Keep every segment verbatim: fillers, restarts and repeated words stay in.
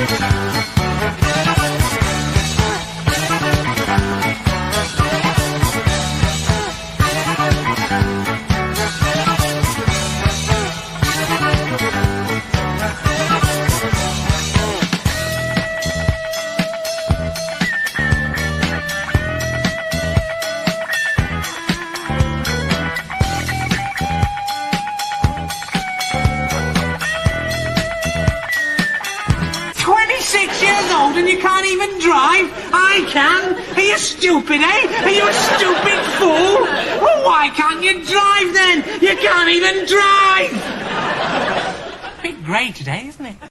And you can't even drive? I can. Are you stupid, eh? Are you a stupid fool? Well, why can't you drive then? You can't even drive! A bit grey today, isn't it?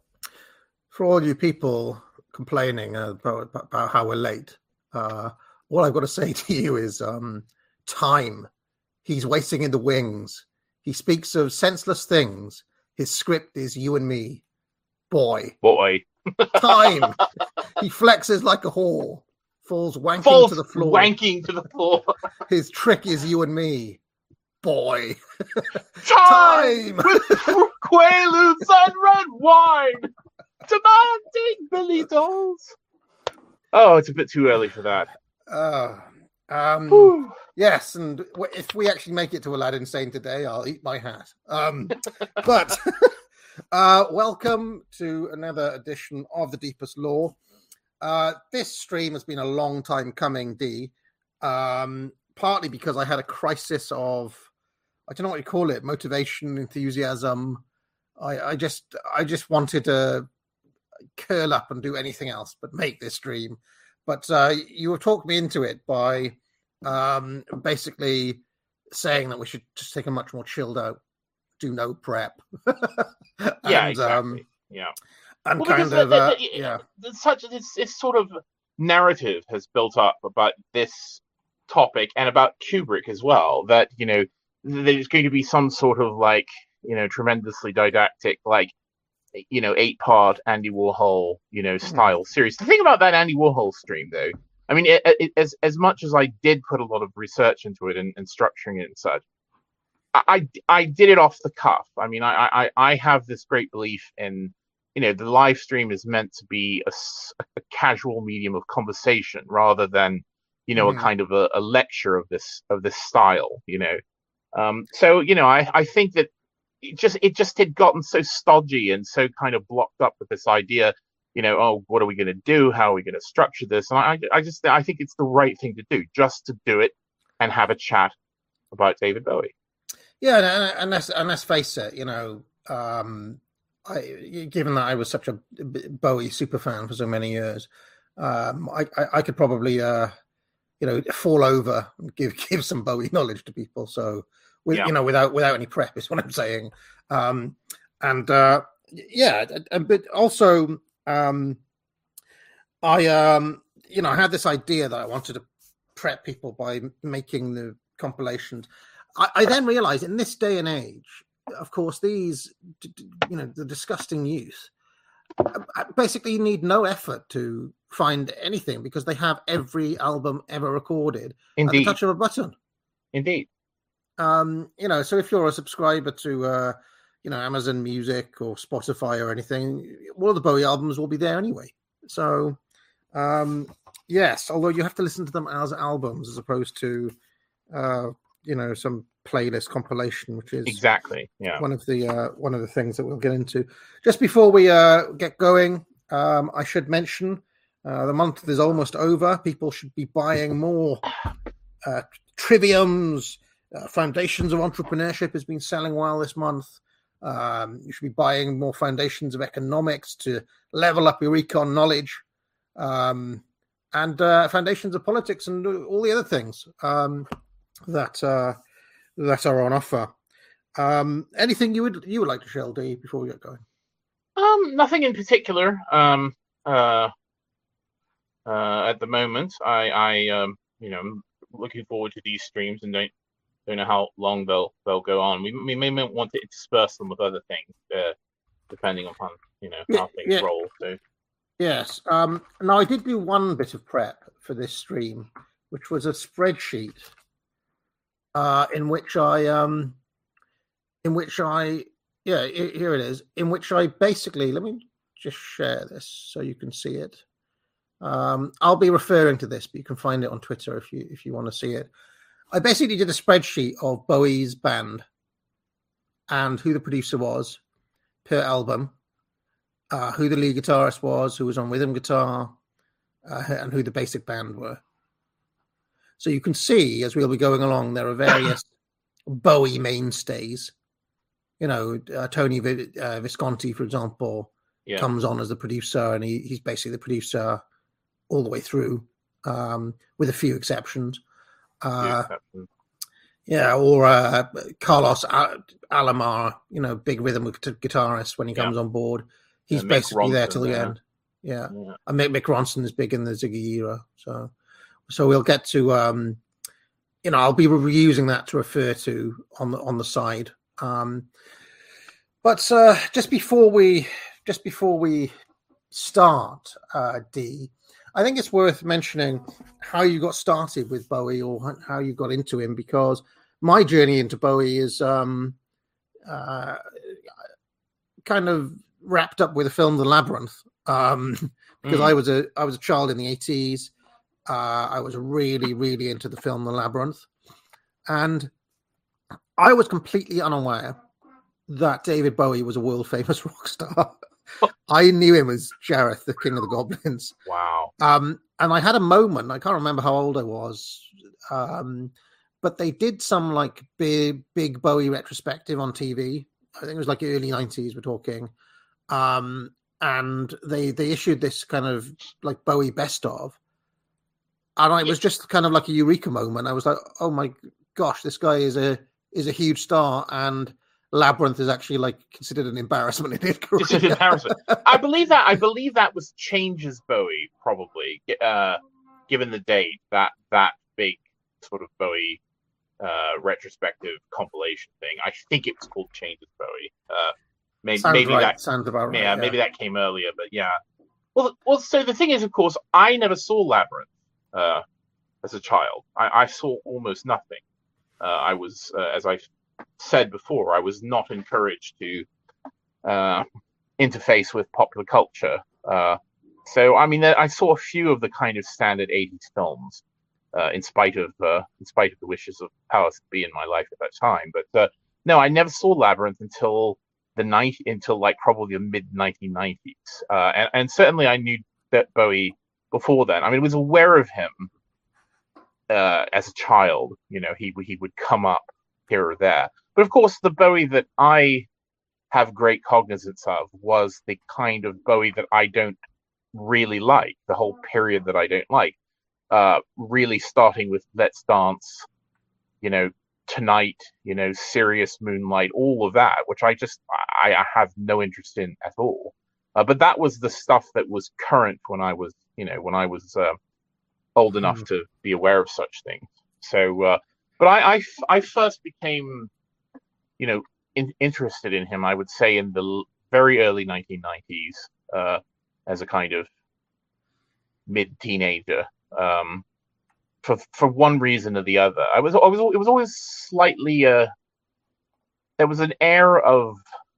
For all you people complaining about, about how we're late, uh, all I've got to say to you is um, time. He's waiting in the wings. He speaks of senseless things. His script is you and me. Boy. Boy. Time. He flexes like a whore, falls wanking falls to the floor. Wanking to the floor. His trick is you and me, boy. Time, Time! With quaaludes and red wine, demanding Billy dolls. Oh, it's a bit too early for that. Uh, um, yes, and if we actually make it to Aladdin Sane today, I'll eat my hat. Um, but. Uh, welcome to another edition of The Deepest Lore. Uh, this stream has been a long time coming, D. Um, partly because I had a crisis of, I don't know what you call it, motivation, enthusiasm. I, I just, I just wanted to curl up and do anything else but make this stream. But uh, you talked me into it by um, basically saying that we should just take a much more chilled out. Do no prep. and, yeah, exactly. Um, yeah, and well, kind of, uh, it, yeah. It's such this, this sort of narrative has built up about this topic and about Kubrick as well. That you know, there's going to be some sort of like you know, tremendously didactic, like you know, eight part Andy Warhol you know style mm. series. The thing about that Andy Warhol stream, though, I mean, it, it, as as much as I did put a lot of research into it and, and structuring it and such. I, I did it off the cuff. I mean, I, I, I have this great belief in, you know, the live stream is meant to be a, a casual medium of conversation rather than, you know, mm. a kind of a, a lecture of this of this style, you know. Um, so, you know, I, I think that it just it just had gotten so stodgy and so kind of blocked up with this idea, you know, oh, what are we going to do? How are we going to structure this? And I, I just I think it's the right thing to do, just to do it and have a chat about David Bowie. Yeah, and, and let's and let's face it, you know, um, I, given that I was such a Bowie super fan for so many years, um, I, I, I could probably, uh, you know, fall over and give give some Bowie knowledge to people. So, with, yeah. you know, without without any prep is what I'm saying. Um, and uh, yeah, but also, um, I, um, you know, I had this idea that I wanted to prep people by making the compilations. I, I then realized in this day and age, of course, these, you know, the disgusting youth basically need no effort to find anything because they have every album ever recorded Indeed. at the touch of a button. Indeed. Um, you know, so if you're a subscriber to, uh, you know, Amazon Music or Spotify or anything, all of the Bowie albums will be there anyway. So, um, yes, although you have to listen to them as albums as opposed to, uh, you know, some playlist compilation, which is exactly yeah one of the uh, one of the things that we'll get into. Just before we uh, get going, um, I should mention uh, the month is almost over. People should be buying more uh, Triviums. Uh, Foundations of Entrepreneurship has been selling well this month. Um, you should be buying more Foundations of Economics to level up your econ knowledge, um, and uh, Foundations of Politics and all the other things. Um, that uh, that are on offer. Um, anything you would you would like to share, D, before we get going? Um, nothing in particular. Um, uh, uh, at the moment, I, I, um, you know, I'm looking forward to these streams and don't don't know how long they'll they'll go on. We we may want to intersperse them with other things, uh, depending upon you know how yeah, things yeah. roll. So yes. Um, now I did do one bit of prep for this stream, which was a spreadsheet. Uh, in which I, um, in which I, yeah, here it is. In which I basically, let me just share this so you can see it. Um, I'll be referring to this, but you can find it on Twitter if you if you want to see it. I basically did a spreadsheet of Bowie's band and who the producer was per album, uh, who the lead guitarist was, who was on rhythm guitar, uh, and who the basic band were. So you can see, as we'll be going along, there are various Bowie mainstays. You know, uh, Tony v- uh, Visconti, for example, yeah. comes on as the producer, and he, he's basically the producer all the way through, um, with a few exceptions. Uh, exceptions. Yeah, or uh, Carlos Al- Alomar, you know, big rhythm guitarist when he comes yeah. on board. He's yeah, basically Ronson, there till the yeah. end. Yeah. yeah. And Mick, Mick Ronson is big in the Ziggy era. So so we'll get to, um, you know, I'll be reusing that to refer to on the, on the side. Um, but uh, just before we just before we start, uh, D, I think it's worth mentioning how you got started with Bowie or how you got into him, because my journey into Bowie is um, uh, kind of wrapped up with the film The Labyrinth, um, because mm. I was a I was a child in the eighties. Uh, I was really, really into the film The Labyrinth, and I was completely unaware that David Bowie was a world famous rock star. I knew him as Jareth, the King of the Goblins. Wow. Um, and I had a moment, I can't remember how old I was, um, but they did some like big, big Bowie retrospective on T V. I think it was like early nineties we're talking. Um, and they, they issued this kind of like Bowie best of. And it was just kind of like a eureka moment. I was like, oh my gosh, this guy is a is a huge star, and Labyrinth is actually like considered an embarrassment in his career. It's an embarrassment. I believe that. I believe that was Changes Bowie, probably, uh, given the date, that that big sort of Bowie uh, retrospective compilation thing. I think it was called Changes Bowie. Uh, maybe Sounds maybe right. that sounds about right. Yeah, yeah, maybe that came earlier, but yeah. Well, well. So the thing is, of course, I never saw Labyrinth uh, as a child. I, I saw almost nothing. Uh, I was, uh, as I said before, I was not encouraged to uh, interface with popular culture. Uh, so, I mean, I saw a few of the kind of standard eighties films, uh, in spite of uh, in spite of the wishes of powers that be in my life at that time. But uh, no, I never saw Labyrinth until the night until like probably the mid nineteen nineties, uh, and, and certainly I knew that Bowie before then. I mean, I was aware of him uh, as a child. You know, he he would come up here or there. But of course, the Bowie that I have great cognizance of was the kind of Bowie that I don't really like, the whole period that I don't like. Uh, really starting with Let's Dance, you know, Tonight, you know, Serious Moonlight, all of that, which I just, I, I have no interest in at all. Uh, but that was the stuff that was current when I was, you know, when I was uh, old enough mm. to be aware of such things. So, uh, But I, I, I first became, you know, in, interested in him, I would say, in the very early nineteen nineties, uh, as a kind of mid-teenager, um, for for one reason or the other. I was, I was, it was always slightly. Uh, there was an air of,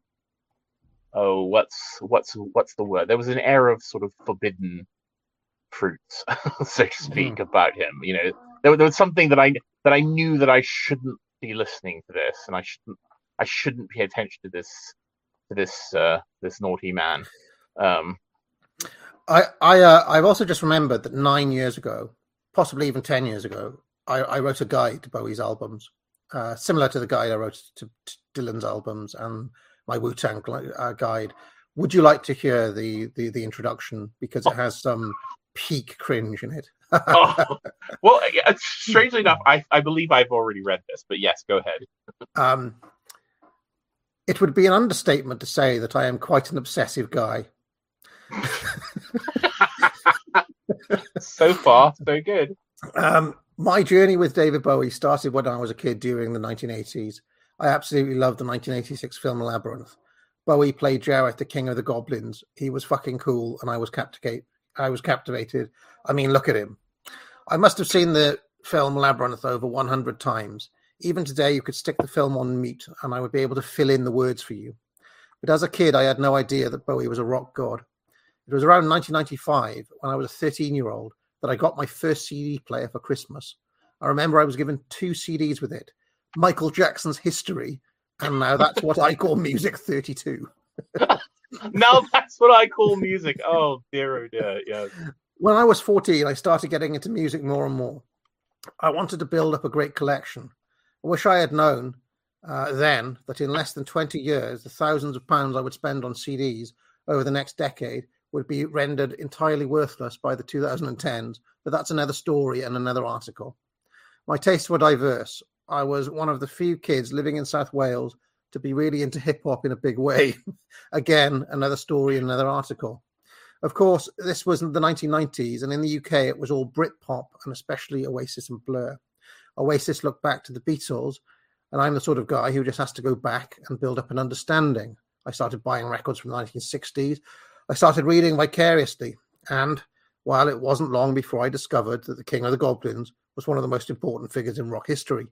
oh, what's what's what's the word? There was an air of sort of forbidden fruits, so to speak, mm. about him. You know, there, there was something that I. that I knew that I shouldn't be listening to this, and I shouldn't, I shouldn't pay attention to this, to this, uh, this naughty man. Um, I, I, uh, I've also just remembered that nine years ago, possibly even ten years ago, I, I wrote a guide to Bowie's albums, uh, similar to the guide I wrote to, to Dylan's albums and my Wu-Tang uh, guide. Would you like to hear the, the, the introduction, because it has some peak cringe in it? oh, well, strangely enough, I, I believe I've already read this, but yes, go ahead. um, it would be an understatement to say that I am quite an obsessive guy. So far, so good. Um, my journey with David Bowie started when I was a kid during the nineteen eighties. I absolutely loved the nineteen eighty-six film Labyrinth. Bowie played Jareth, the King of the Goblins. He was fucking cool, and I was captivate. I was captivated. I mean, look at him. I must have seen the film Labyrinth over one hundred times. Even today, you could stick the film on mute, and I would be able to fill in the words for you. But as a kid, I had no idea that Bowie was a rock god. It was around nineteen ninety-five, when I was a thirteen-year-old, that I got my first C D player for Christmas. I remember I was given two C Ds with it, Michael Jackson's History, and now that's what I call Music thirty-two. Now that's what I call music. Oh, dear, oh dear, yeah. When I was fourteen, I started getting into music more and more. I wanted to build up a great collection. I wish I had known uh, then that in less than twenty years, the thousands of pounds I would spend on C Ds over the next decade would be rendered entirely worthless by the two thousand tens, but that's another story and another article. My tastes were diverse. I was one of the few kids living in South Wales to be really into hip-hop in a big way. Again, another story and another article. Of course, this was the nineteen nineties, and in the U K, it was all Britpop, and especially Oasis and Blur. Oasis looked back to the Beatles, and I'm the sort of guy who just has to go back and build up an understanding. I started buying records from the nineteen sixties. I started reading vicariously, and while it wasn't long before I discovered that the King of the Goblins was one of the most important figures in rock history,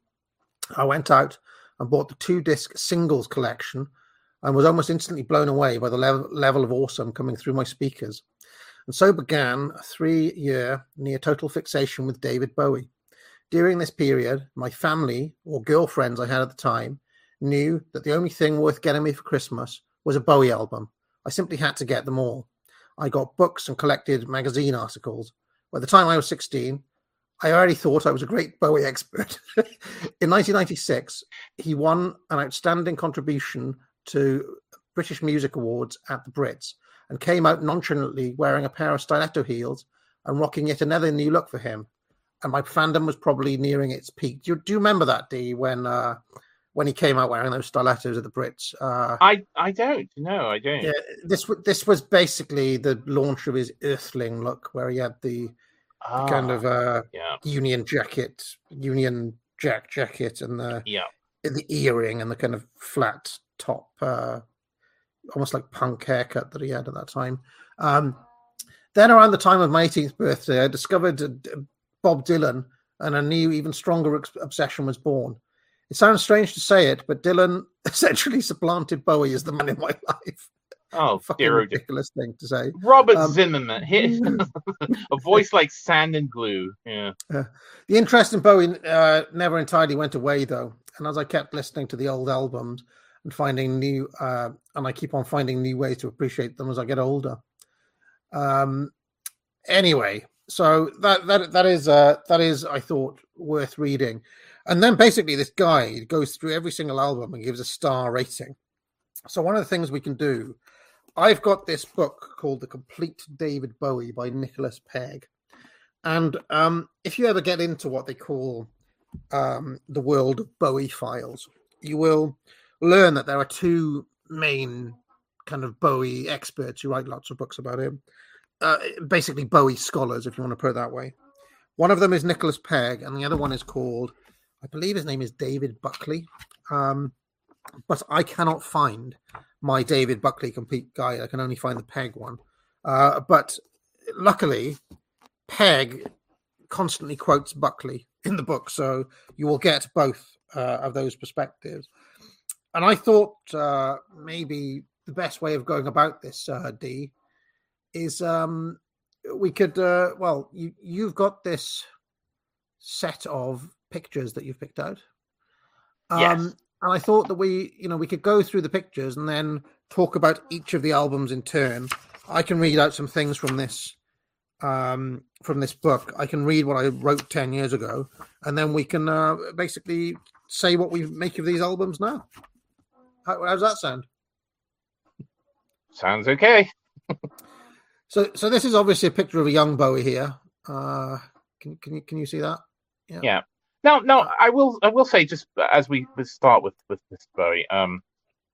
I went out and bought the two-disc singles collection and was almost instantly blown away by the level, level of awesome coming through my speakers. And so began a three-year near-total fixation with David Bowie. During this period, my family, or girlfriends I had at the time, knew that the only thing worth getting me for Christmas was a Bowie album. I simply had to get them all. I got books and collected magazine articles. By the time I was sixteen, I already thought I was a great Bowie expert. In nineteen ninety-six, he won an outstanding contribution to British Music Awards at the Brits and came out nonchalantly wearing a pair of stiletto heels and rocking yet another new look for him. And my fandom was probably nearing its peak. Do you, do you remember that, Dee, when uh, when he came out wearing those stilettos at the Brits? Uh, I I don't. No, I don't. Yeah, this this was basically the launch of his Earthling look, where he had the, ah, the kind of uh, yeah. Union jacket, Union Jack jacket, and the yeah. the earring and the kind of flat top, uh, almost like punk haircut that he had at that time. Um, then around the time of my eighteenth birthday, I discovered uh, Bob Dylan, and a new, even stronger ex- obsession was born. It sounds strange to say it, but Dylan essentially supplanted Bowie as the man in my life. Oh, fucking dear, ridiculous dear. thing to say. Robert um, Zimmerman, a voice like sand and glue. Yeah. Uh, the interest in Bowie uh, never entirely went away, though. And as I kept listening to the old albums and finding new, uh, and I keep on finding new ways to appreciate them as I get older. Um, anyway. So that that that is uh, that is I thought worth reading, and then basically this guide goes through every single album and gives a star rating. So one of the things we can do, I've got this book called The Complete David Bowie by Nicholas Pegg, and um, if you ever get into what they call um, the world of Bowie files, you will learn that there are two main kind of Bowie experts who write lots of books about him. Uh, basically Bowie scholars, if you want to put it that way. One of them is Nicholas Pegg, and the other one is called, I believe his name is David Buckley. Um, but I cannot find my David Buckley complete guide. I can only find the Pegg one. Uh, but luckily, Pegg constantly quotes Buckley in the book, so you will get both uh, of those perspectives. And I thought uh, maybe the best way of going about this, uh, Dee, is um, we could, uh, well, you, you've got this set of pictures that you've picked out. Um, yes. And I thought that we, you know, we could go through the pictures and then talk about each of the albums in turn. I can read out some things from this, um, from this book. I can read what I wrote ten years ago, and then we can uh, basically say what we make of these albums now. How, how's that sound? Sounds okay. So, so this is obviously a picture of a young Bowie here. Uh, can can you can you see that? Yeah. yeah. Now, now I will I will say, just as we start with with this Bowie, um,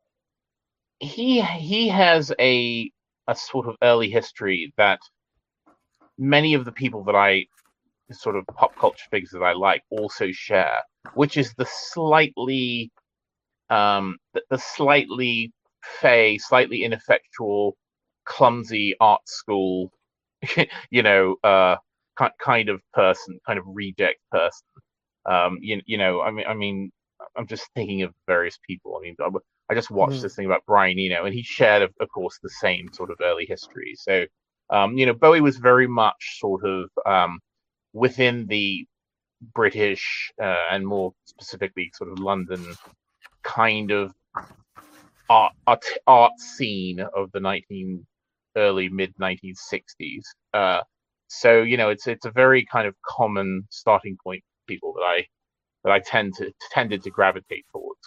he he has a a sort of early history that many of the people that I sort of pop culture figures that I like also share, which is the slightly um the, the slightly fey, slightly ineffectual, clumsy art school, you know, uh, kind of person, kind of reject person. Um, you, you know, I mean, I mean, I'm just thinking of various people. I mean, I, I just watched mm. this thing about Brian Eno, and he shared, of, of course, the same sort of early history. So Um, you know, Bowie was very much sort of um, within the British uh, and more specifically sort of London kind of art art, art scene of the nineteen early mid nineteen sixties. Uh, so you know, it's it's a very kind of common starting point for people that I that I tend to tended to gravitate towards.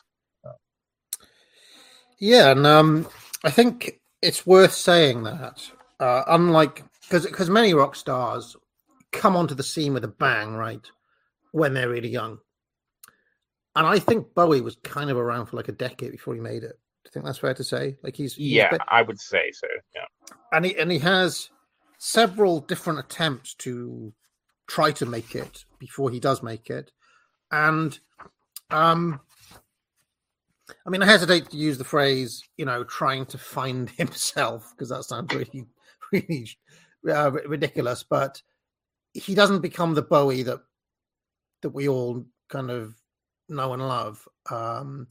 Yeah, and um, I think it's worth saying that, uh, unlike because because many rock stars come onto the scene with a bang, right, when they're really young, and I think Bowie was kind of around for like a decade before he made it. Do you think that's fair to say? Like he's, he's yeah, been, I would say so. Yeah, and he and he has several different attempts to try to make it before he does make it, and um. I mean, I hesitate to use the phrase, you know, trying to find himself, because that sounds really, really uh, ridiculous. But he doesn't become the Bowie that that we all kind of know and love um,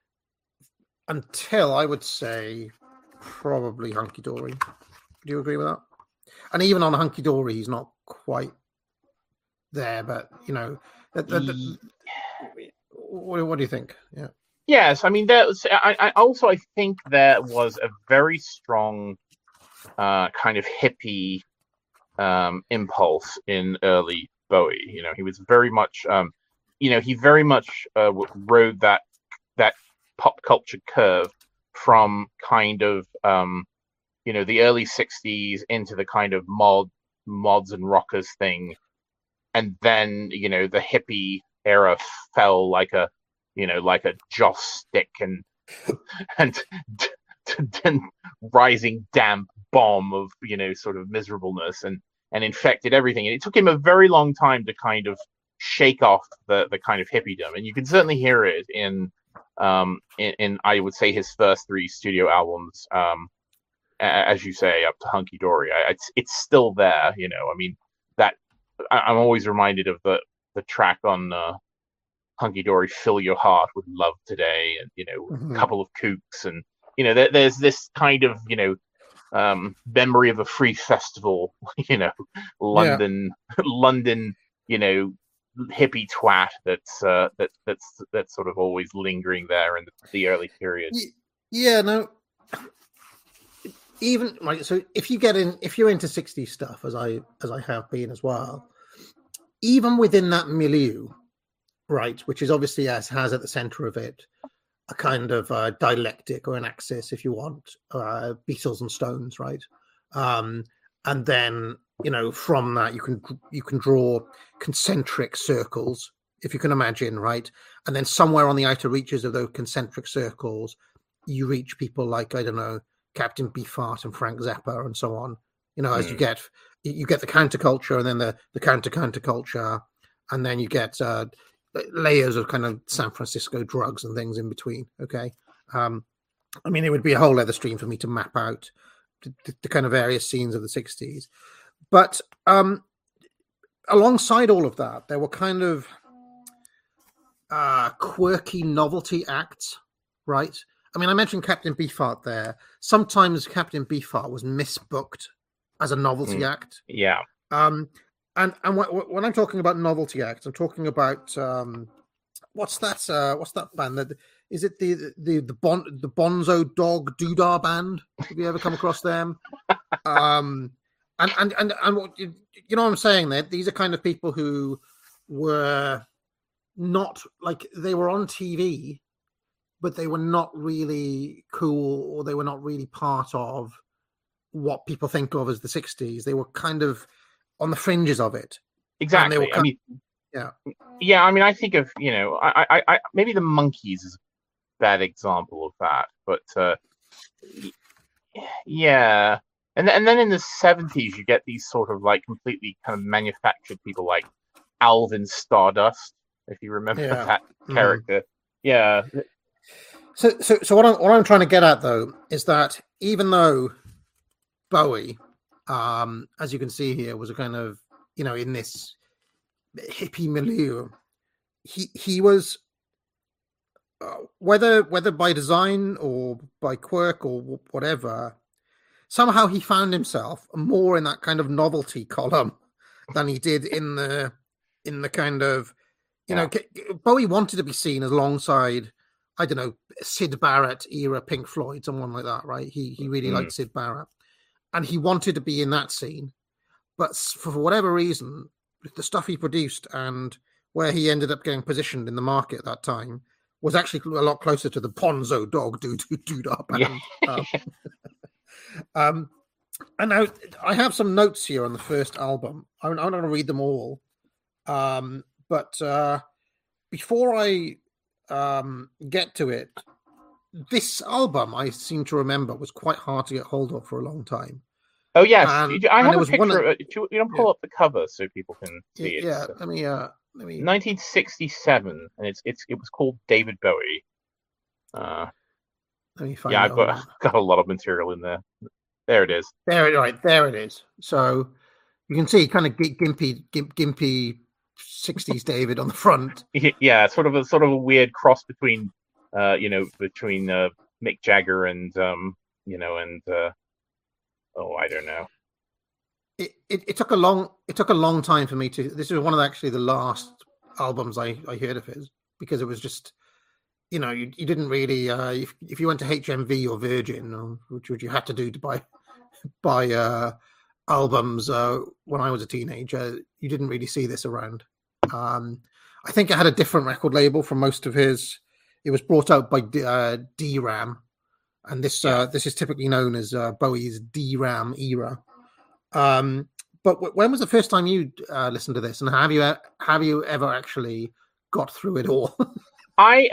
until, I would say, probably Hunky Dory. Do you agree with that? And even on Hunky Dory, he's not quite there. But you know, that, that, that, what, what do you think? Yeah. Yes, I mean, there was, I, I also I think there was a very strong uh, kind of hippie um, impulse in early Bowie. You know, he was very much, um, you know, he very much uh, rode that that pop culture curve from kind of, um, you know, the early sixties into the kind of mod mods and rockers thing, and then you know the hippie era fell like a you know, like a joss stick and and, and rising damp bomb of, you know, sort of miserableness and, and infected everything. And it took him a very long time to kind of shake off the, the kind of hippiedom. And you can certainly hear it in, um, in, in I would say, his first three studio albums, um, as you say, up to Hunky Dory. I, it's, it's still there, you know. I mean, that I, I'm always reminded of the, the track on... Uh, Hunky Dory, Fill Your Heart with Love Today, and you know, mm-hmm. a couple of kooks, and you know, there, there's this kind of you know, um, memory of a free festival, you know, London, yeah. London, you know, hippie twat that's uh, that that's that's sort of always lingering there in the, the early period. Yeah, no, even right. So if you get in, if you're into sixties stuff, as I as I have been as well, even within that milieu. Right, which is obviously as has at the center of it a kind of uh, dialectic or an axis, if you want, uh, Beatles and Stones, right? Um, and then you know from that you can you can draw concentric circles, if you can imagine, right? And then somewhere on the outer reaches of those concentric circles, you reach people like I don't know Captain Beefheart and Frank Zappa and so on. You know, as mm. you get you get the counterculture and then the the counter counterculture, and then you get uh, layers of kind of San Francisco drugs and things in between. Okay. Um, I mean, it would be a whole other stream for me to map out the, the kind of various scenes of the sixties. But um, alongside all of that, there were kind of uh, quirky novelty acts, right? I mean, I mentioned Captain Beefheart there. Sometimes Captain Beefheart was misbooked as a novelty mm. act. Yeah. Um, And and when I'm talking about novelty acts, I'm talking about um, what's that? Uh, what's that band? That is it the the the bon, the Bonzo Dog Doodah band? Have you ever come across them? um, and and and and what you, you know what I'm saying? There, these are kind of people who were not like they were on T V, but they were not really cool, or they were not really part of what people think of as the sixties. They were kind of on the fringes of it. Exactly. Kind I mean, yeah, yeah. I mean, I think of you know, I, I, I maybe the Monkees is a bad example of that, but uh, yeah. And and then in the seventies, you get these sort of like completely kind of manufactured people like Alvin Stardust, if you remember yeah. that character. Mm. Yeah. So so so what I'm what I'm trying to get at though is that even though Bowie, Um, as you can see here, was a kind of, you know, in this hippie milieu. He he was, uh, whether whether by design or by quirk or whatever, somehow he found himself more in that kind of novelty column than he did in the in the kind of, you yeah. know, Bowie wanted to be seen alongside, I don't know, Syd Barrett era Pink Floyd, someone like that, right? He he really mm. liked Syd Barrett, and he wanted to be in that scene, but for whatever reason, the stuff he produced and where he ended up getting positioned in the market at that time was actually a lot closer to the Bonzo Dog Doo Doo Doo Dah band. Yeah. um, um, and now I have some notes here on the first album. I'm, I'm not going to read them all, um, but uh, before I um, get to it, this album I seem to remember was quite hard to get hold of for a long time. Oh yes, um, I have a picture. One of, of, you know, pull yeah. up the cover so people can see it. Yeah, let me. Uh, let me. nineteen sixty-seven, and it's it's it was called David Bowie. Uh, let me find. Yeah, it I've got on. got a lot of material in there. There it is. There, right there it is. So you can see kind of gimpy, gimp, gimpy sixties David on the front. Yeah, sort of a sort of a weird cross between, uh, you know, between uh, Mick Jagger and um, you know, and. Uh, Oh, I don't know. It, it it took a long it took a long time for me to. This is one of the, actually the last albums I, I heard of his, because it was just, you know, you, you didn't really uh, if if you went to H M V or Virgin, or, which which you had to do to buy buy uh, albums uh, when I was a teenager, you didn't really see this around. Um, I think it had a different record label from most of his. It was brought out by D, uh, D-Ram. And this uh, this is typically known as uh, Bowie's D-Ram era. Um, but w- when was the first time you uh, listened to this, and have you have you ever actually got through it all? I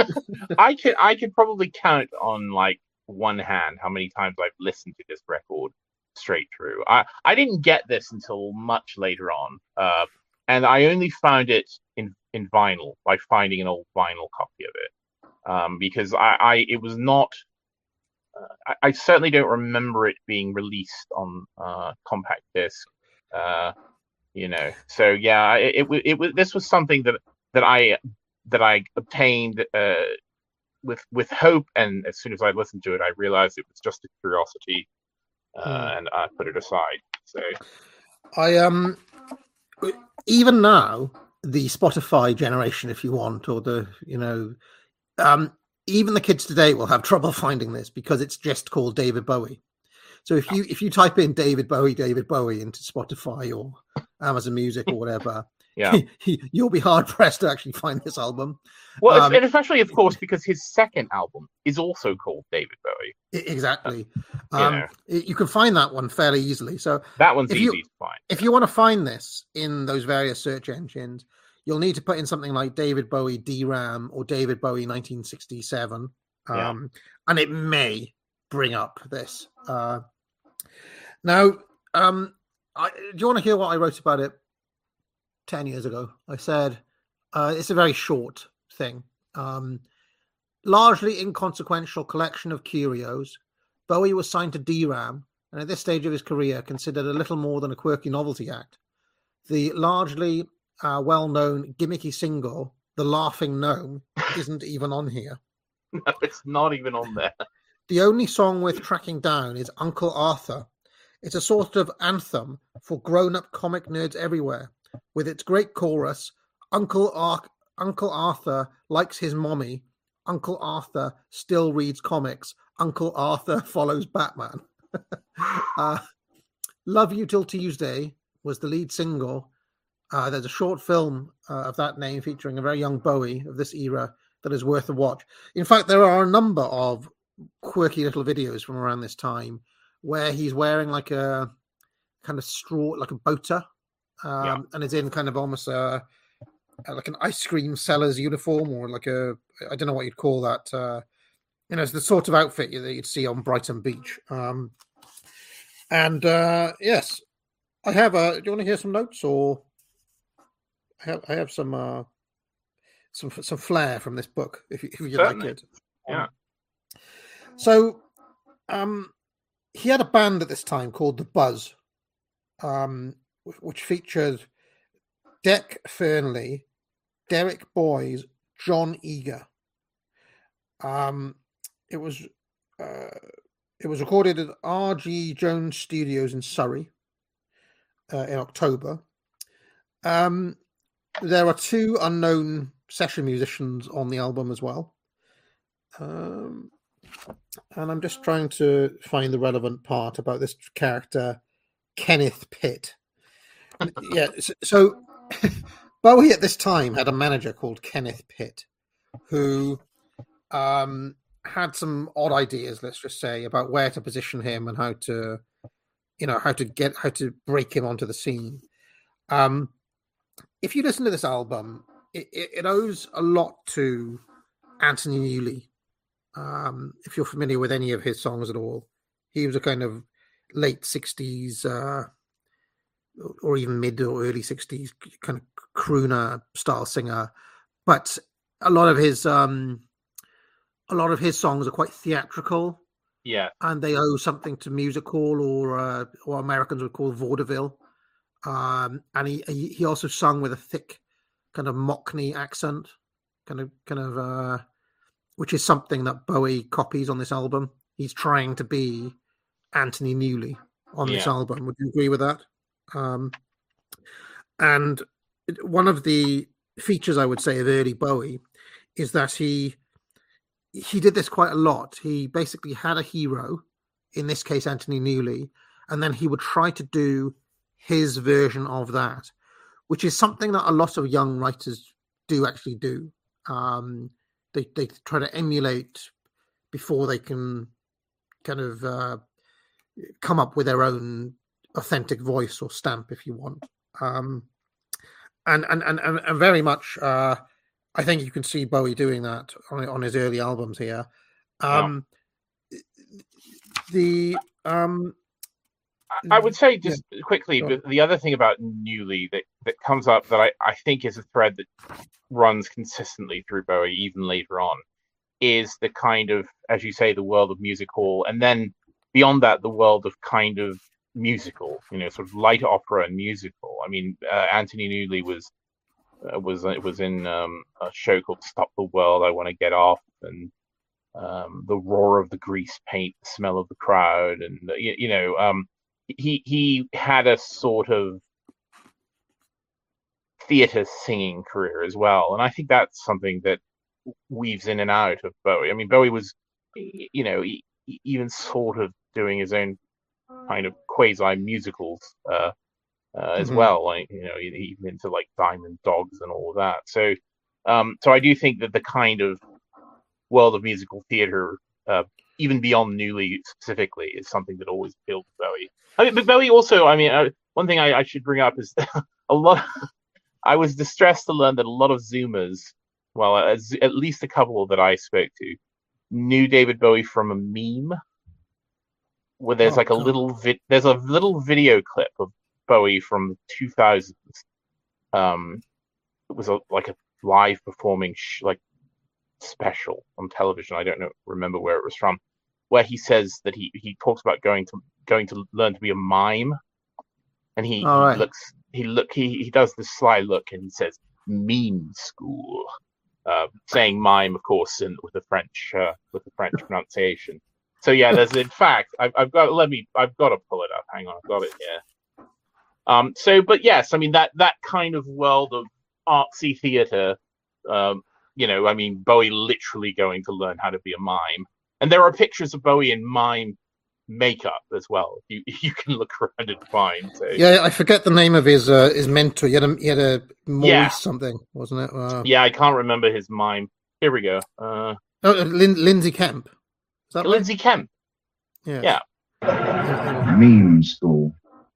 I could I could probably count on like one hand how many times I've listened to this record straight through. I, I didn't get this until much later on, uh, and I only found it in in vinyl by finding an old vinyl copy of it, um, because I, I it was not. Uh, I, I certainly don't remember it being released on uh, compact disc, uh, you know. So yeah, it, it, it, it was. This was something that that I that I obtained uh, with with hope, and as soon as I listened to it, I realized it was just a curiosity, uh, mm. and I put it aside. So I um even now, the Spotify generation, if you want, or the you know um. even the kids today will have trouble finding this because it's just called David Bowie. So if you if you type in David Bowie, David Bowie into Spotify or Amazon Music or whatever, yeah, you'll be hard pressed to actually find this album. Well, um, and especially, of course, because his second album is also called David Bowie. Exactly. You um, know. You can find that one fairly easily. So that one's easy you, to find. If you want to find this in those various search engines, you'll need to put in something like David Bowie D-Ram or David Bowie nineteen sixty-seven. Um, yeah. And it may bring up this. Uh, now, um, I, do you want to hear what I wrote about it ten years ago? I said, uh, it's a very short thing. Um, largely inconsequential collection of curios. Bowie was signed to D-Ram, and at this stage of his career considered a little more than a quirky novelty act. The largely uh, well-known gimmicky single, The Laughing Gnome, isn't even on here. No, it's not even on there. The only song worth tracking down is Uncle Arthur. It's a sort of anthem for grown-up comic nerds everywhere. With its great chorus, Uncle, Ar- Uncle Arthur likes his mommy. Uncle Arthur still reads comics. Uncle Arthur follows Batman. uh, Love You Till Tuesday was the lead single. Uh, there's a short film uh, of that name featuring a very young Bowie of this era that is worth a watch. In fact, there are a number of quirky little videos from around this time where he's wearing like a kind of straw, like a boater, um, yeah. and is in kind of almost a, like an ice cream seller's uniform, or like a, I don't know what you'd call that. Uh, you know, it's the sort of outfit that you'd see on Brighton Beach. Um, and uh, yes, I have. Uh, do you want to hear some notes, or I have? I have some. Uh, Some some flair from this book, if you, if you like it. Yeah. So, um, he had a band at this time called The Buzz, um, which featured Dec Fernley, Derek Boys, John Eager. Um, it was uh, It was recorded at R G Jones Studios in Surrey uh, in October. Um, there are two unknown session musicians on the album as well. Um, and I'm just trying to find the relevant part about this character, Kenneth Pitt. yeah, so, so Bowie at this time had a manager called Kenneth Pitt, who um, had some odd ideas, let's just say, about where to position him and how to, you know, how to get, how to break him onto the scene. Um, if you listen to this album, it, it, it owes a lot to Anthony Newley. Um, if you're familiar with any of his songs at all, he was a kind of late sixties uh, or even mid or early sixties kind of crooner style singer. But a lot of his um, a lot of his songs are quite theatrical. Yeah, and they owe something to music hall, or uh, or Americans would call vaudeville. Um, and he he also sung with a thick kind of Mockney accent, kind of kind of. Uh, which is something that Bowie copies on this album. He's trying to be Anthony Newley on yeah. this album. Would you agree with that? Um, and one of the features, I would say, of early Bowie is that he he did this quite a lot. He basically had a hero, in this case, Anthony Newley, and then he would try to do his version of that, which is something that a lot of young writers do actually do. Um, They they try to emulate before they can kind of uh, come up with their own authentic voice or stamp, if you want. Um, and, and and and very much, uh, I think you can see Bowie doing that on on his early albums here. Um, wow. The um, I would say just yeah. quickly, sure. the other thing about Newley that, that comes up that I, I think is a thread that runs consistently through Bowie, even later on, is the kind of, as you say, the world of music hall, and then beyond that, the world of kind of musical, you know, sort of light opera and musical. I mean, uh, Anthony Newley was uh, was uh, was in um, a show called Stop the World, I Want to Get Off, and um, the roar of the grease paint, the smell of the crowd, and you, you know. Um, He he had a sort of theatre singing career as well, and I think that's something that weaves in and out of Bowie. I mean, Bowie was, you know, he, he even sort of doing his own kind of quasi musicals uh, uh, as mm-hmm. well, like you know, even into like Diamond Dogs and all of that. So, um, so I do think that the kind of world of musical theatre, uh, even beyond Newley specifically, is something that always appealed to Bowie. I mean, but Bowie also, I mean, uh, one thing I, I should bring up is a lot. I was distressed to learn that a lot of Zoomers, well, as, at least a couple that I spoke to, knew David Bowie from a meme, where there's oh, like a God. little vi- there's a little video clip of Bowie from the two thousands. Um, it was a, like a live performing sh- like special on television. I don't know, remember where it was from. Where he says that he, he talks about going to going to learn to be a mime, and he, he right. looks he look he, he does this sly look and he says meme school, uh, saying mime of course in, with the French uh, with the French pronunciation. So yeah, there's in fact I've, I've got let me I've got to pull it up. Hang on, I've got it here. Um. So, but yes, I mean that that kind of world of artsy theatre. Um. You know, I mean Bowie literally going to learn how to be a mime. And there are pictures of Bowie in mime makeup as well. You you can look around and find. So. Yeah, I forget the name of his uh, his mentor. He had a, he had a Maurice yeah. something, wasn't it? Uh, yeah, I can't remember his mime. Here we go. Uh, oh, Lin- Lindsay Kemp. Is that Lindsay right? Kemp. Yeah. Yeah. Meme school.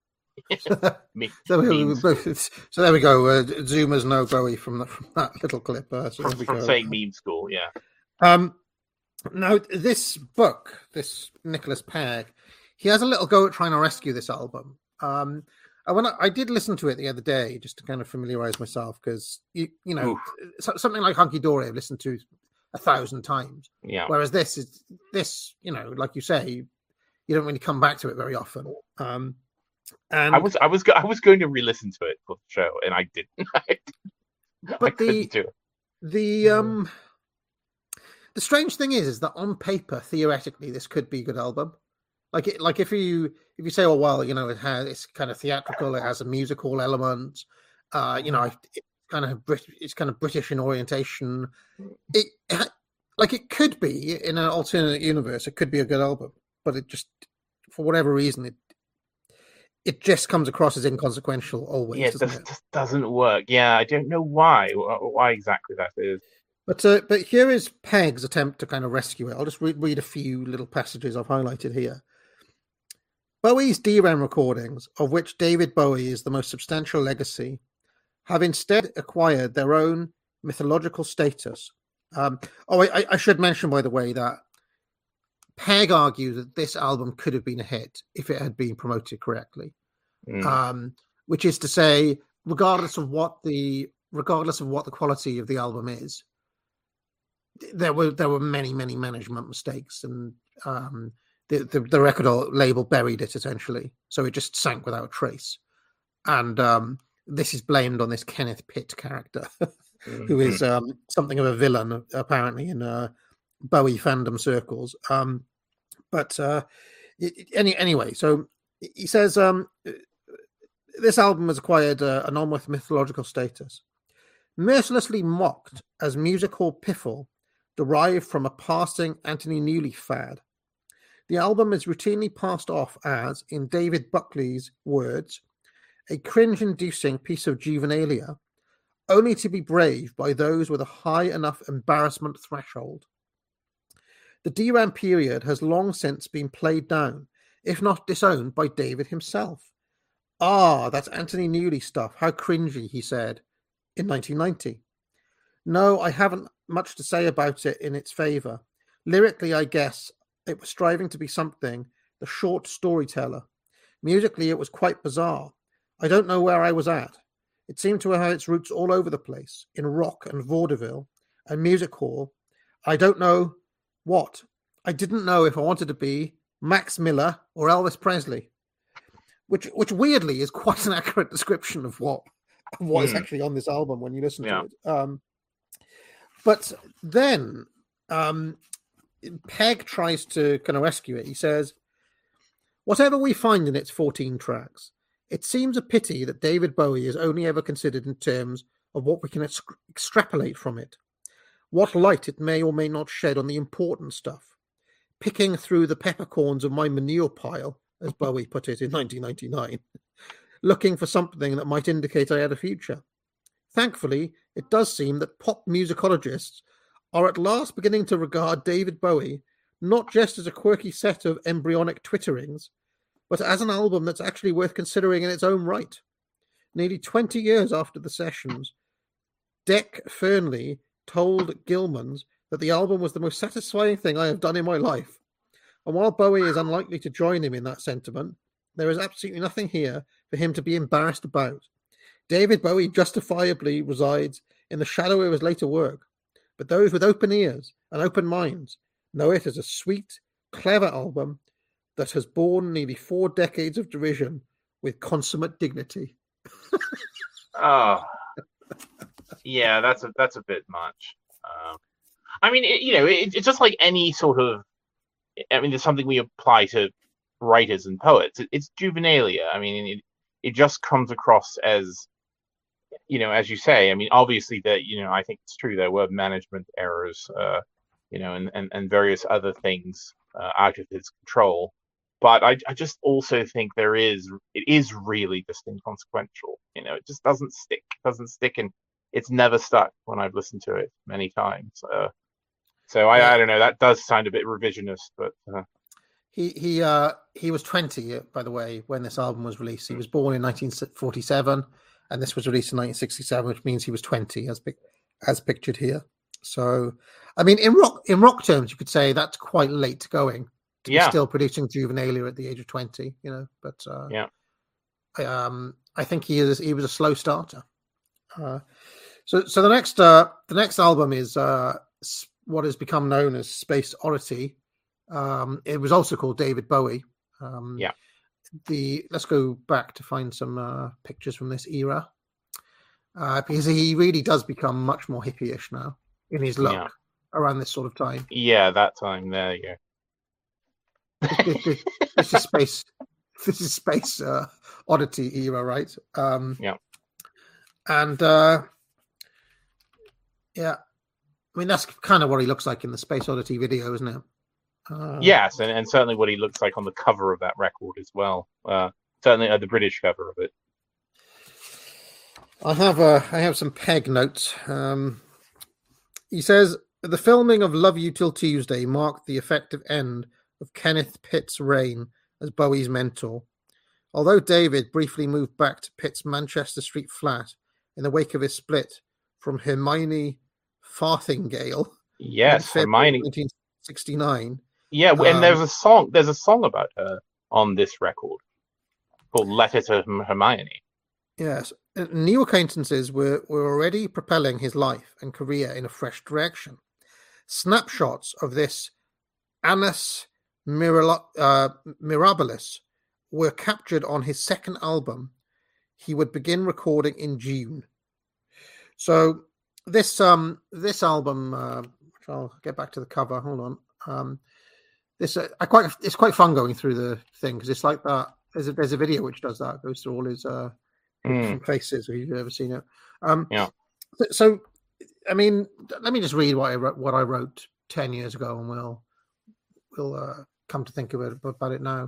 Me, so, we, so there we go. Uh, Zoomers know Bowie from, the, from that little clip. Uh, so from from saying meme school, yeah. Um. Now, this book, this Nicholas Pegg, he has a little go at trying to rescue this album. Um, I, when I, I did listen to it the other day just to kind of familiarize myself because, you, you know, so, something like Hunky Dory I've listened to a thousand times. Yeah. Whereas this is, this, you know, like you say, you don't really come back to it very often. Um, and I was I was, I was going to re-listen to it for the show, and I didn't. I, but I couldn't the, do it. The, um... The strange thing is, is that on paper, theoretically, this could be a good album. Like it, like if you if you say, oh well, you know, it has it's kind of theatrical, it has a musical element, uh, you know, it's kind of Brit- it's kind of British in orientation. It like it could be in an alternate universe, it could be a good album, but it just for whatever reason it it just comes across as inconsequential always. Yeah, it doesn't just, it? just doesn't work. Yeah, I don't know why why exactly that is. But uh, but here is Peg's attempt to kind of rescue it. I'll just re- read a few little passages I've highlighted here. Bowie's D RAM recordings, of which David Bowie is the most substantial legacy, have instead acquired their own mythological status. Um, oh, I, I should mention, by the way, that Peg argued that this album could have been a hit if it had been promoted correctly. Mm. Um, which is to say, regardless of what the regardless of what the quality of the album is, there were there were many many management mistakes, and um, the, the the record label buried it essentially, so it just sank without a trace. And um, this is blamed on this Kenneth Pitt character, mm-hmm. who is um, something of a villain apparently in uh, Bowie fandom circles. Um, but uh, it, any anyway, so he says um, this album has acquired uh, an almost mythological status, mercilessly mocked as music hall piffle derived from a passing Anthony Newley fad. The album is routinely passed off as, in David Buckley's words, a cringe-inducing piece of juvenilia, only to be braved by those with a high enough embarrassment threshold. The D RAM period has long since been played down, if not disowned, by David himself. Ah, that's Anthony Newley stuff. How cringy, he said, in nineteen ninety. No, I haven't much to say about it in its favour. Lyrically, I guess, it was striving to be something, the short storyteller. Musically, it was quite bizarre. I don't know where I was at. It seemed to have had its roots all over the place, in rock and vaudeville and music hall. I don't know what. I didn't know if I wanted to be Max Miller or Elvis Presley, which which weirdly is quite an accurate description of what, of what mm. is actually on this album when you listen yeah. to it. Um, but then um, Peg tries to kind of rescue it. He says, whatever we find in its fourteen tracks, it seems a pity that David Bowie is only ever considered in terms of what we can ex- extrapolate from it, what light it may or may not shed on the important stuff, picking through the peppercorns of my manure pile, as Bowie put it in nineteen ninety-nine, looking for something that might indicate I had a future. Thankfully, it does seem that pop musicologists are at last beginning to regard David Bowie not just as a quirky set of embryonic twitterings, but as an album that's actually worth considering in its own right. Nearly twenty years after the sessions, Dec Fearnley told Gilman's that the album was the most satisfying thing I have done in my life. And while Bowie is unlikely to join him in that sentiment, there is absolutely nothing here for him to be embarrassed about. David Bowie justifiably resides in the shadow of his later work, but those with open ears and open minds know it as a sweet, clever album that has borne nearly four decades of derision with consummate dignity. Oh, yeah, that's a that's a bit much. Um, I mean, it, you know, it, it's just like any sort of. I mean, there's something we apply to writers and poets. It, it's juvenilia. I mean, it it just comes across as, you know, as you say. I mean, obviously that, you know, I think it's true there were management errors, uh, you know, and, and, and various other things uh, out of his control. But I, I just also think there is, it is really just inconsequential. You know, it just doesn't stick, doesn't stick, and it's never stuck when I've listened to it many times. Uh, so I, yeah. I don't know, that does sound a bit revisionist, but. Uh... He he uh, he was twenty, by the way, when this album was released. He was born in nineteen forty-seven, and this was released in nineteen sixty-seven, which means he was twenty, as as pictured here. So, I mean, in rock in rock terms, you could say that's quite late going to yeah. be still producing juvenilia at the age of twenty. You know, but uh, yeah, um, I think he is he was a slow starter. Uh, so so the next uh, the next album is uh, what has become known as Space Oddity. Um, it was also called David Bowie. Um, yeah. The let's go back to find some uh, pictures from this era, uh, because he really does become much more hippie-ish now in his look yeah. around this sort of time. Yeah, that time. There you this, this, this is space. This is space uh, oddity era, right? Um, yeah. And uh, yeah, I mean that's kind of what he looks like in the Space Oddity video, isn't it? Uh, yes, and, and certainly what he looks like on the cover of that record as well. Uh, certainly uh, the British cover of it. I have uh, I have some peg notes. Um, he says the filming of "Love You Till Tuesday" marked the effective end of Kenneth Pitt's reign as Bowie's mentor. Although David briefly moved back to Pitt's Manchester Street flat in the wake of his split from Hermione Farthingale, yes, Hermione, nineteen sixty-nine. Yeah, and um, there's a song. There's a song about her on this record called "Letter to Hermione." Yes, new acquaintances were, were already propelling his life and career in a fresh direction. Snapshots of this annus mirala- uh, mirabilis were captured on his second album. He would begin recording in June. So this um this album, uh, which I'll get back to the cover. Hold on. Um, this uh, I quite it's quite fun going through the thing because it's like that. There's a there's a video which does that. Goes through all his uh mm. faces. If you've ever seen it. Um, yeah. So, so I mean, let me just read what I wrote, what I wrote ten years ago, and we'll we'll uh, come to think of it about it now.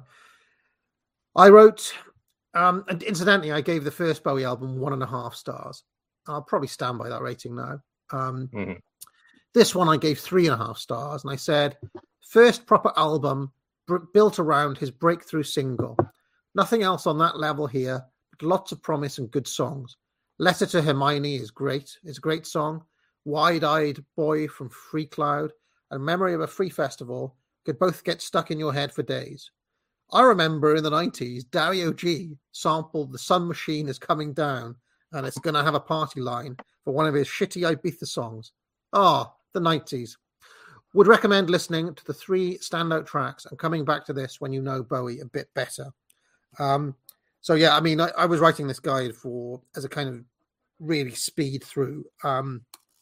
I wrote, um, and incidentally, I gave the first Bowie album one and a half stars. I'll probably stand by that rating now. Um, mm-hmm. This one I gave three and a half stars, and I said, first proper album b- built around his breakthrough single. Nothing else on that level here, but lots of promise and good songs. Letter to Hermione is great. It's a great song. Wide-Eyed Boy from Free Cloud and Memory of a Free Festival could both get stuck in your head for days. I remember in the nineties, Dario G sampled The Sun Machine Is Coming Down, and it's going to have a party line for one of his shitty Ibiza songs. Ah, the nineties. Would recommend listening to the three standout tracks and coming back to this when you know Bowie a bit better. Um, so, yeah, I mean, I, I was writing this guide for as a kind of really speed through. Um,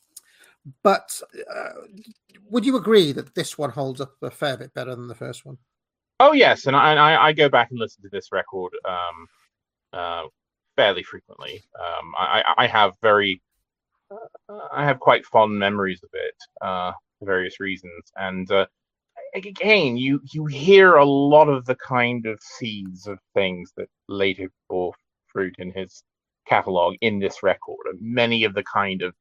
but uh, would you agree that this one holds up a fair bit better than the first one? Oh yes, and I, I go back and listen to this record um, uh, fairly frequently. Um, I, I have very, uh, I have quite fond memories of it uh, for various reasons. And uh, again, you you hear a lot of the kind of seeds of things that later bore fruit in his catalog in this record. And many of the kind of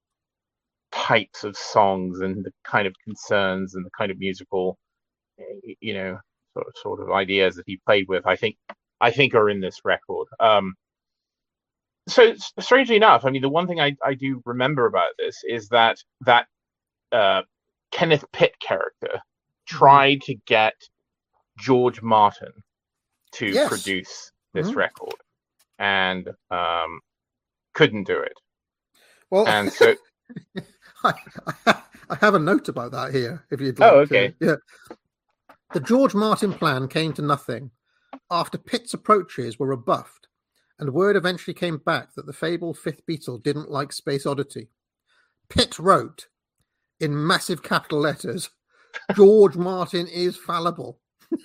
types of songs and the kind of concerns and the kind of musical, you know, sort of, sort of ideas that he played with, I think, I think are in this record. Um, so strangely enough, I mean, the one thing I, I do remember about this is that that uh, Kenneth Pitt character tried to get George Martin to yes. produce this mm-hmm. record and um, couldn't do it. Well, and so I, I have a note about that here, if you'd like. Oh, okay. To, yeah. The George Martin plan came to nothing after Pitt's approaches were rebuffed, and word eventually came back that the fabled fifth Beatle didn't like Space Oddity. Pitt wrote, in massive capital letters, George Martin is fallible.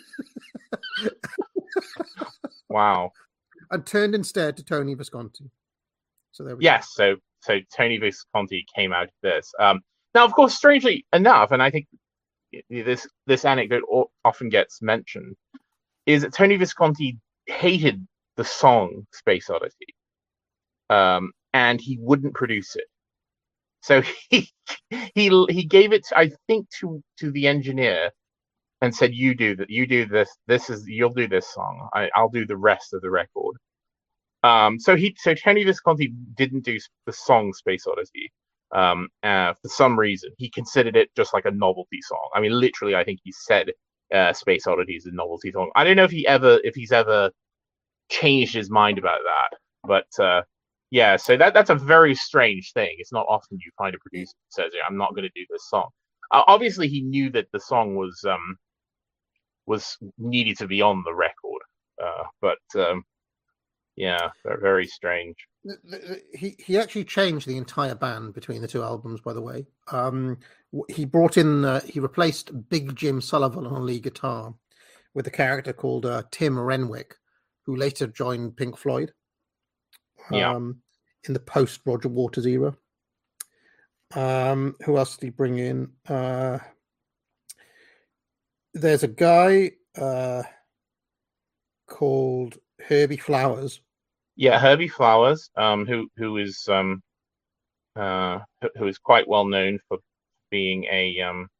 Wow. And turned instead to Tony Visconti. So there we yes, go. so so Tony Visconti came out of this. Um, now, of course, strangely enough, and I think this this anecdote often gets mentioned, is that Tony Visconti hated the song Space Oddity, um, and he wouldn't produce it. So he he he gave it, I think, to to the engineer and said, "You do that. You do this. This is you'll do this song. I, I'll do the rest of the record." Um, so he so Tony Visconti didn't do the song Space Oddity. Um, uh, for some reason, he considered it just like a novelty song. I mean, literally, I think he said uh, "Space Oddity" is a novelty song. I don't know if he ever, if he's ever changed his mind about that. But uh, yeah, so that that's a very strange thing. It's not often you find a producer who says, yeah, "I'm not going to do this song." Uh, obviously, he knew that the song was um, was needed to be on the record, uh, but um, yeah, very, very strange. He he actually changed the entire band between the two albums, by the way. Um, he brought in, uh, he replaced Big Jim Sullivan on lead guitar with a character called uh, Tim Renwick, who later joined Pink Floyd. Yeah. Um, in the post Roger Waters era. Um, who else did he bring in? Uh, there's a guy uh, called Herbie Flowers. Yeah, Herbie Flowers, um, who who is um, uh, who is quite well known for being a um,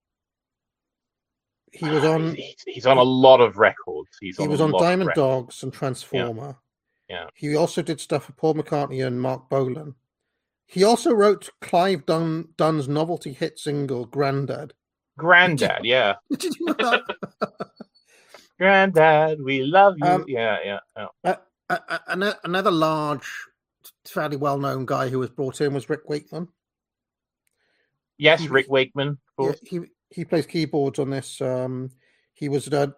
he was on he's, he's on a lot of records. He's he on was a on lot of Diamond records. Dogs and Transformer. Yeah. yeah. He also did stuff for Paul McCartney and Mark Bolan. He also wrote Clive Dunn, Dunn's novelty hit single "Grandad." Grandad, yeah. Did you know that? Grandad, we love you. Um, yeah, yeah. yeah. Uh, uh, uh, another large, fairly well-known guy who was brought in was Rick Wakeman. Yes, he, Rick Wakeman, of course. Yeah, he he plays keyboards on this. Um, he was uh,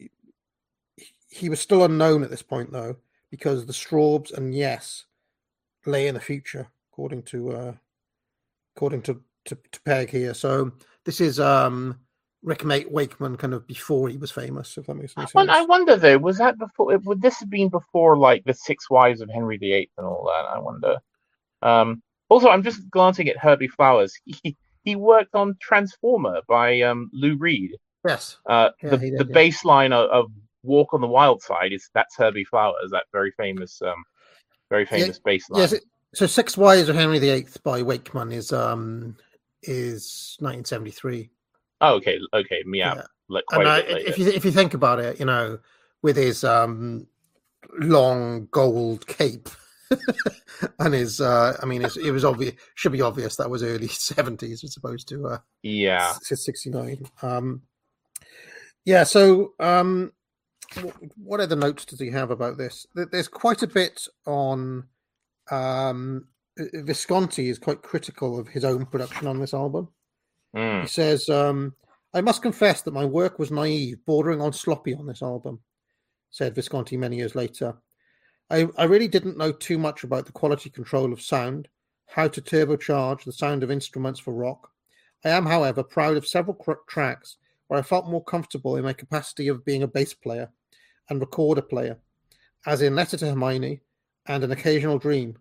he was still unknown at this point though, because the Strawbs and Yes lay in the future, according to uh, according to, to, to Peg here. So this is um, Rick Wakeman kind of before he was famous, if that makes any sense. I wonder though, was that before? Would this have been before like the Six Wives of Henry the Eighth and all that? I wonder. Um, also, I'm just glancing at Herbie Flowers. He he worked on Transformer by um, Lou Reed. Yes. Uh, yeah, the did, the yeah. bass line of, of Walk on the Wild Side is that's Herbie Flowers, that very famous, um, very famous yeah, bass line. Yes. It, so Six Wives of Henry the Eighth by Wakeman is um is nineteen seventy-three. Oh, okay, okay, yeah. yeah. Like quite and, a uh, bit later. If you if you think about it, you know, with his um long gold cape and his uh I mean, it's, it was obvious, should be obvious that was early seventies as opposed to uh yeah sixty-nine. Um, yeah. So um, what other notes does he have about this? There's quite a bit on. Um, Visconti is quite critical of his own production on this album. Mm. He says, um, I must confess that my work was naive, bordering on sloppy on this album, said Visconti many years later. I, I really didn't know too much about the quality control of sound, how to turbocharge the sound of instruments for rock. I am, however, proud of several cr- tracks where I felt more comfortable in my capacity of being a bass player and recorder player, as in Letter to Hermione and An Occasional Dream.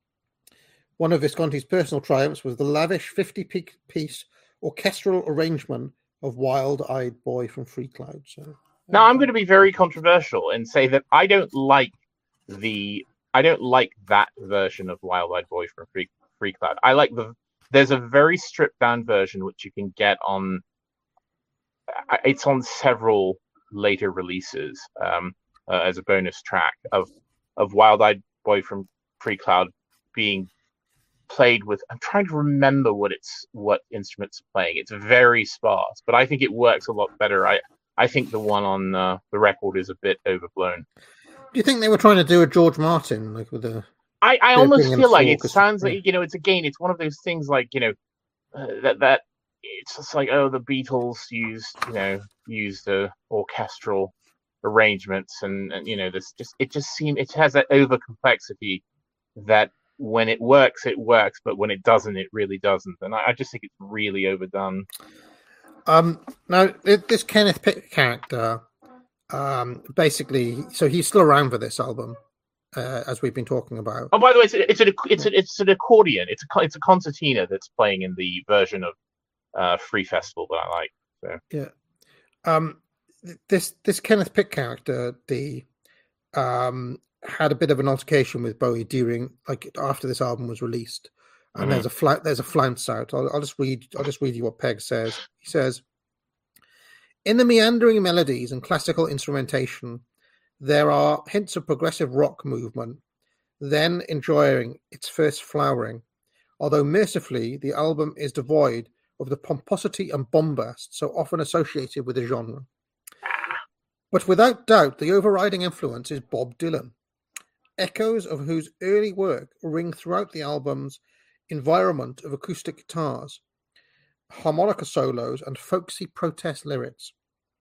One of Visconti's personal triumphs was the lavish fifty-piece orchestral arrangement of Wild-Eyed Boy from Free Cloud. So, now I'm going to be very controversial and say that I don't like the I don't like that version of Wild-Eyed Boy from Free Free Cloud. I like the there's a very stripped down version which you can get on. It's on several later releases um, uh, as a bonus track of of Wild-Eyed Boy from Free Cloud being played with. I'm trying to remember what it's what instruments are playing. It's very sparse, but I think it works a lot better. I I think the one on uh, the record is a bit overblown. Do you think they were trying to do a George Martin, like with a? I, I almost feel like it focus, sounds yeah. like, you know, it's again, it's one of those things like, you know, uh, that that it's just like, oh, the Beatles used, you know, used the orchestral arrangements, and, and you know, this just it just seems it has that over complexity that when it works, it works, but when it doesn't, it really doesn't, and I, I just think it's really overdone. Um, now this Kenneth Pick character, um, basically, so he's still around for this album, uh, as we've been talking about. Oh, by the way, it's a, it's a, it's a, it's an accordion. It's a it's a concertina that's playing in the version of uh, Free Festival that I like. So yeah, um, this this Kenneth Pick character, the um, had a bit of an altercation with Bowie during, like, after this album was released. And mm-hmm. there's a fla- there's a flounce out. I'll, I'll just read. I'll just read you what Peg says. He says, "In the meandering melodies and classical instrumentation, there are hints of progressive rock movement, then enjoying its first flowering. Although mercifully, the album is devoid of the pomposity and bombast so often associated with the genre. But without doubt, the overriding influence is Bob Dylan, echoes of whose early work ring throughout the album's environment of acoustic guitars, harmonica solos, and folksy protest lyrics.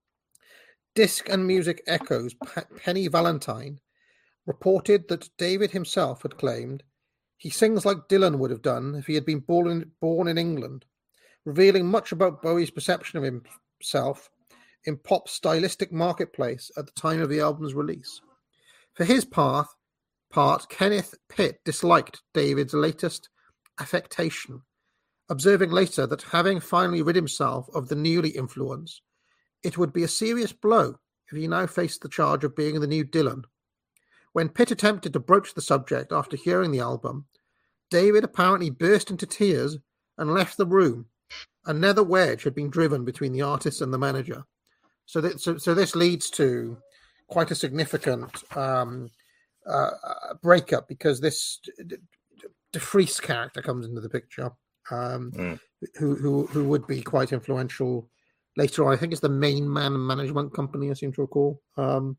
Disc and Music Echoes Penny Valentine reported that David himself had claimed he sings like Dylan would have done if he had been born in, born in England, revealing much about Bowie's perception of himself in pop's stylistic marketplace at the time of the album's release. For his part, part Kenneth Pitt disliked David's latest affectation, observing later that having finally rid himself of the Newley influence, it would be a serious blow if he now faced the charge of being the new Dylan. When Pitt attempted to broach the subject after hearing the album, David apparently burst into tears and left the room. Another wedge had been driven between the artist and the manager. So, that, so, so this leads to quite a significant um, uh, breakup, because this De Vries character comes into the picture, um, mm. who, who who would be quite influential later on. I think it's the Main Man Management Company, I seem to recall. Um,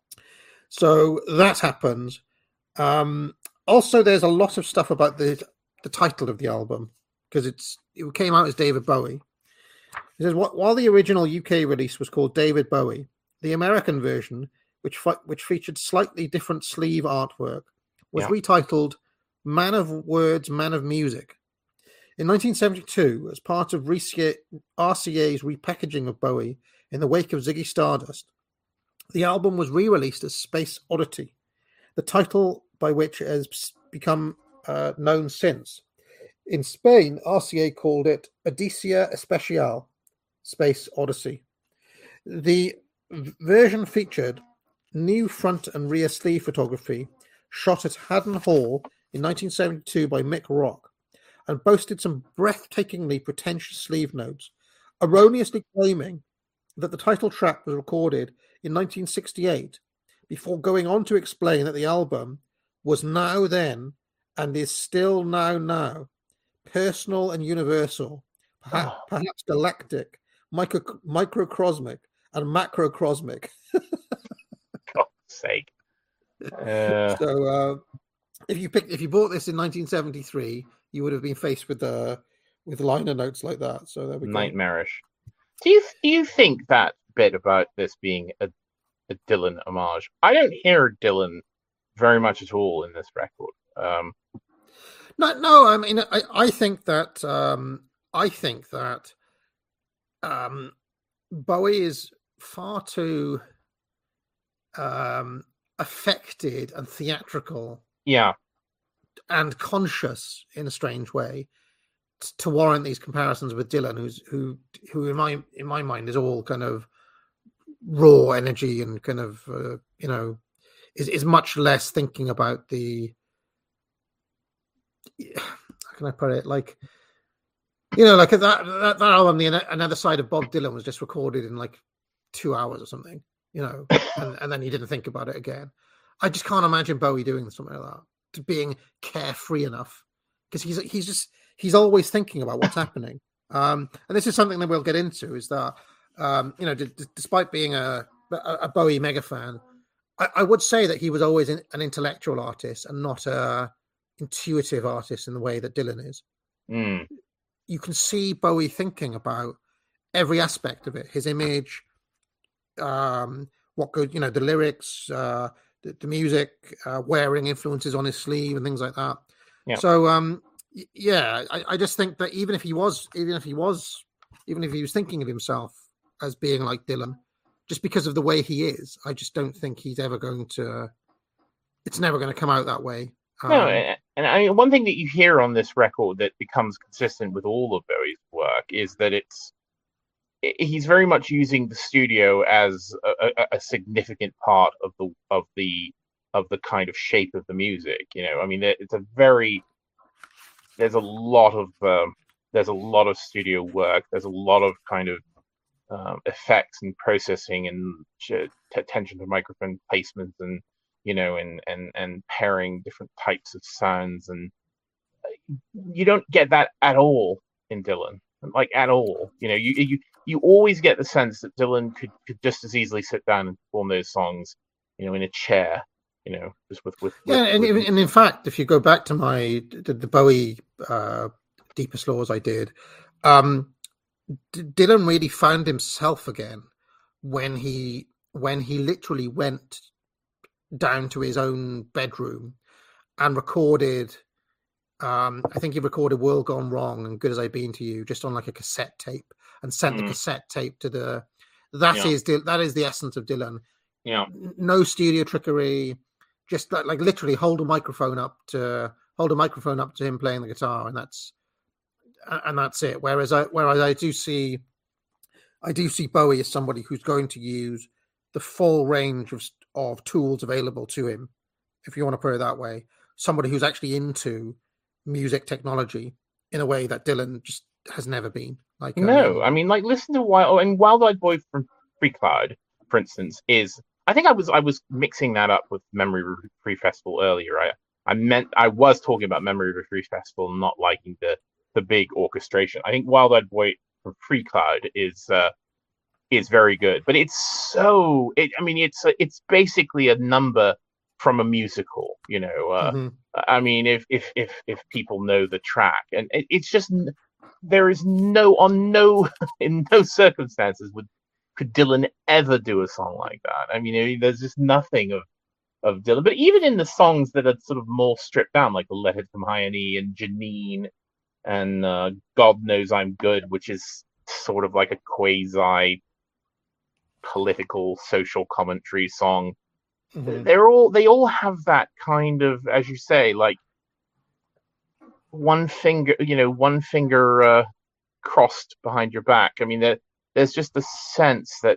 so that happens. Um, also, there's a lot of stuff about the the title of the album, because it's it came out as David Bowie. It says, while the original U K release was called David Bowie, the American version, which which featured slightly different sleeve artwork, was yeah. retitled Man of Words, Man of Music. In nineteen seventy-two, as part of R C A's repackaging of Bowie in the wake of Ziggy Stardust, the album was re-released as Space Oddity, the title by which it has become uh, known since. In Spain, R C A called it Odisea Especial, Space Odyssey. The v- version featured new front and rear sleeve photography shot at Haddon Hall in nineteen seventy-two by Mick Rock, and boasted some breathtakingly pretentious sleeve notes, erroneously claiming that the title track was recorded in nineteen sixty-eight, before going on to explain that the album was now then and is still now now, personal and universal, perhaps, oh. perhaps galactic, micro, microcosmic, and macrocosmic. God's sake. Uh... So, uh, if you picked, if you bought this in nineteen seventy-three, you would have been faced with uh, with liner notes like that. So there we go. Nightmarish. Do you do you think that bit about this being a, a Dylan homage? I don't hear Dylan very much at all in this record. Um, no, no. I mean, I, I think that um, I think that um, Bowie is far too um, affected and theatrical. Yeah, and conscious in a strange way t- to warrant these comparisons with Dylan, who's who who in my in my mind is all kind of raw energy and kind of uh, you know is is much less thinking about the how can I put it, like you know like that that, that album, the Another Side of Bob Dylan, was just recorded in like two hours or something, you know, and, and then he didn't think about it again. I just can't imagine Bowie doing something like that, to being carefree enough, because he's he's just he's always thinking about what's happening. Um, and this is something that we'll get into, is that um, you know, d- d- despite being a, a, a Bowie mega fan, I, I would say that he was always an, an intellectual artist and not a intuitive artist in the way that Dylan is. Mm. You can see Bowie thinking about every aspect of it: his image, um, what good, you know, the lyrics. Uh, The, the music, uh, wearing influences on his sleeve and things like that. Yeah. So, um, yeah, I, I just think that even if he was, even if he was, even if he was thinking of himself as being like Dylan, just because of the way he is, I just don't think he's ever going to. It's never going to come out that way. Um, no, and, and I mean, one thing that you hear on this record that becomes consistent with all of Bowie's work is that it's he's very much using the studio as a, a, a significant part of the of the of the kind of shape of the music. You know, I mean, it's a very there's a lot of um, there's a lot of studio work. There's a lot of kind of um, effects and processing and t- attention to microphone placements and you know and and and pairing different types of sounds, and you don't get that at all in Dylan. Like at all, you know, you you you always get the sense that Dylan could, could just as easily sit down and perform those songs, you know, in a chair, you know, just with with. Yeah, with, and with... and in fact, if you go back to my the, the Bowie uh, Deepest Laws I did, um, D- Dylan really found himself again when he when he literally went down to his own bedroom and recorded. Um, I think he recorded World Gone Wrong and Good As I've Been to You just on like a cassette tape, and sent mm. the cassette tape to the That Yeah. is Dil- that is the essence of Dylan. Yeah. N- No studio trickery, just like, like literally hold a microphone up to hold a microphone up to him playing the guitar, and that's and that's it. Whereas I whereas I do see I do see Bowie as somebody who's going to use the full range of of tools available to him, if you want to put it that way. Somebody who's actually into music technology in a way that Dylan just has never been. Like, No, I I mean, like, listen to Wild. Oh, and Wild Eyed Boy from Free Cloud, for instance, is. I think I was I was mixing that up with Memory Free Festival earlier. I I meant I was talking about Memory Free Festival, not liking the the big orchestration. I think Wild Eyed Boy from Free Cloud is uh, is very good, but it's so. It, I mean, it's a, it's basically a number from a musical. You know, uh, mm-hmm. I mean, if if if if people know the track, and it, it's just. There is no on no in no circumstances would could Dylan ever do a song like that. I mean, there's just nothing of of Dylan. But even in the songs that are sort of more stripped down, like the Letter to Hermione and Janine and uh, God Knows I'm Good, which is sort of like a quasi political social commentary song. Mm-hmm. They're all they all have that kind of, as you say, like. One finger, you know, one finger uh, crossed behind your back. I mean, there, there's just the sense that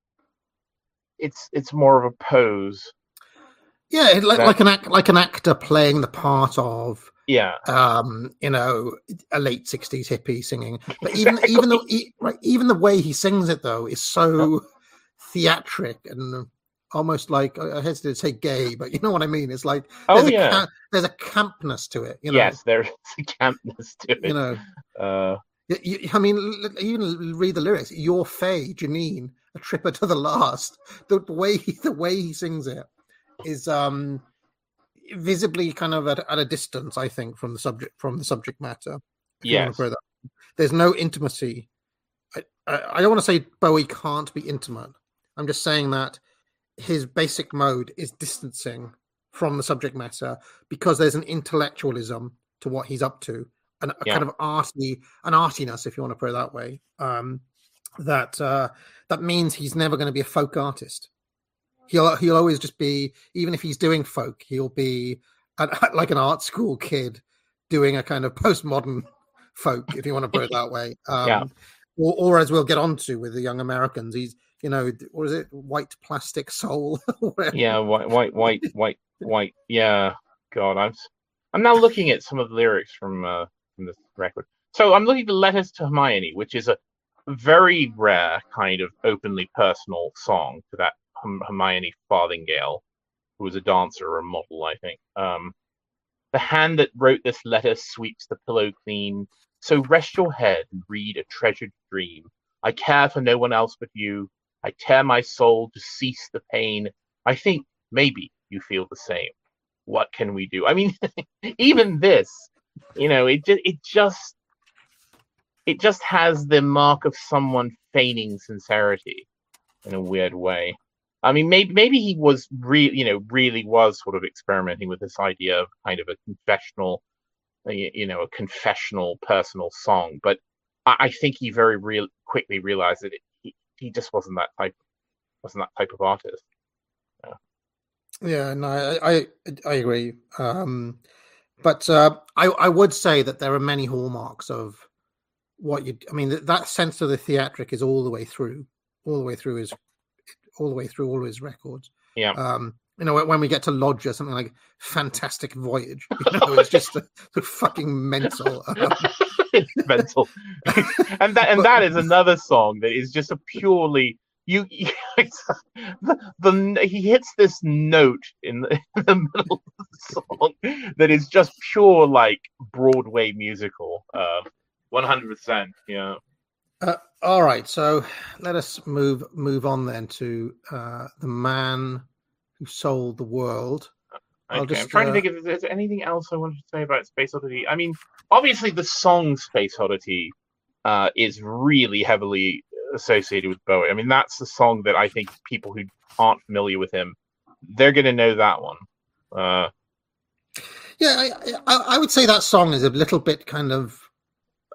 it's it's more of a pose. Yeah, like that, like an act, like an actor playing the part of, yeah, um, you know, a late sixties hippie singing. But even exactly. even the right, even the way he sings it though is so theatric and. Almost like I hesitate to say gay, but you know what I mean. It's like oh there's yeah, a camp, there's a campness to it. You know? Yes, there's a campness to it. You know, uh, you, you, I mean, even read the lyrics. Your Faye, Janine, a tripper to the last. The, the way he, the way he sings it is um, visibly kind of at, at a distance. I think from the subject from the subject matter. Yes, there's no intimacy. I, I, I don't want to say Bowie can't be intimate. I'm just saying that. His basic mode is distancing from the subject matter because there's an intellectualism to what he's up to, and a yeah. kind of arty, an artiness, if you want to put it that way. Um, that uh, that means he's never going to be a folk artist. He'll he'll always just be, even if he's doing folk, he'll be an, like an art school kid doing a kind of postmodern folk, if you want to put it that way. Um, yeah. Or, or as we'll get onto with the Young Americans, he's. You know, what is it? White plastic soul. yeah, white, white, white, white, white. Yeah, God, I'm, I'm now looking at some of the lyrics from uh, from this record. So I'm looking at the Letters to Hermione, which is a very rare kind of openly personal song to that Hermione Farthingale, who was a dancer or a model, I think. Um, the hand that wrote this letter sweeps the pillow clean. So rest your head and read a treasured dream. I care for no one else but you. I tear my soul to cease the pain. I think maybe you feel the same. What can we do? I mean, even this, you know, it just, it just, it just has the mark of someone feigning sincerity in a weird way. I mean, maybe maybe he was really, you know, really was sort of experimenting with this idea of kind of a confessional, you know, a confessional personal song. But I, I think he very real quickly realized that it, he, he just wasn't that type, wasn't that type of artist. Yeah, yeah no, I I, I agree. Um, but uh, I I would say that there are many hallmarks of what you. I mean, that, that sense of the theatric is all the way through, all the way through his, all the way through all his records. Yeah. Um, you know, when we get to Lodger, something like Fantastic Voyage, you know, it's just a, a fucking mental. Um, it's mental, and that and but, that is another song that is just a purely you. you the, the he hits this note in the, in the middle of the song that is just pure like Broadway musical. One hundred percent. Yeah. Uh, all right, so let us move move on then to uh, the man who sold the world. Okay, just, I'm trying uh, to think if there's anything else I wanted to say about Space Oddity. I mean, obviously the song Space Oddity uh, is really heavily associated with Bowie. I mean, that's the song that I think people who aren't familiar with him, they're going to know that one. Uh, yeah, I, I, I would say that song is a little bit kind of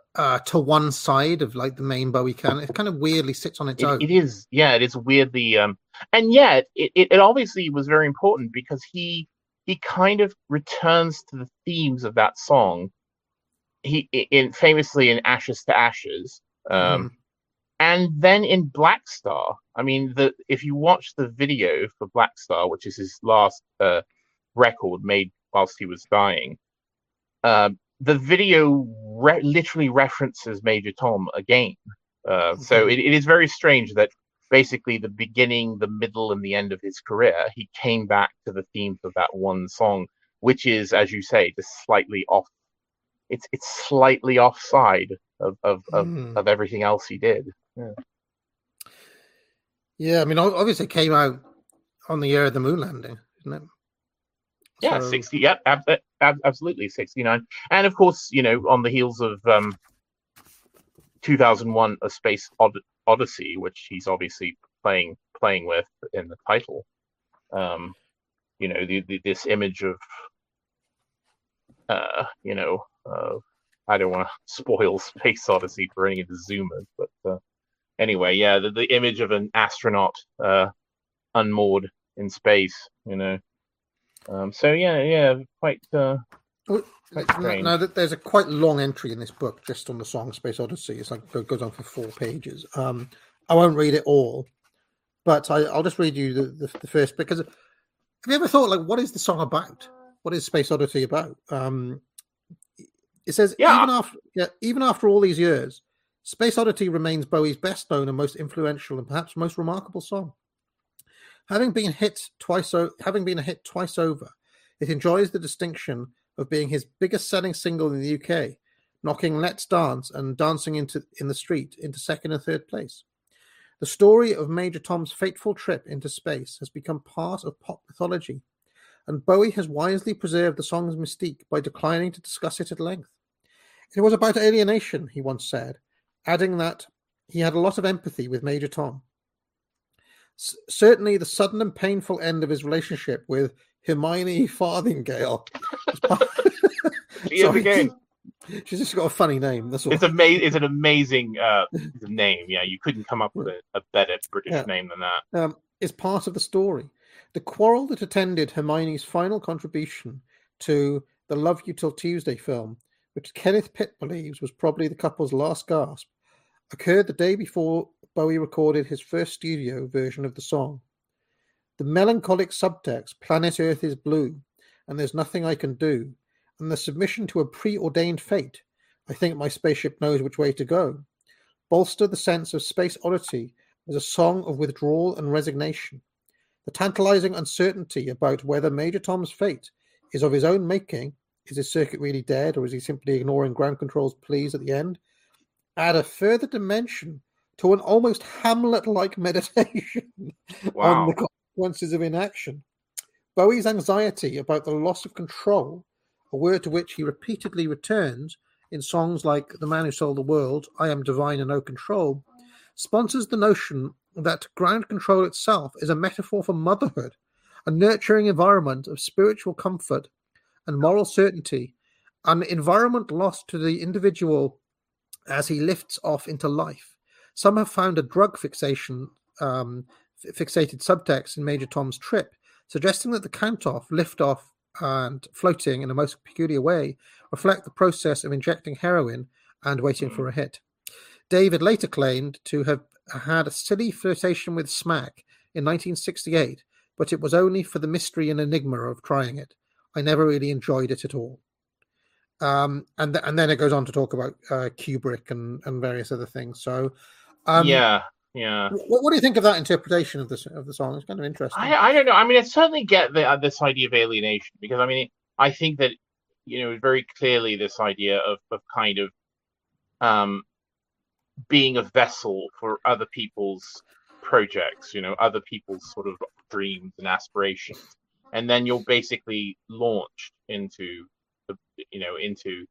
uh, to one side of like the main Bowie canon. It kind of weirdly sits on its It, own. it is, yeah, it is weirdly, um, and yet it, it, it obviously was very important because he he kind of returns to the themes of that song. He in famously in Ashes to Ashes, um, Mm-hmm. and then in Black Star. I mean, the if you watch the video for Black Star, which is his last uh, record made whilst he was dying, uh, the video re- literally references Major Tom again. Uh, so Mhm. it, it is very strange that basically the beginning, the middle, and the end of his career, he came back to the themes of that one song, which is, as you say, just slightly off. It's it's slightly offside of of of, Mm. of everything else he did. Yeah. Yeah, I mean, ob- obviously it came out on the year of the moon landing, isn't it? Yeah, So- sixty. Yep, ab- ab- absolutely, sixty-nine. And of course, you know, on the heels of um, two thousand one: A Space Od- Odyssey, which he's obviously playing playing with in the title. Um, you know, the, the, this image of, uh, you know, uh, I don't want to spoil Space Odyssey for any of the Zoomers, but uh, anyway, yeah, the, the image of an astronaut uh, unmoored in space, you know. Um, so yeah, yeah, quite. Uh, Oh, quite no, strange. no, that there's a quite long entry in this book just on the song Space Odyssey. It's like it goes on for four pages. Um, I won't read it all, but I, I'll just read you the, the, the first bit. Because have you ever thought, like, what is the song about? What is Space Odyssey about? Um, it says, Yeah. even after yeah, even after all these years, Space Odyssey remains Bowie's best known and most influential and perhaps most remarkable song. Having been hit twice, o- having been a hit twice over, it enjoys the distinction of being his biggest selling single in the U K, knocking Let's Dance and Dancing into in the Street into second and third place. The story of Major Tom's fateful trip into space has become part of pop mythology, and Bowie has wisely preserved the song's mystique by declining to discuss it at length. It was about alienation, he once said, adding that he had a lot of empathy with Major Tom. S- certainly, the sudden and painful end of his relationship with Hermione Farthingale. is part- She is Sorry. again. She's just got a funny name. That's all. It's amazing. It's an amazing uh, name. Yeah, you couldn't come up with a, a better British Yeah. name than that. Um, is part of the story. The quarrel that attended Hermione's final contribution to the Love You Till Tuesday film, which Kenneth Pitt believes was probably the couple's last gasp, occurred the day before Bowie recorded his first studio version of the song. The melancholic subtext, Planet Earth is blue, and there's nothing I can do, and the submission to a preordained fate, I think my spaceship knows which way to go, bolster the sense of Space Odyssey as a song of withdrawal and resignation. The tantalizing uncertainty about whether Major Tom's fate is of his own making, is his circuit really dead, or is he simply ignoring ground control's pleas at the end, add a further dimension to an almost Hamlet-like meditation on Wow. the consequences of inaction. Bowie's anxiety about the loss of control, a word to which he repeatedly returns in songs like The Man Who Sold the World, I Am Divine and No Control, sponsors the notion that ground control itself is a metaphor for motherhood, a nurturing environment of spiritual comfort and moral certainty, an environment lost to the individual as he lifts off into life. Some have found a drug fixation, um, fixated subtext in Major Tom's trip, suggesting that the count-off, lift-off, and floating in a most peculiar way reflect the process of injecting heroin and waiting for a hit. David later claimed to have had a silly flirtation with smack in nineteen sixty-eight, but it was only for the mystery and enigma of trying it. I never really enjoyed it at all. Um, and th- and then it goes on to talk about uh, Kubrick and, and various other things. So, um, yeah, yeah. What, what do you think of that interpretation of this of the song? It's kind of interesting. I, I don't know. I mean, I certainly get the, uh, this idea of alienation because I mean, I think that you know very clearly this idea of of kind of um, being a vessel for other people's projects, you know, other people's sort of dreams and aspirations, and then you're basically launched into the you know into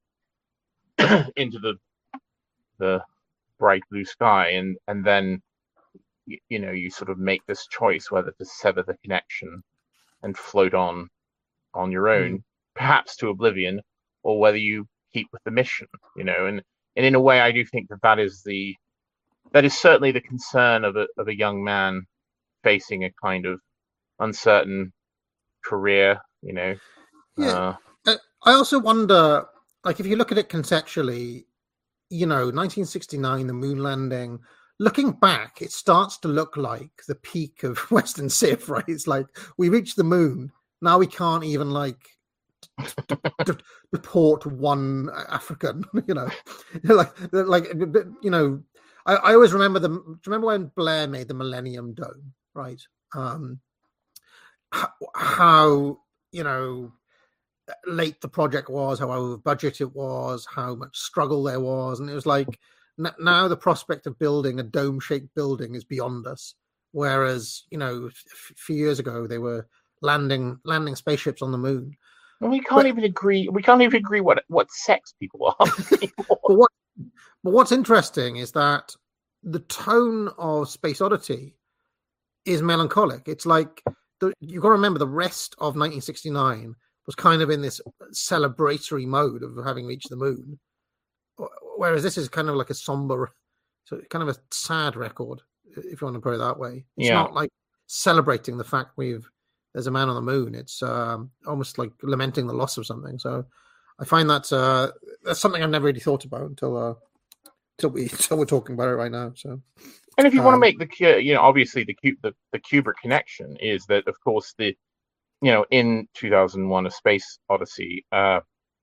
into the the bright blue sky, and and then you, you know you sort of make this choice whether to sever the connection and float on on your own, Mm. perhaps to oblivion, or whether you keep with the mission, you know. And and in a way, I do think that that is the that is certainly the concern of a of a young man facing a kind of uncertain career. You know. Yeah. Uh, I also wonder, like, if you look at it conceptually, you know, nineteen sixty-nine, the moon landing. Looking back, it starts to look like the peak of Western Civ, right? It's like we reached the moon. Now we can't even like d- d- deport one African, you know, like like you know. I, I always remember the. Do you remember when Blair made the Millennium Dome, right? Um, how, how you know late the project was, how over budget it was, how much struggle there was, and it was like. Now the prospect of building a dome-shaped building is beyond us. Whereas, you know, a few years ago they were landing landing spaceships on the moon. And we can't but, even agree. We can't even agree what what sex people are. but, what, but what's interesting is that the tone of Space Oddity is melancholic. It's like the, you've got to remember the rest of nineteen sixty-nine was kind of in this celebratory mode of having reached the moon. Whereas this is kind of like a somber, so kind of a sad record, if you want to put it that way. It's yeah. not like celebrating the fact we've there's a man on the moon. It's um, almost like lamenting the loss of something. So I find that uh, that's something I've never really thought about until uh, until we until we're talking about it right now. So, and if you um, want to make the you know obviously the the the Kubrick connection is that of course the you know in two thousand one A Space Odyssey uh,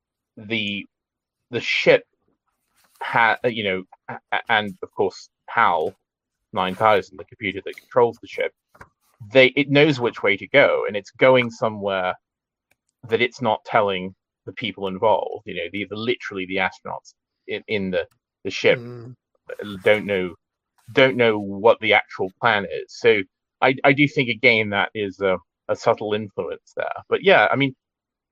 the the ship. Ha, you know, and of course HAL nine thousand, the computer that controls the ship, they it knows which way to go, and it's going somewhere that it's not telling the people involved. You know, the, the literally the astronauts in, in the the ship mm. don't know don't know what the actual plan is. So I I do think again that is a, a subtle influence there. But yeah, I mean,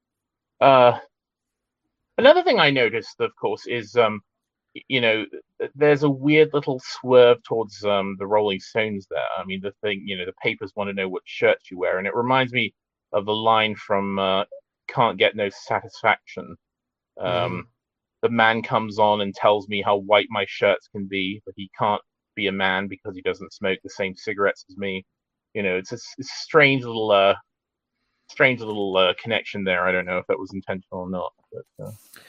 uh, another thing I noticed, of course, is um. you know, there's a weird little swerve towards um, the Rolling Stones there. I mean, the thing, you know, the papers want to know what shirts you wear. And it reminds me of the line from uh, Can't Get No Satisfaction. Um, mm. The man comes on and tells me how white my shirts can be, but he can't be a man because he doesn't smoke the same cigarettes as me. You know, it's a, it's a strange little, uh, strange little uh, connection there. I don't know if that was intentional or not. But, uh...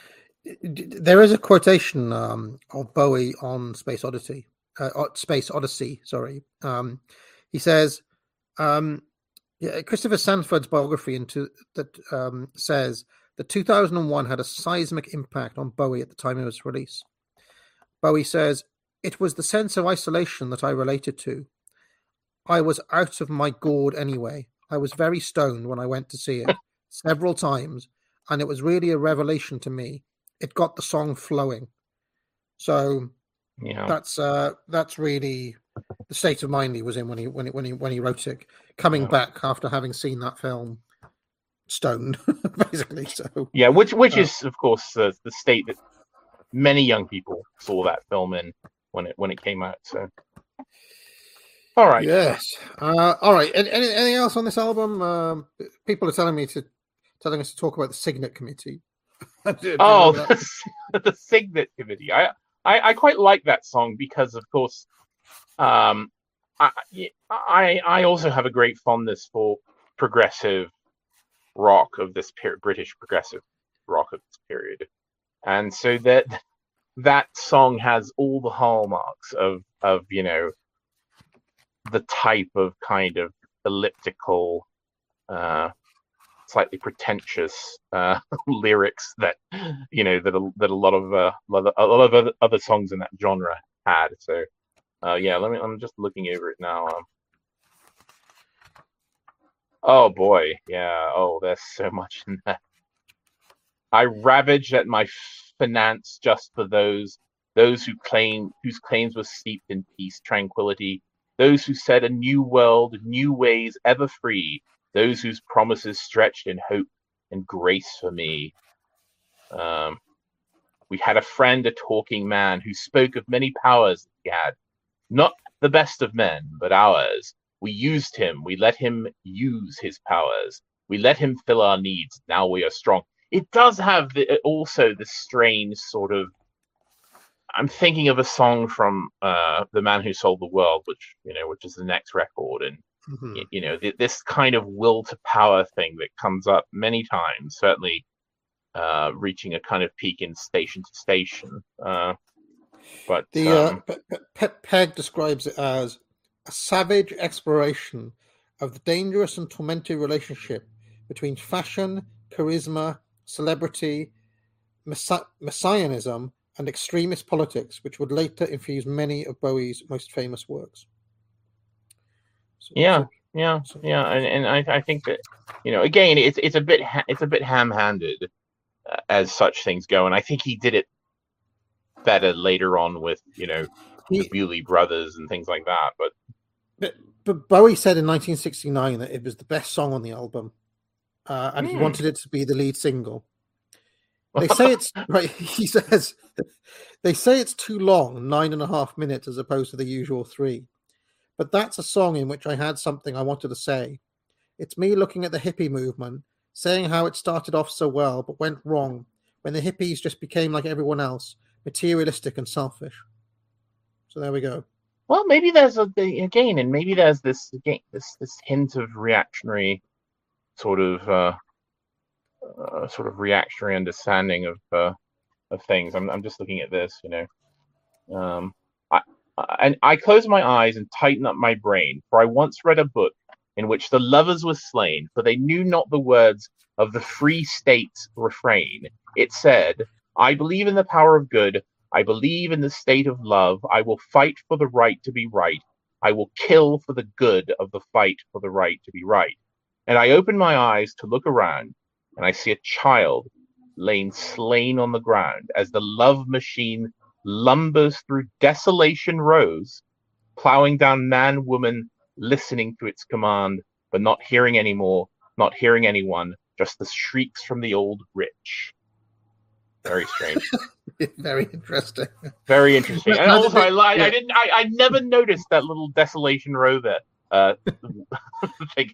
There is a quotation um, of Bowie on Space Odyssey. Uh, Space Odyssey, sorry. Um, he says, um, yeah, Christopher Sanford's biography into that um, says that two thousand one had a seismic impact on Bowie at the time of its release. Bowie says, "It was the sense of isolation that I related to. I was out of my gourd anyway. I was very stoned when I went to see it several times, and it was really a revelation to me. It got the song flowing." So yeah, that's uh, that's really the state of mind he was in when he when he when he when he wrote it. Coming yeah. back after having seen that film, stoned, basically. So yeah, which which uh, is of course uh, the state that many young people saw that film in when it when it came out. So all right, yes, uh, all right. Any, anything else on this album? Um, people are telling me to telling us to talk about the Signet Committee. Oh, the, the Signet Committee. I, I I quite like that song because, of course, um, I I I also have a great fondness for progressive rock of this period, British progressive rock of this period, and so that that song has all the hallmarks of of you know the type of kind of elliptical. Uh, slightly pretentious uh, lyrics that you know that a, that a lot of uh, a lot of other, other songs in that genre had. So uh, yeah, let me. I'm just looking over it now. Um, oh boy, yeah. Oh, there's so much in there. I ravaged at my finance just for those those who claim whose claims were steeped in peace, tranquility. Those who said a new world, new ways, ever free. Those whose promises stretched in hope and grace for me. Um, we had a friend, a talking man, who spoke of many powers he had. Not the best of men, but ours. We used him. We let him use his powers. We let him fill our needs. Now we are strong. It does have the, also the strange sort of... I'm thinking of a song from uh, The Man Who Sold the World, which you know, which is the next record, and Mm-hmm. you know, th- this kind of will to power thing that comes up many times, certainly uh, reaching a kind of peak in Station to Station. Uh, but The um, uh, Pe- Pe- Peg describes it as a savage exploration of the dangerous and tormented relationship between fashion, charisma, celebrity, messi- messianism, and extremist politics, which would later infuse many of Bowie's most famous works. So, yeah, so, yeah, so, yeah, and and I, I think that you know, again, it's it's a bit ha- it's a bit ham-handed uh, as such things go, and I think he did it better later on with you know the he, Bewley Brothers and things like that. But but, but Bowie said in nineteen sixty-nine that it was the best song on the album, uh, and he Hmm. wanted it to be the lead single. They say it's right. He says they say it's too long, nine and a half minutes, as opposed to the usual three. But that's a song in which I had something I wanted to say. It's me looking at the hippie movement, saying how it started off so well, but went wrong when the hippies just became like everyone else, materialistic and selfish. So there we go. Well, maybe there's a again, and maybe there's this again this this hint of reactionary sort of uh, uh, sort of reactionary understanding of uh, of things. I'm I'm just looking at this, you know. Um, I, I and I close my eyes and tighten up my brain, for I once read a book in which the lovers were slain, for they knew not the words of the free state's refrain. It said, "I believe in the power of good. I believe in the state of love. I will fight for the right to be right. I will kill for the good of the fight for the right to be right." And I open my eyes to look around, and I see a child laying slain on the ground as the love machine lumbers through desolation rows, plowing down man, woman, listening to its command, but not hearing any more, not hearing anyone, just the shrieks from the old rich. Very strange. Very interesting. Very interesting. And Now, also, I, I, yeah. I didn't, I, I never noticed that little desolation row there. Uh, thing.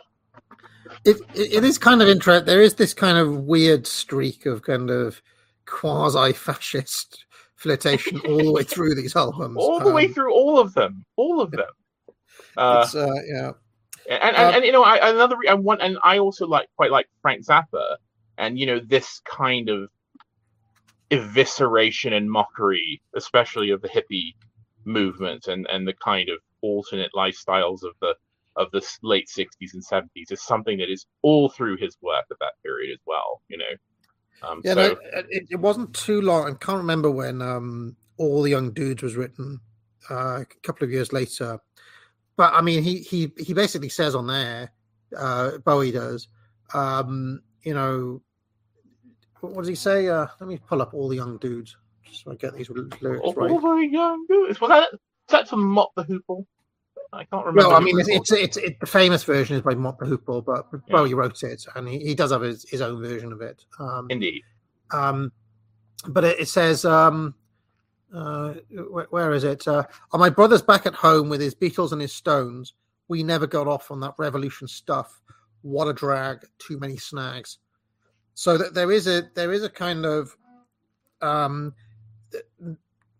It, it it is kind of interesting. There is this kind of weird streak of kind of quasi-fascist flirtation all the way through these albums. all the way Um, through all of them, all of them. Uh, it's uh, yeah. and, and, Um, and you know, I, another I want, and I also like quite like Frank Zappa, and you know, this kind of evisceration and mockery, especially of the hippie movement and and the kind of alternate lifestyles of the of the late sixties and seventies, is something that is all through his work at that period as well. You know. Um, Yeah, so, no, it, it wasn't too long. I can't remember when um, All the Young Dudes was written, uh, a couple of years later. But I mean, he he he basically says on there, uh, Bowie does, um, you know, what does he say? Uh, let me pull up All the Young Dudes just so I get these lyrics all right. the young dudes. Was that, was that to Mott the Hoople? I can't remember. Well, I who mean, it's, recorded it's, it's, it's the famous version is by Mott the Hoople, but Yeah. Bowie wrote it, and he, he does have his, his own version of it. Um, Indeed. Um, but it, it says, um, uh, where, where is it? Uh, "Are my brother's back at home with his Beatles and his Stones? We never got off on that revolution stuff. What a drag! Too many snags." So that there is a there is a kind of um, the,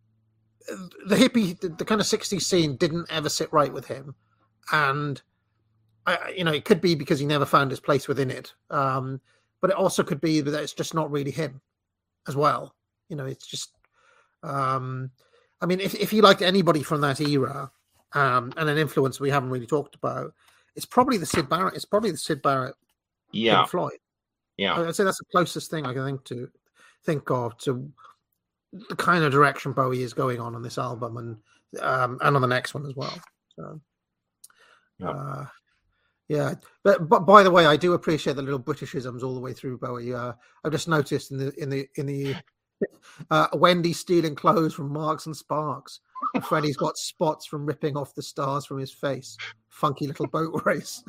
the hippie, the, the kind of sixties scene didn't ever sit right with him, and I, you know, it could be because he never found his place within it. Um, but it also could be that it's just not really him as well. You know, it's just, um, I mean, if, if you liked anybody from that era, um, and an influence we haven't really talked about, it's probably the Sid Barrett. It's probably the Sid Barrett Yeah. Pink Floyd. Yeah. I'd say that's the closest thing I can think to think of to the kind of direction Bowie is going on on this album, and um, and on the next one as well. So, Yeah. uh, yeah. But but by the way, I do appreciate the little Britishisms all the way through Bowie. Uh, I've just noticed in the in the in the uh, Wendy stealing clothes from Marks and Sparks. Freddie's got spots from ripping off the stars from his face. Funky little boat race.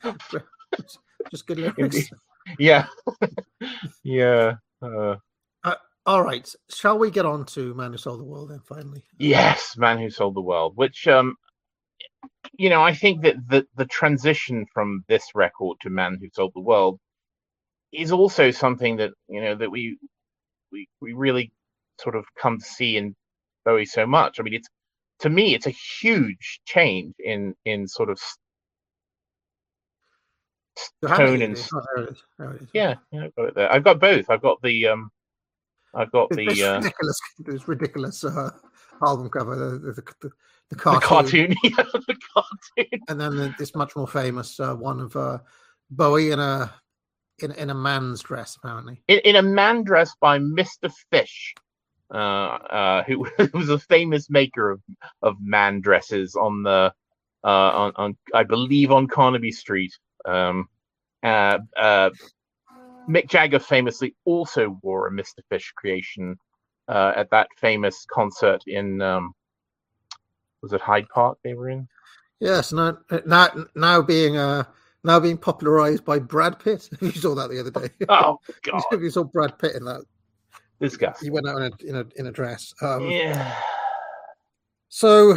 Just good lyrics. Yeah. Yeah. Uh, Uh, all right. Shall we get on to Man Who Sold the World then, finally? yes, Man Who Sold the World, which, um, you know, I think that the, the transition from this record to Man Who Sold the World is also something that, you know, that we we we really sort of come to see in Bowie so much. I mean, it's to me, it's a huge change in in sort of tone and yeah, yeah, I've got it there. I've got both. I've got the um, I've got it's, the it's uh, ridiculous, this ridiculous uh, album cover, the the, the, the cartoon, the cartoon, yeah, the cartoon, and then the, this much more famous uh, one of uh, Bowie in a in in a man's dress, apparently. In, in a man dress by Mister Fish, uh, uh, who was a famous maker of of man dresses on the uh, on, on I believe on Carnaby Street. Um, uh, uh, Mick Jagger famously also wore a Mister Fish creation uh, at that famous concert in um, was it Hyde Park they were in? Yes, now now now being uh now being popularized by Brad Pitt. You saw that the other day. Oh God! You saw Brad Pitt in that. Disgusting. He went out in a in a, in a dress. Um, yeah. So,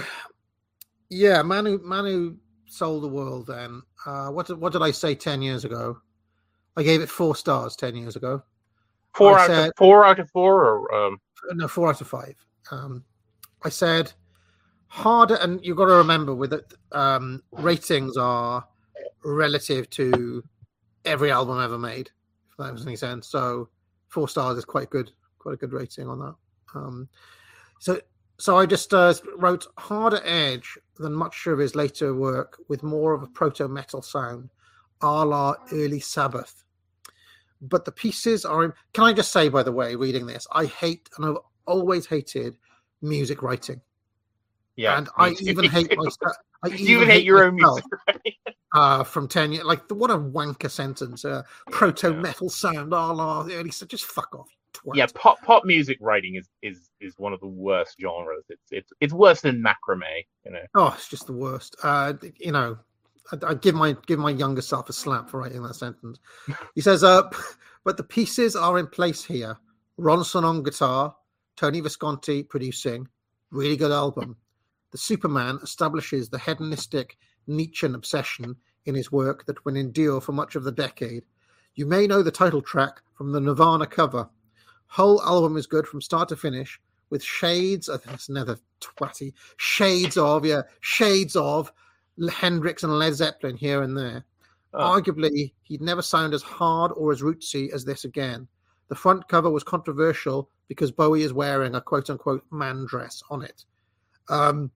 yeah, Manu Manu sold the world. Then uh, what did what did I say ten years ago? I gave it four stars ten years ago. Four I out said, of four out of four, or um... no, four out of five. Um, I said harder, and you've got to remember with it, um, ratings are relative to every album ever made. If that makes any sense. So four stars is quite good, quite a good rating on that. Um, so, so I just uh, wrote harder edge than much of his later work, with more of a proto metal sound, a la early Sabbath. But the pieces are in... Can I just say, by the way, reading this, I hate, and I've always hated music writing. Yeah, and I even hate myself. I even, you even hate, hate your myself, own music. uh, from ten years, like what a wanker sentence. Uh, proto metal yeah. sound, a la early. Just fuck off. Twat. Yeah, pop pop music writing is, is is one of the worst genres. It's it's it's worse than macrame. You know. Oh, it's just the worst. Uh, you know. I give my give my younger self a slap for writing that sentence. He says, uh, but the pieces are in place here. Ronson on guitar, Tony Visconti producing, really good album. The Superman establishes the hedonistic Nietzschean obsession in his work that will endure for much of the decade. You may know the title track from the Nirvana cover. Whole album is good from start to finish, with shades of, that's another twatty, shades of, yeah, shades of, Hendrix and Led Zeppelin here and there. Oh. Arguably, he'd never sound as hard or as rootsy as this again. The front cover was controversial because Bowie is wearing a quote-unquote man dress on it. Um,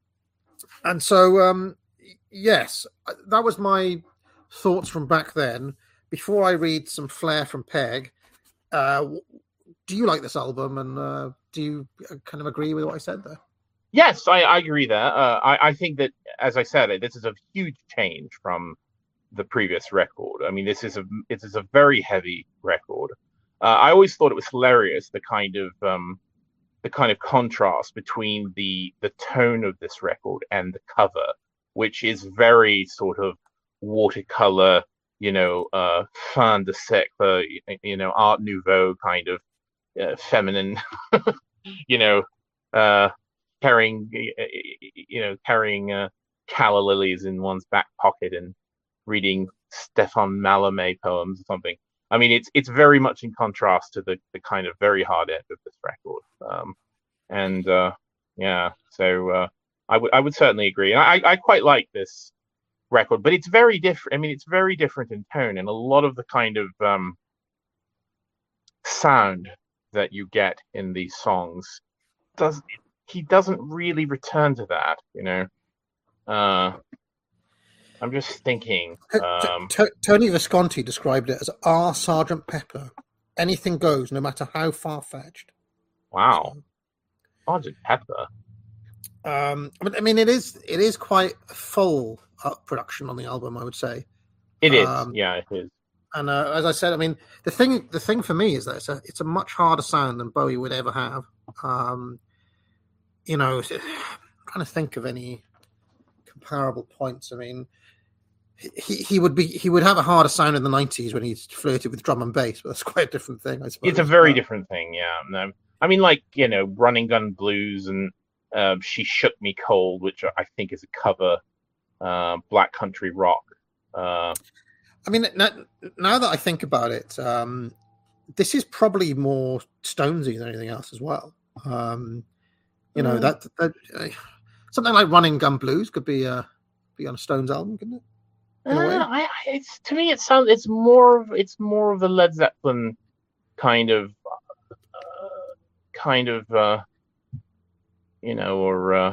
and so, um, yes, that was my thoughts from back then. Before I read some flair from Peg, uh, do you like this album? And uh, do you kind of agree with what I said there? Yes, I, I agree there. Uh, I, I think that, as I said, this is a huge change from the previous record. I mean, this is a it is a very heavy record. Uh, I always thought it was hilarious, the kind of um, the kind of contrast between the the tone of this record and the cover, which is very sort of watercolor, you know, uh, fin de siècle, you know, Art Nouveau kind of uh, feminine, you know. Uh, carrying, you know, carrying uh, calla lilies in one's back pocket and reading Stefan Mallarmé poems or something. I mean, it's it's very much in contrast to the, the kind of very hard end of this record. Um, and uh, yeah, so uh, I would I would certainly agree. And I I quite like this record, but it's very different. I mean, it's very different in tone, and a lot of the kind of um, sound that you get in these songs does. He doesn't really return to that, you know. Uh, I'm just thinking. Um, T- T- Tony Visconti described it as our Sergeant Pepper. Anything goes, no matter how far-fetched. Wow, so, Sergeant Pepper. Um, I mean, it is it is quite a full uh, production on the album, I would say. It is, um, yeah, it is. And uh, as I said, I mean, the thing the thing for me is that it's a, it's a much harder sound than Bowie would ever have. Um, You know, I'm trying to think of any comparable points. I mean, he he would be he would have a harder sound in the nineties when he flirted with drum and bass, but that's quite a different thing, I suppose. It's a very different thing, yeah. No, I mean, like, you know, Running Gun Blues and uh, She Shook Me Cold, which I think is a cover, uh, Black Country Rock. Uh, I mean, now, now that I think about it, um, this is probably more Stonesy than anything else as well. Um, You know, mm. that, that uh, something like Running Gun Blues could be uh, be on a Stones album, couldn't it? In uh, a way? I, it's to me, it sounds it's more of it's more of the Led Zeppelin kind of uh, kind of uh, you know, or uh,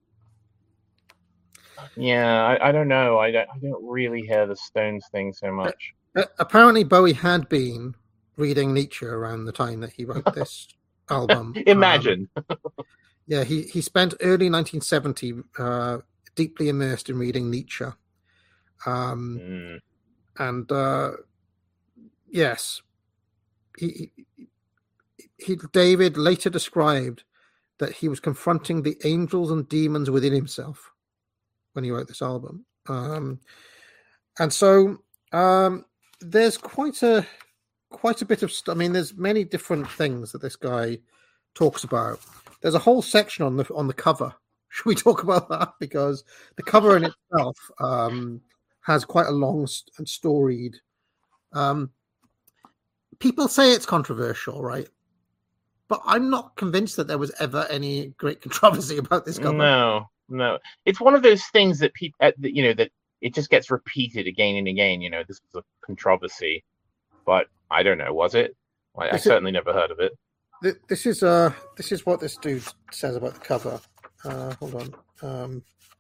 yeah, I, I don't know. I don't I don't really hear the Stones thing so much. Uh, apparently, Bowie had been reading Nietzsche around the time that he wrote this album. Imagine. Um, yeah, he he spent early nineteen seventy uh, deeply immersed in reading Nietzsche. Um, mm. And uh, yes, he, he, he David later described that he was confronting the angels and demons within himself when he wrote this album. Um, and so um, there's quite a quite a bit of st- I mean, there's many different things that this guy talks about. There's a whole section on the on the cover. Should we talk about that? Because the cover in itself um, has quite a long and storied. Um, people say it's controversial, right? But I'm not convinced that there was ever any great controversy about this cover. No, no. It's one of those things that people, you know, that it just gets repeated again and again. You know, this was a controversy, but I don't know, was it? I, I certainly never heard of it. This is uh, this is what this dude says about the cover. Uh, hold on. Um,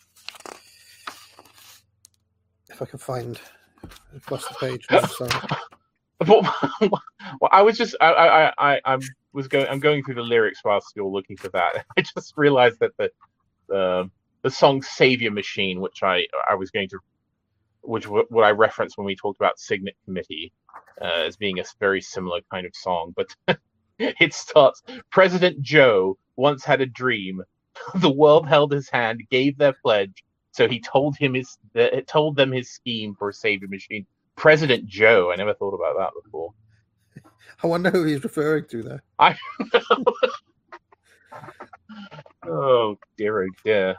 if I can find, I've lost the page. Now, so. Well, I was just, I, I, I, I was going, I'm going through the lyrics whilst you're looking for that. I just realized that the, the, the song "Savior Machine," which I, I was going to, which what I referenced when we talked about Signet Committee, uh, as being a very similar kind of song, but it starts: President Joe once had a dream. The world held his hand, gave their pledge. So he told him his, it told them his scheme for a savior machine. President Joe. I never thought about that before. I wonder who he's referring to there. I. Oh dear, oh dear.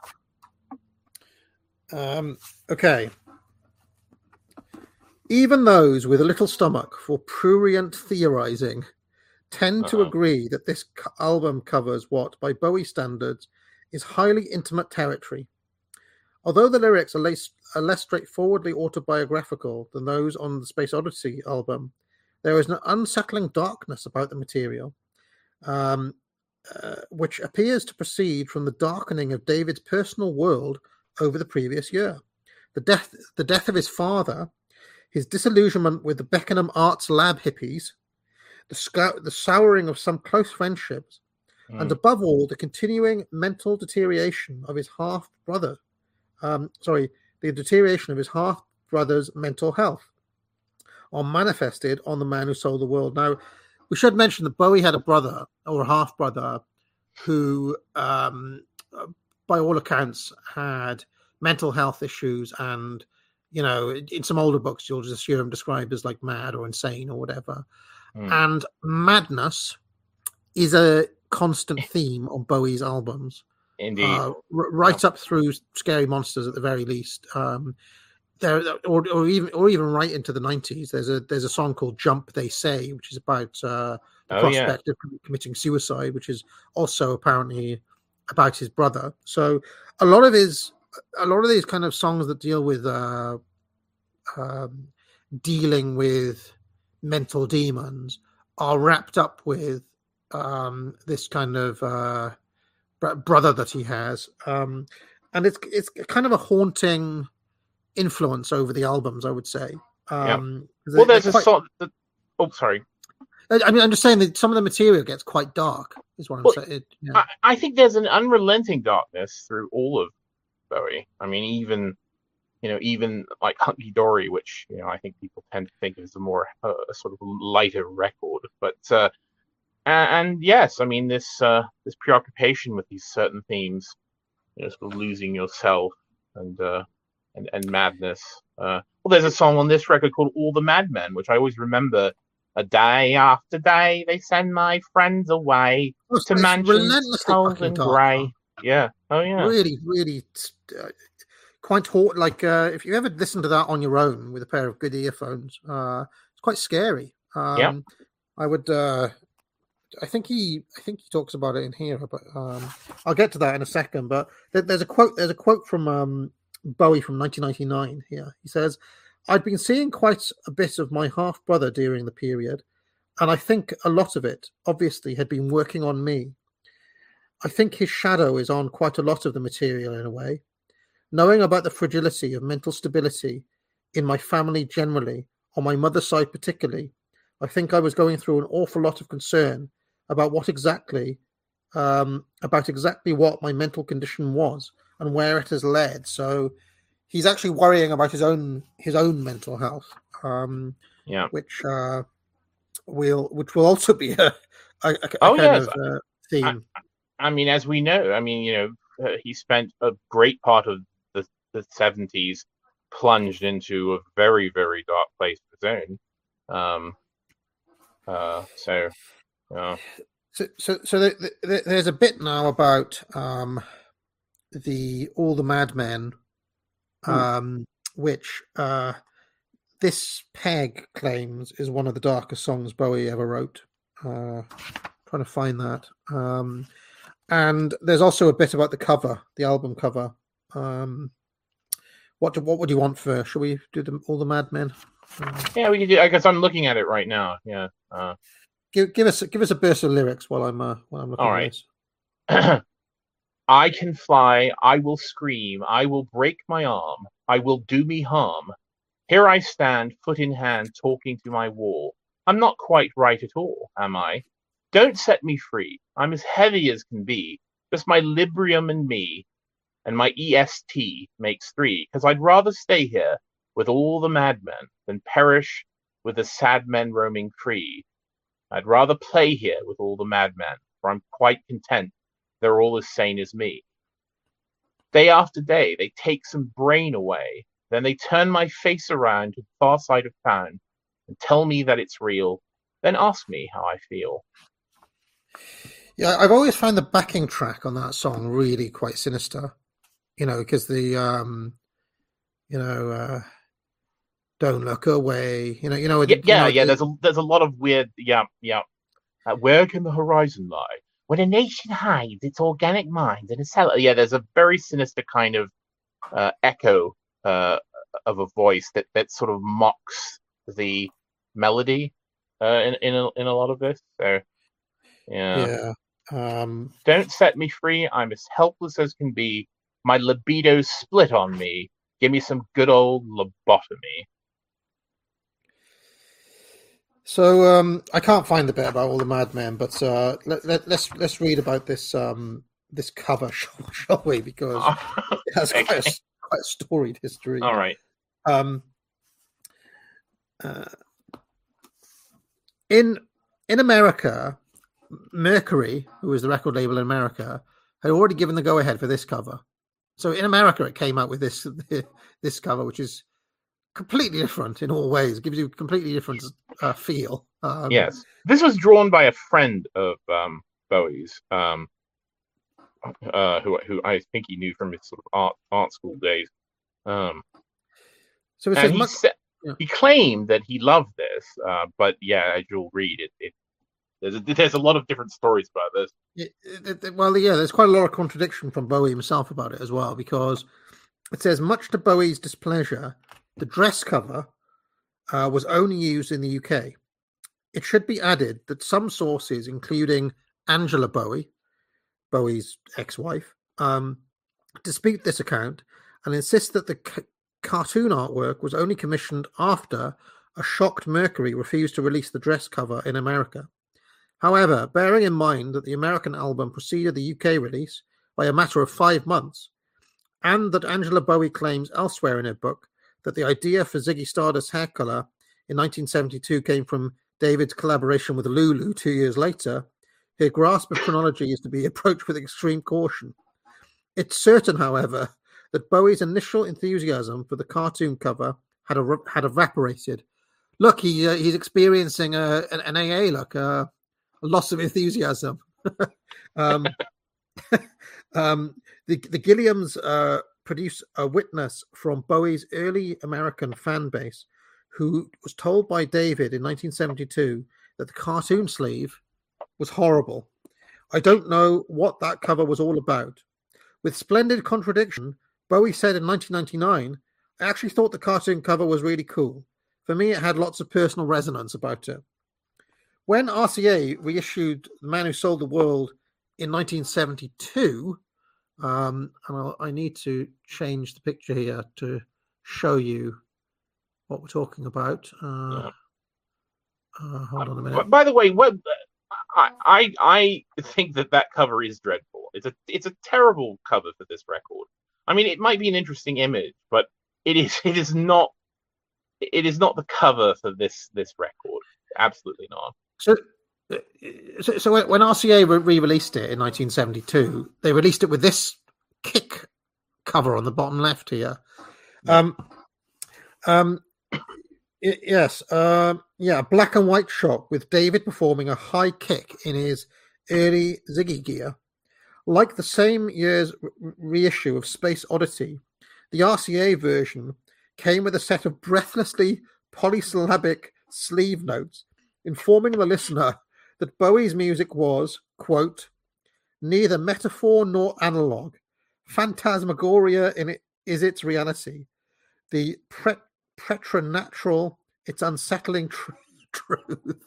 Um. Okay. Even those with a little stomach for prurient theorizing tend uh-huh. to agree that this album covers what, by Bowie standards, is highly intimate territory. Although the lyrics are less, are less straightforwardly autobiographical than those on the Space Odyssey album, there is an unsettling darkness about the material, um, uh, which appears to proceed from the darkening of David's personal world over the previous year. The death, the death of his father, his disillusionment with the Beckenham Arts Lab hippies, the, sc- the souring of some close friendships, mm. and above all, the continuing mental deterioration of his half-brother. Um, sorry, the deterioration of his half-brother's mental health are manifested on The Man Who Sold the World. Now, we should mention that Bowie had a brother, or a half-brother, who, um, by all accounts, had mental health issues, and, you know, in some older books, you'll just hear him described as, like, mad or insane or whatever. Mm. And madness is a constant theme on Bowie's albums. Indeed, uh, r- right up through Scary Monsters at the very least. Um, there, or, or even, or even right into the nineties. There's a there's a song called "Jump, They Say," which is about uh, the oh, prospect yeah. of committing suicide, which is also apparently about his brother. So a lot of his, a lot of these kind of songs that deal with uh, um, dealing with mental demons are wrapped up with um, this kind of. Uh, brother that he has, um, and it's it's kind of a haunting influence over the albums, I would say. Um, yeah. Well, there's a quite... song. That... Oh, sorry. I mean, I'm just saying that some of the material gets quite dark. Is what I'm well, saying. It, yeah. I, I think there's an unrelenting darkness through all of Bowie. I mean, even you know, even like Hunky Dory, which you know I think people tend to think is a more uh, sort of lighter record, but. Uh, And, and yes, I mean this uh, this preoccupation with these certain themes, you know, sort of losing yourself and uh, and and madness. Uh, well, there's a song on this record called "All the Madmen," which I always remember. A day after day, they send my friends away oh, to mansions cold and grey. Yeah. Oh yeah. Really, really, uh, quite hot. Like uh, if you ever listen to that on your own with a pair of good earphones, uh, it's quite scary. Um, yeah. I would. Uh, I think he I think he talks about it in here, but um, I'll get to that in a second. But there, there's a quote there's a quote from um, Bowie from nineteen ninety-nine here. He says, "I'd been seeing quite a bit of my half brother during the period, and I think a lot of it obviously had been working on me. I think his shadow is on quite a lot of the material in a way. Knowing about the fragility of mental stability in my family generally, on my mother's side particularly, I think I was going through an awful lot of concern about what exactly, um, about exactly what my mental condition was and where it has led." So he's actually worrying about his own his own mental health, um, yeah, which uh, will which will also be a, a, a oh, kind yes. of uh, theme. I, I mean, as we know, I mean, you know, uh, he spent a great part of the the seventies plunged into a very, very dark place of his own. Um, uh, so, uh, so, so, so the, the, there's a bit now about um, the all the madmen, um, which uh, this Peg claims is one of the darkest songs Bowie ever wrote. Uh, trying to find that. Um, and there's also a bit about the cover, the album cover. Um, what do, what would you want first? Shall we do the, all the madmen? Uh, yeah, we can do. I guess I'm looking at it right now. Yeah. Uh, give give us give us a burst of lyrics while I'm uh, while I'm looking all at right. this. I can fly. I will scream. I will break my arm. I will do me harm. Here I stand, foot in hand, talking to my wall. I'm not quite right at all, am I? Don't set me free. I'm as heavy as can be. Just my librium and me, and my E S T makes three, because I'd rather stay here with all the madmen than perish with the sad men roaming free. I'd rather play here with all the madmen, for I'm quite content they're all as sane as me. Day after day, they take some brain away. Then they turn my face around to the far side of town and tell me that it's real. Then ask me how I feel. Yeah, I've always found the backing track on that song really quite sinister. You know, because the, um, you know, uh, don't look away. You know, you know. Yeah, you yeah, know, yeah. the, There's a there's a lot of weird. Yeah, yeah. Uh, where can the horizon lie? When a nation hides its organic mind in a cellar. Yeah, there's a very sinister kind of uh, echo uh, of a voice that, that sort of mocks the melody uh, in in a, in a lot of this. So, yeah. Yeah. Um, Don't set me free. I'm as helpless as can be. My libido's split on me. Give me some good old lobotomy. So um, I can't find the bit about all the madmen, but uh, let, let, let's let's read about this um, this cover, shall, shall we? Because it has quite a, quite a storied history. All right. Um, uh, in in America, Mercury, who was the record label in America, had already given the go ahead for this cover. So in America, it came out with this this cover, which is completely different in all ways. It gives you a completely different uh, feel. Um, yes, this was drawn by a friend of um, Bowie's, um, uh, who who I think he knew from his sort of art art school days. Um, so it and says he much, said, yeah. he claimed that he loved this, uh, but yeah, as you'll read, it, it there's a, there's a lot of different stories about this. It, it, it, well, yeah, there's quite a lot of contradiction from Bowie himself about it as well, because it says, much to Bowie's displeasure, the dress cover uh, was only used in the U K. It should be added that some sources, including Angela Bowie, Bowie's ex-wife, um, dispute this account and insist that the c- cartoon artwork was only commissioned after a shocked Mercury refused to release the dress cover in America. However, bearing in mind that the American album preceded the U K release by a matter of five months, and that Angela Bowie claims elsewhere in her book that the idea for Ziggy Stardust's hair colour in nineteen seventy-two came from David's collaboration with Lulu two years later, her grasp of chronology is to be approached with extreme caution. It's certain, however, that Bowie's initial enthusiasm for the cartoon cover had a, had evaporated. Look, he uh, he's experiencing a, an, an A A, look, uh, a loss of enthusiasm. um, um, the, the Gilliams uh, produce a witness from Bowie's early American fan base who was told by David in nineteen seventy-two that the cartoon sleeve was horrible. I don't know what that cover was all about. With splendid contradiction, Bowie said in nineteen ninety-nine, I actually thought the cartoon cover was really cool. For me, it had lots of personal resonance about it. When R C A reissued The Man Who Sold the World in nineteen seventy-two, um, and I'll, I need to change the picture here to show you what we're talking about. Uh, yeah. uh, hold on a minute. By the way, what I, I I think that that cover is dreadful. It's a it's a terrible cover for this record. I mean, it might be an interesting image, but it is it is not it is not the cover for this this record. Absolutely not. So, so, so when R C A re-released it in nineteen seventy-two, they released it with this Kick cover on the bottom left here. Um, um, it, yes, uh, yeah, black and white shot with David performing a high kick in his early Ziggy gear. Like the same year's re- reissue of Space Oddity, the R C A version came with a set of breathlessly polysyllabic sleeve notes informing the listener that Bowie's music was, quote, neither metaphor nor analog. Phantasmagoria in it is its reality. The pre- preternatural, its unsettling tr- truth.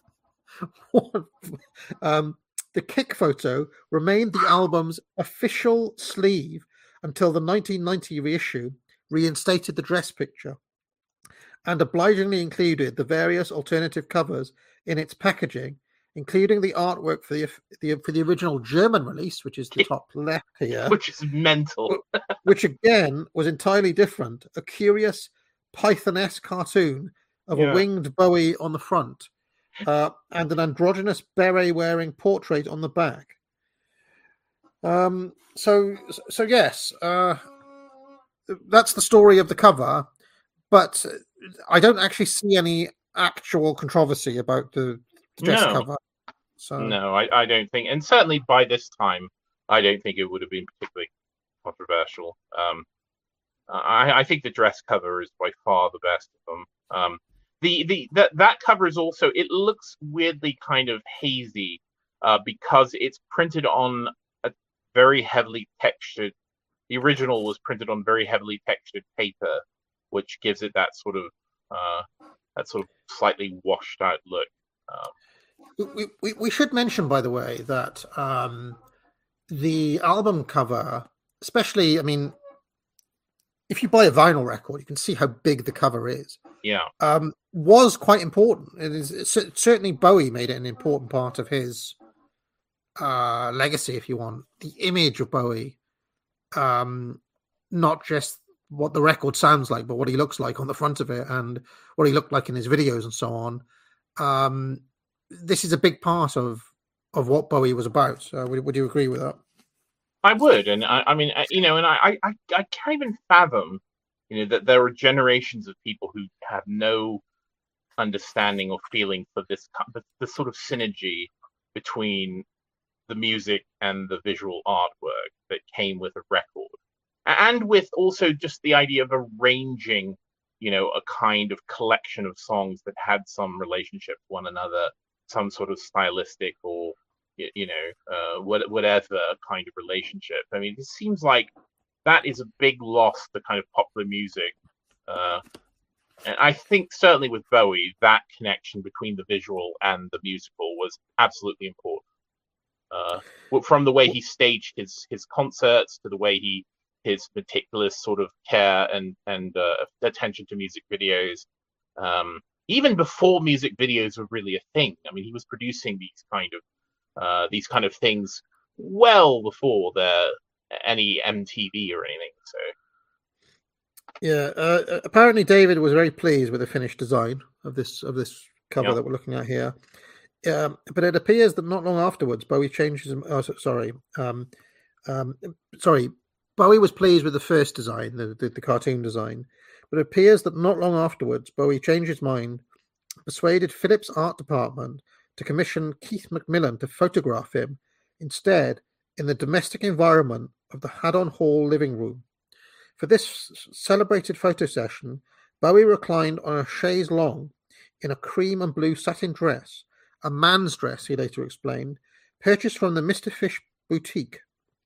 um, the Kick photo remained the album's official sleeve until the nineteen ninety reissue reinstated the dress picture and obligingly included the various alternative covers in its packaging, including the artwork for the, the for the original German release, which is the top left here, which is mental, which again was entirely different. A curious Python-esque cartoon of yeah. a winged Bowie on the front, uh, and an androgynous beret-wearing portrait on the back. Um. So, so yes, uh, that's the story of the cover, but I don't actually see any actual controversy about the dress no. cover. So no, I, I don't think, and certainly by this time, I don't think it would have been particularly controversial. Um, I, I think the dress cover is by far the best of them. Um, the the that that cover is also, it looks weirdly kind of hazy uh, because it's printed on a very heavily textured. The original was printed on very heavily textured paper, which gives it that sort of uh, that sort of slightly washed out look. Um, we, we we should mention, by the way, that um, the album cover, especially, I mean, if you buy a vinyl record, you can see how big the cover is. Yeah, um, was quite important. It is it, certainly Bowie made it an important part of his uh, legacy, if you want. The image of Bowie, um, not just what the record sounds like, but what he looks like on the front of it and what he looked like in his videos and so on. Um, this is a big part of of what Bowie was about. Uh, would, would you agree with that? I would, and I, I mean, you know, and I, I, I can't even fathom, you know, that there are generations of people who have no understanding or feeling for this, the, the sort of synergy between the music and the visual artwork that came with a record, and with also just the idea of arranging, you know, a kind of collection of songs that had some relationship to one another, some sort of stylistic or, you know, uh, whatever kind of relationship. I mean, it seems like that is a big loss to kind of popular music. Uh, and I think certainly with Bowie, that connection between the visual and the musical was absolutely important. Uh, from the way he staged his his concerts to the way he his meticulous sort of care and and uh, attention to music videos. Um, even before music videos were really a thing. I mean, he was producing these kind of Uh, these kind of things well before there any M T V or anything. So, yeah. Uh, apparently, David was very pleased with the finished design of this of this cover yeah. that we're looking at here. Um, but it appears that not long afterwards, Bowie changed his. Oh, sorry, um, um, sorry. Bowie was pleased with the first design, the, the the cartoon design, but it appears that not long afterwards, Bowie changed his mind, persuaded Philips' art department to commission Keith Macmillan to photograph him instead in the domestic environment of the Haddon Hall living room. For this celebrated photo session, Bowie reclined on a chaise longue in a cream and blue satin dress, a man's dress, he later explained, purchased from the Mister Fish boutique.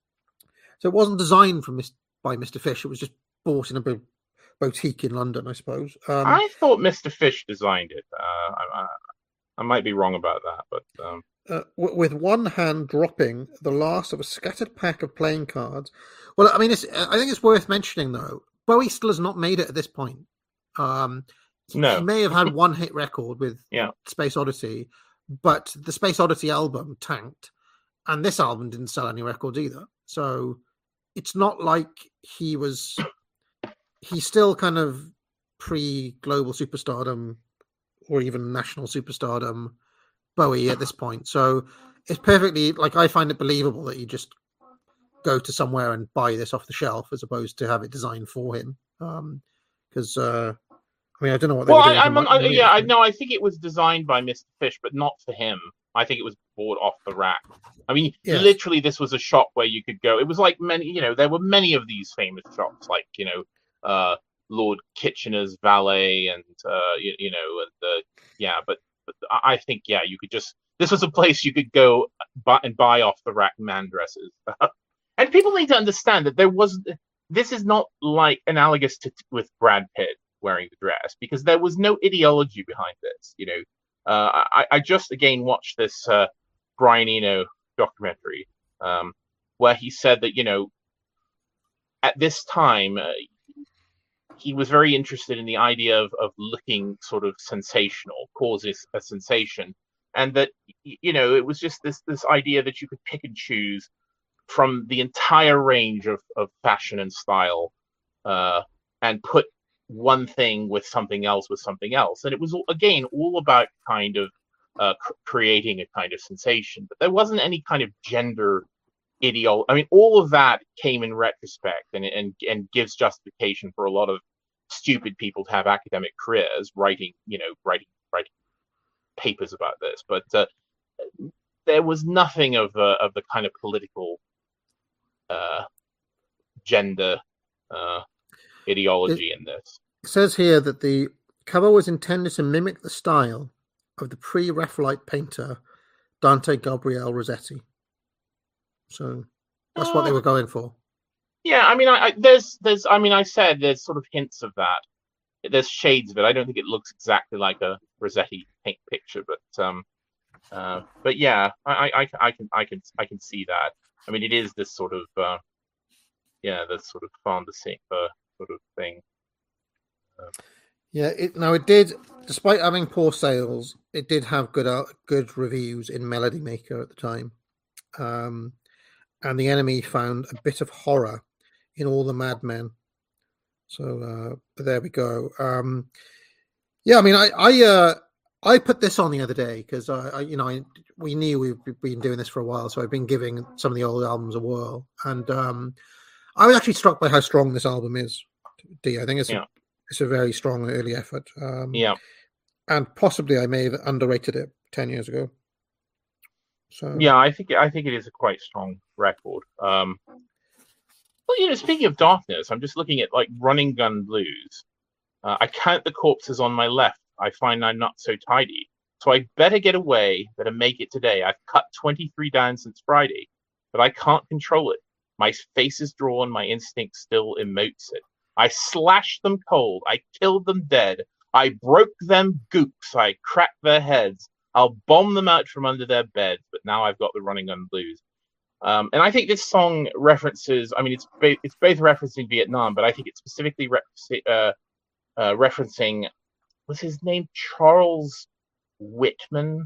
So it wasn't designed from by Mister Fish. It was just bought in a bo- boutique in London, I suppose. Um, I thought Mister Fish designed it. Uh, I, I, I might be wrong about that, but um... uh, w- with one hand dropping the last of a scattered pack of playing cards. Well, I mean, it's, I think it's worth mentioning though. Bowie still has not made it at this point. Um, no, he may have had one hit record with yeah. Space Odyssey, but the Space Odyssey album tanked, and this album didn't sell any records either. So it's not like he was. He's still kind of pre-global superstardom or even national superstardom Bowie at this point. So it's perfectly, like, I find it believable that you just go to somewhere and buy this off the shelf as opposed to have it designed for him. Because, um, uh, I mean, I don't know what they well, were doing. I, I'm, I, yeah, I know. No, I think it was designed by Mister Fish, but not for him. I think it was bought off the rack. I mean, yes. Literally, this was a shop where you could go. It was like many, you know, there were many of these famous shops, like, you know, uh, Lord Kitchener's Valet, and uh, you, you know, and the yeah. But, but I think yeah, you could just. This was a place you could go buy and buy off the rack man dresses. And people need to understand that there was. This is not like analogous to with Brad Pitt wearing the dress, because there was no ideology behind this. You know, uh, I, I just again watched this uh, Brian Eno documentary um, where he said that, you know, at this time. Uh, He was very interested in the idea of, of looking sort of sensational, causes a sensation, and that, you know, it was just this this idea that you could pick and choose from the entire range of, of fashion and style, uh, and put one thing with something else with something else, and it was again all about kind of uh, cr- creating a kind of sensation, but there wasn't any kind of gender ideal. I mean, all of that came in retrospect, and and and gives justification for a lot of stupid people to have academic careers writing, you know, writing writing papers about this. But uh, there was nothing of uh, of the kind of political uh, gender uh, ideology it, in this. It says here that the cover was intended to mimic the style of the pre-Raphaelite painter Dante Gabriel Rossetti. So that's uh, what they were going for. Yeah, I mean, I, I there's there's I mean, I said there's sort of hints of that. There's shades of it. I don't think it looks exactly like a Rossetti paint picture, but um, uh, but yeah, I, I I can I can I can see that. I mean, it is this sort of uh, yeah, this sort of fin de siècle sort of thing. Uh, yeah, it now it did, despite having poor sales, it did have good uh, good reviews in Melody Maker at the time. Um, and the enemy found a bit of horror in all the madmen. So uh, there we go. Um, yeah, I mean, I I, uh, I put this on the other day because I, I, you know, I, we knew we've been doing this for a while, so I've been giving some of the old albums a whirl, and um, I was actually struck by how strong this album is. D, I think it's yeah. a, it's a very strong early effort. Um, yeah, and possibly I may have underrated it ten years ago. So yeah, I think I think it is a quite strong record. Um, well, you know, speaking of darkness, I'm just looking at like Running Gun Blues. Uh, I count the corpses on my left. I find I'm not so tidy, so I better get away. Better make it today. I've cut twenty-three down since Friday, but I can't control it. My face is drawn. My instinct still emotes it. I slashed them cold. I killed them dead. I broke them gooks. I cracked their heads. I'll bomb them out from under their beds, but now I've got the Running Gun Blues. Um, and I think this song references, I mean, it's, ba- it's both referencing Vietnam, but I think it's specifically re- uh, uh, referencing, what's his name? Charles Whitman.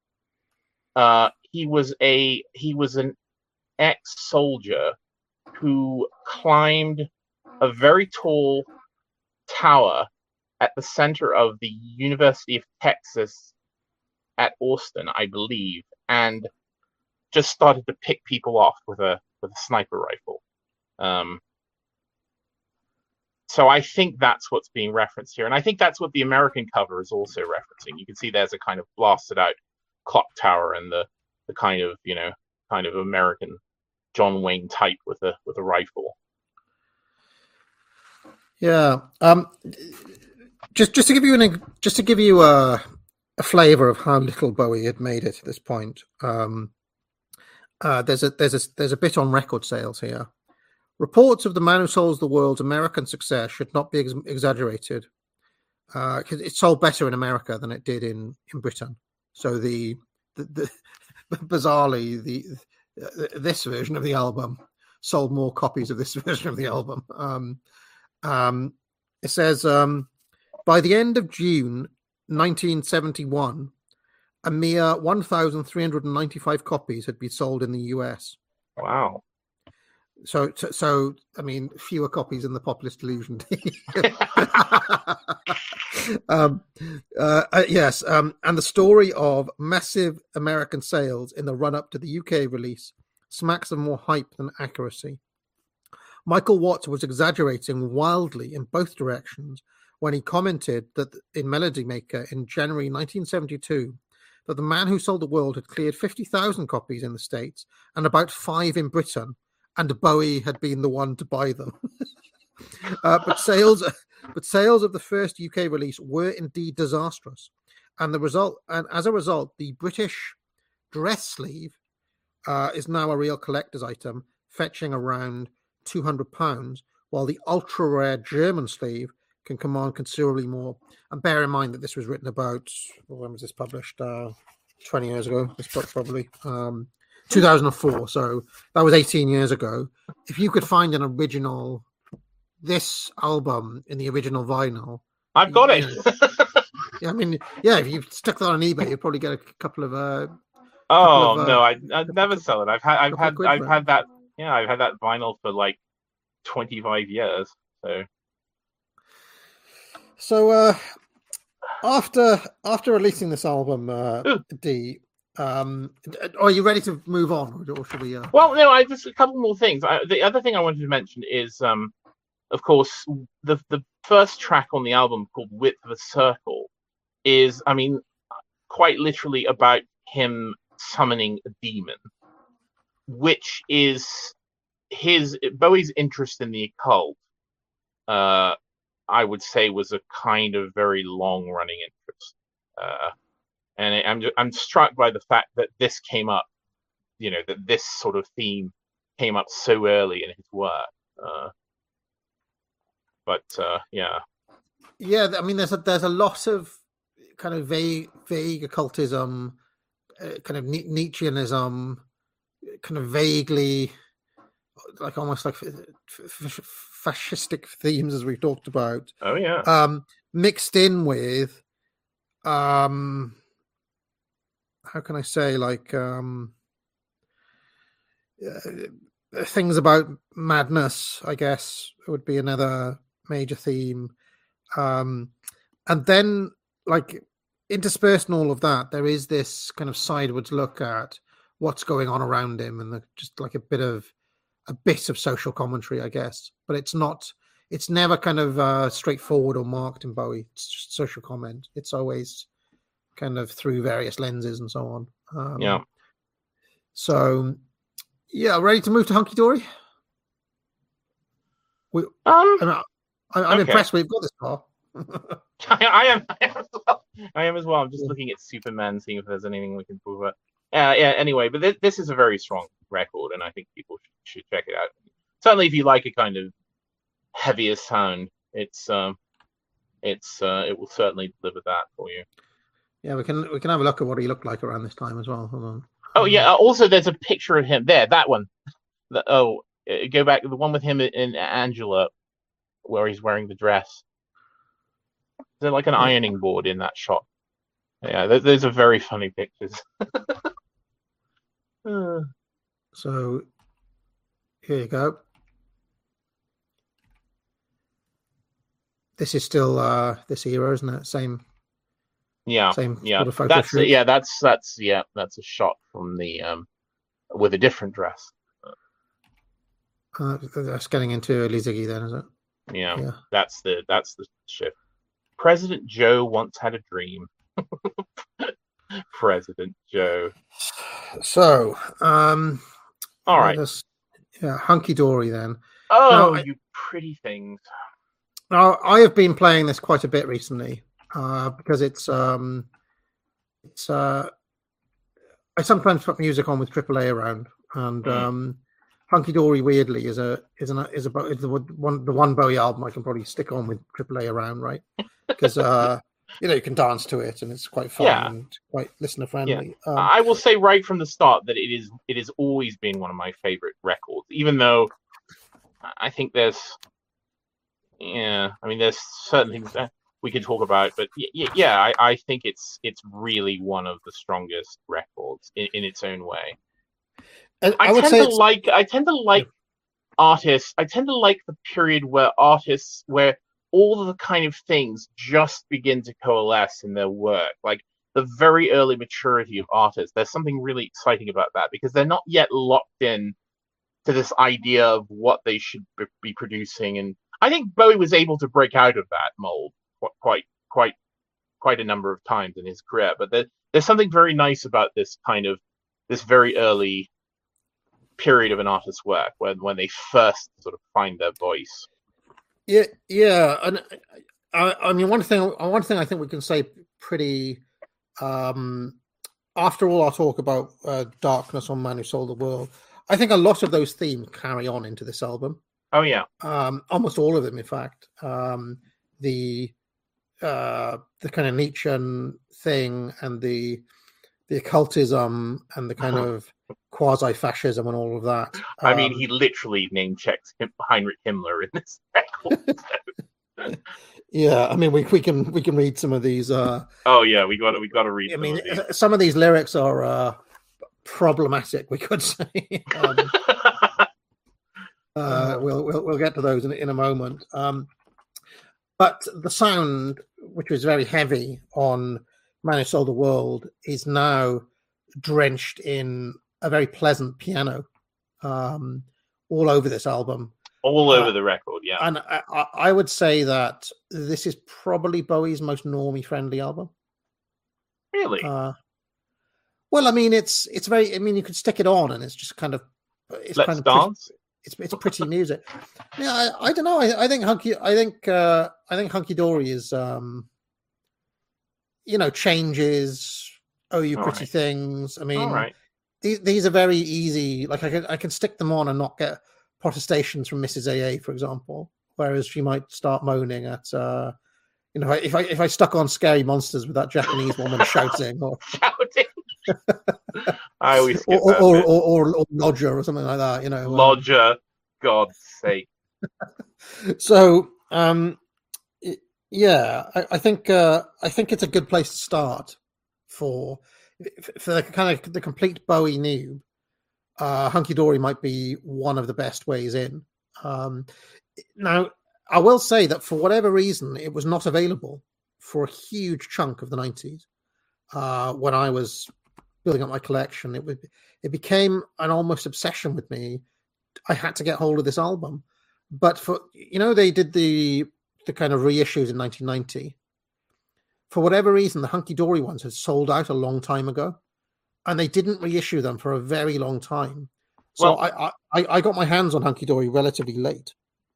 Uh, he was a, he was an ex-soldier who climbed a very tall tower at the center of the University of Texas at Austin, I believe, and just started to pick people off with a with a sniper rifle. Um, so I think that's what's being referenced here, and I think that's what the American cover is also referencing. You can see there's a kind of blasted out clock tower and the the kind of, you know, kind of American John Wayne type with a with a rifle. Yeah. Um, just just to give you an just to give you a a flavor of how little Bowie had made it at this point. Um, uh, there's a there's a there's a bit on record sales here. Reports of the man who sold the world's American success should not be ex- exaggerated, because uh, it sold better in America than it did in, in Britain. So the, the, the bizarrely the uh, this version of the album sold more copies of this version of the album. Um, um, it says um, by the end of June nineteen seventy-one, a mere one thousand three hundred ninety-five copies had been sold in the U S. Wow. So, so, so, I mean, fewer copies than the Populist Delusion. um, uh, uh, yes, um, and the story of massive American sales in the run-up to the U K release smacks of more hype than accuracy. Michael Watts was exaggerating wildly in both directions when he commented that in Melody Maker in January nineteen seventy-two that the man who sold the world had cleared fifty thousand copies in the States and about five in Britain, and Bowie had been the one to buy them. uh, but sales, but sales of the first U K release were indeed disastrous, and the result, and as a result, the British dress sleeve uh, is now a real collector's item, fetching around two hundred pounds, while the ultra rare German sleeve can command considerably more. And bear in mind that this was written about, well, when was this published? Uh, twenty years ago. This book probably. Um, two thousand four, so that was eighteen years ago. If you could find an original, this album in the original vinyl, I've got it. Yeah, I mean, yeah, if you stuck that on eBay, you'd probably get a couple of. Uh, oh couple of, uh, no, I I'd never sell it. I've had I've had I've had it. that. Yeah, I've had that vinyl for like twenty-five years. So. So uh, after after releasing this album, uh, D. Um, are you ready to move on, or should we? Uh... Well, no. I just a couple more things. I, the other thing I wanted to mention is, um, of course, the the first track on the album called "Width of a Circle" is, I mean, quite literally about him summoning a demon, which is his Bowie's interest in the occult. Uh, I would say was a kind of very long running interest. Uh, And I'm I'm struck by the fact that this came up, you know, that this sort of theme came up so early in his work. Uh, but uh, yeah, yeah. I mean, there's a there's a lot of kind of vague vague occultism, uh, kind of Nietzscheanism, kind of vaguely like almost like f- f- fascistic themes, as we've talked about. Oh yeah. Um, mixed in with, um. how can I say, like um, uh, things about madness, I guess, would be another major theme. Um, and then, like, interspersed in all of that, there is this kind of sideways look at what's going on around him, and the, just like a bit of a bit of social commentary, I guess. But it's not, it's never kind of uh, straightforward or marked in Bowie. It's just social comment. It's always kind of through various lenses and so on. Um, yeah. So, yeah, ready to move to Hunky Dory? We, um, I'm, I'm okay. impressed we've got this far. I, I am. I am as well. I am as well. I'm just yeah. looking at Superman, seeing if there's anything we can prove it. Uh, yeah. Anyway, but this, this is a very strong record, and I think people should, should check it out. Certainly, if you like a kind of heavier sound, it's um, it's uh, it will certainly deliver that for you. Yeah, we can we can have a look at what he looked like around this time as well. Hold on. Oh yeah. Also, there's a picture of him there. That one. The, oh, go back. The one with him in Angela, where he's wearing the dress. There's like an ironing board in that shot. Yeah, those, those are very funny pictures. uh. So here you go. This is still uh, this era, isn't it? Same. Yeah, Same yeah. Sort of photo that's shoot. yeah, that's that's yeah, that's a shot from the um with a different dress. Uh, that's getting into early Ziggy, then, is it? Yeah, yeah, that's the that's the shift. President Joe once had a dream. President Joe. So, um, all right, us, yeah, Hunky Dory then. Oh, now, you pretty things. Now, I have been playing this quite a bit recently. Uh, because it's um, it's uh, I sometimes put music on with triple A around, and Mm. um, Hunky Dory weirdly is a is an is a is the one the one Bowie album I can probably stick on with triple A around, right? Because uh, you know you can dance to it and it's quite fun Yeah. and quite listener friendly. Um, I will say right from the start that it is it has always been one of my favorite records, even though I think there's yeah, I mean there's certain things that we can talk about, but yeah, yeah I, I think it's it's really one of the strongest records in, in its own way. I, I, I would tend say to it's- like I tend to like artists. I tend to like the period where artists where all of the kind of things just begin to coalesce in their work, like the very early maturity of artists. There's something really exciting about that because they're not yet locked in to this idea of what they should be producing. And I think Bowie was able to break out of that mold quite, quite, quite a number of times in his career. But there, there's something very nice about this kind of this very early period of an artist's work when when they first sort of find their voice. Yeah, yeah, and I, I mean one thing. One thing I think we can say pretty. Um, after all our talk about uh, Darkness on Man Who Sold the World, I think a lot of those themes carry on into this album. Oh yeah, um, almost all of them, in fact. Um, the uh, the kind of Nietzschean thing and the the occultism and the kind of quasi-fascism and all of that. I mean, Um, he literally name checks Heinrich Himmler in this record. yeah, I mean, we we can we can read some of these. Uh, oh yeah, we got to we got to read. I some mean, of these. some of these lyrics are uh, problematic. We could say. um, uh, we'll we'll we'll get to those in in a moment. Um, but the sound, which was very heavy on Man Who Sold the World, is now drenched in a very pleasant piano um, all over this album. All over uh, the record, yeah. And I, I would say that this is probably Bowie's most normie-friendly album. Really? Uh, well, I mean, it's it's very. I mean, you could stick it on, and it's just kind of. It's Let's kind of dance. Pretty, it's it's pretty music. Yeah, I, I don't know. I, I think hunky. I think uh, I think Hunky Dory is. Um, you know, changes. Oh, you All pretty right. things. I mean, All right. these these are very easy. Like I can I can stick them on and not get protestations from Missus A A, for example. Whereas she might start moaning at. Uh, You know, if I if I stuck on Scary Monsters with that Japanese woman shouting, or Shouting. I always skip or that or, bit. or, or, or Lodger or something like that, you know. um, Lodger, God's sake. So, um, it- yeah, I, I think uh, I think it's a good place to start for for the kind of the complete Bowie noob. Uh, Hunky Dory might be one of the best ways in. Um, now, I will say that for whatever reason, it was not available for a huge chunk of the nineties. Uh, when I was building up my collection, it would it became an almost obsession with me. I had to get hold of this album, but for you know they did the the kind of reissues in nineteen ninety. For whatever reason, the Hunky Dory ones had sold out a long time ago, and they didn't reissue them for a very long time. So Well- I, I I got my hands on Hunky Dory relatively late.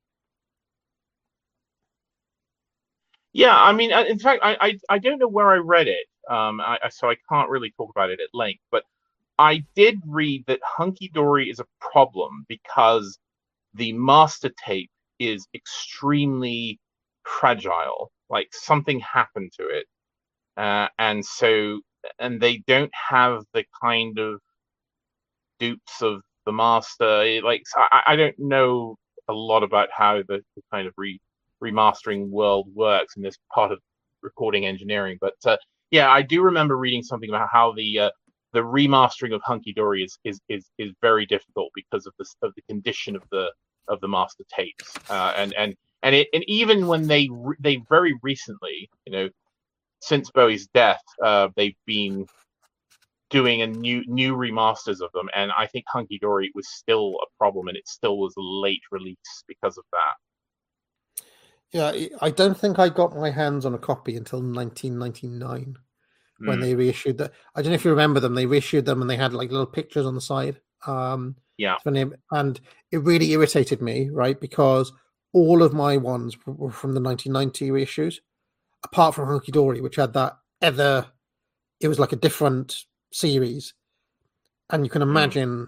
Yeah, I mean, uh, in fact, I, I I don't know where I read it, um, I, I- so I can't really talk about it at length. But I did read that Hunky Dory is a problem because the master tape is extremely fragile. Like something happened to it, uh, and so and they don't have the kind of dupes of the master. It, like so I, I don't know a lot about how the, the kind of re remastering world works in this part of recording engineering, but uh, yeah, I do remember reading something about how the uh, the remastering of Hunky Dory is, is is is very difficult because of the of the condition of the of the master tapes, uh, and and and it and even when they re- they very recently, you know, since Bowie's death, uh, they've been doing a new new remasters of them, and I think Hunky Dory was still a problem, and it still was a late release because of that. Yeah, I don't think I got my hands on a copy until nineteen ninety-nine when Mm. they reissued that. I don't know if you remember them. They reissued them and they had like little pictures on the side. Um, Yeah. and it really irritated me, right? Because all of my ones were from the nineteen ninety reissues, apart from Hunky Dory, which had that other. It was like a different series, and you can imagine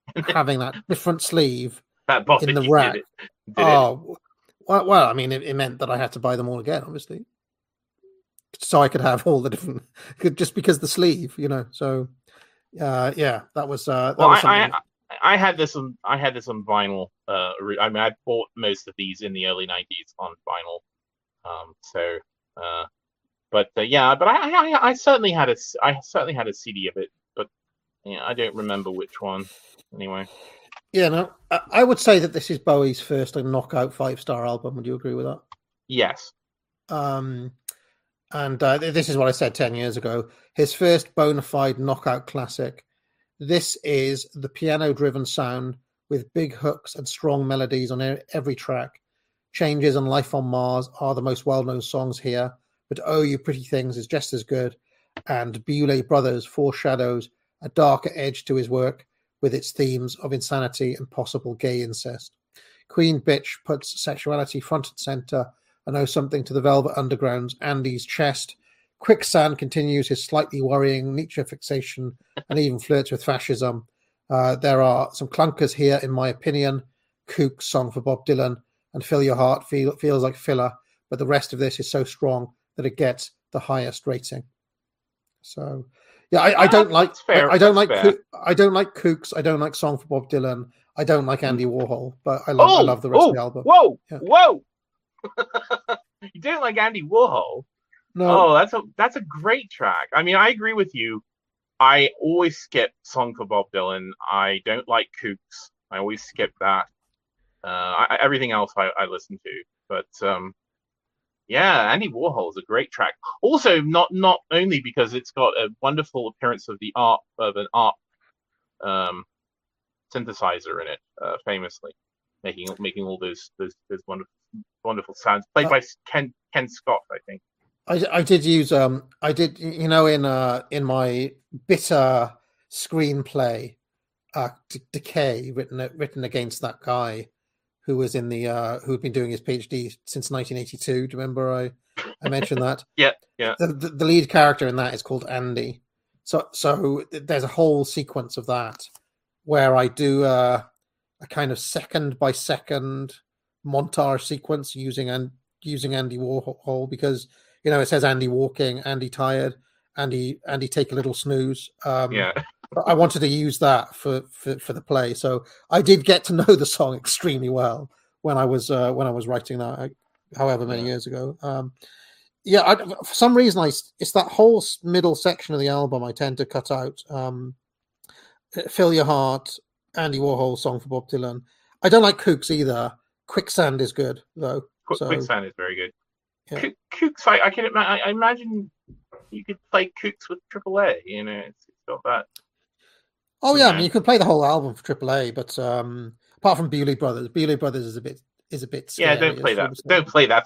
having that different sleeve that bought in it, the did rack. it, did oh, well, well, I mean, it, it meant that I had to buy them all again, obviously, so I could have all the different, just because the sleeve, you know. So, uh, yeah, that was uh, that well, was I, something. I I had this on I had this on vinyl. Uh, I mean, I bought most of these in the early nineties on vinyl. Um, so, uh, but uh, yeah, but I, I I certainly had a I certainly had a C D of it, but yeah, I don't remember which one. Anyway. Yeah, no, I would say that this is Bowie's first like, knockout five-star album. Would you agree with that? Yes. Um, and uh, this is what I said ten years ago. His first bona fide knockout classic. This is the piano-driven sound with big hooks and strong melodies on every track. Changes and Life on Mars are the most well-known songs here, but Oh You Pretty Things is just as good. And Bewlay Brothers foreshadows a darker edge to his work, with its themes of insanity and possible gay incest. Queen Bitch puts sexuality front and center and owes something to the Velvet Underground's Andy's chest. Quicksand continues his slightly worrying Nietzsche fixation and even flirts with fascism. Uh, there are some clunkers here, in my opinion. Kook's Song for Bob Dylan and Fill Your Heart feel, feels like filler, but the rest of this is so strong that it gets the highest rating. So... Yeah, I, I don't like. I, I don't like. Kook, I don't like Kooks. I don't like Song for Bob Dylan. I don't like Andy Warhol. But I love. Oh, I love the rest oh, of the album. Whoa, yeah. whoa! You don't like Andy Warhol? No. Oh, that's a that's a great track. I mean, I agree with you. I always skip Song for Bob Dylan. I don't like Kooks. I always skip that. Uh, I, everything else I, I listen to, but um. Yeah, Andy Warhol is a great track. Also, not not only because it's got a wonderful appearance of the ARP of an ARP um, synthesizer in it, uh, famously making making all those those, those wonderful wonderful sounds, played uh, by Ken Ken Scott, I think. I, I did use um I did you know in uh in my bitter screenplay, uh, D- Decay written written against that guy. Who was in the uh, who had been doing his PhD since nineteen eighty-two? Do you remember I, I mentioned that? yeah, yeah. The, the, the lead character in that is called Andy. So so there's a whole sequence of that where I do uh, a kind of second by second montage sequence using and using Andy Warhol because you know it says Andy walking, Andy tired, Andy Andy take a little snooze. Um, yeah. I wanted to use that for, for, for the play, so I did get to know the song extremely well when I was uh, when I was writing that, however many years ago. Um, yeah, I, for some reason, I it's that whole middle section of the album I tend to cut out. Um, Fill Your Heart, Andy Warhol, Song for Bob Dylan. I don't like Kooks either. Quicksand is good though. Qu- so, Quicksand is very good. Yeah. Kooks, I, I can I, I imagine you could play Kooks with triple A. You know, it's, it's got that. Oh yeah, I mean you can play the whole album for triple A, but um, apart from Bewlay Brothers, Bewlay Brothers is a bit is a bit scary. Yeah, don't play that. Don't play that.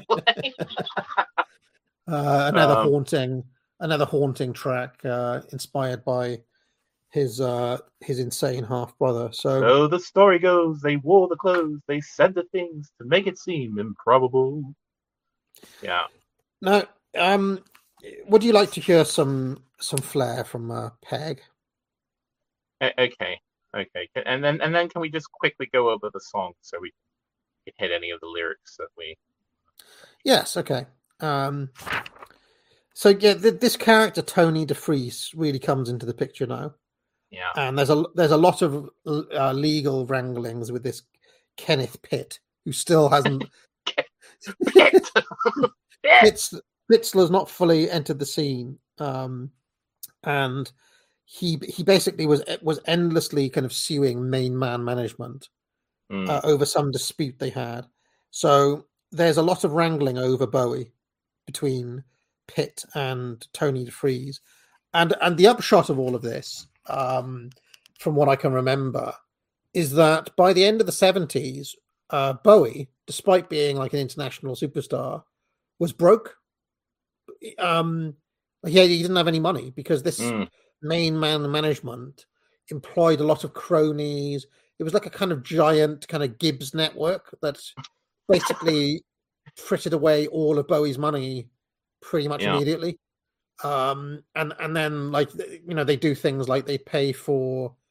uh, another um, haunting, another haunting track uh, inspired by his uh, his insane half brother. So, so the story goes, they wore the clothes, they said the things to make it seem improbable. Yeah. Now, um, would you like to hear some some flair from uh, Peg? Okay, okay, and then and then can we just quickly go over the song so we can hit any of the lyrics that we? Yes, okay. Um, so yeah, th- this character Tony DeFries really comes into the picture now. Yeah, and there's a there's a lot of uh, legal wranglings with this Kenneth Pitt, who still hasn't. Pitt. Pitts, Pitzler's not fully entered the scene, um, and. He he basically was was endlessly kind of suing Main Man Management mm. uh, over some dispute they had. So there's a lot of wrangling over Bowie between Pitt and Tony DeFries, and and the upshot of all of this, um, from what I can remember, is that by the end of the seventies, uh, Bowie, despite being like an international superstar, was broke. Um, yeah, he didn't have any money because this. Mm. Main Man Management employed a lot of cronies. It was like a kind of giant kind of Gibbs network that basically frittered away all of Bowie's money pretty much yeah. immediately. Um, and and then like you know they do things like they pay for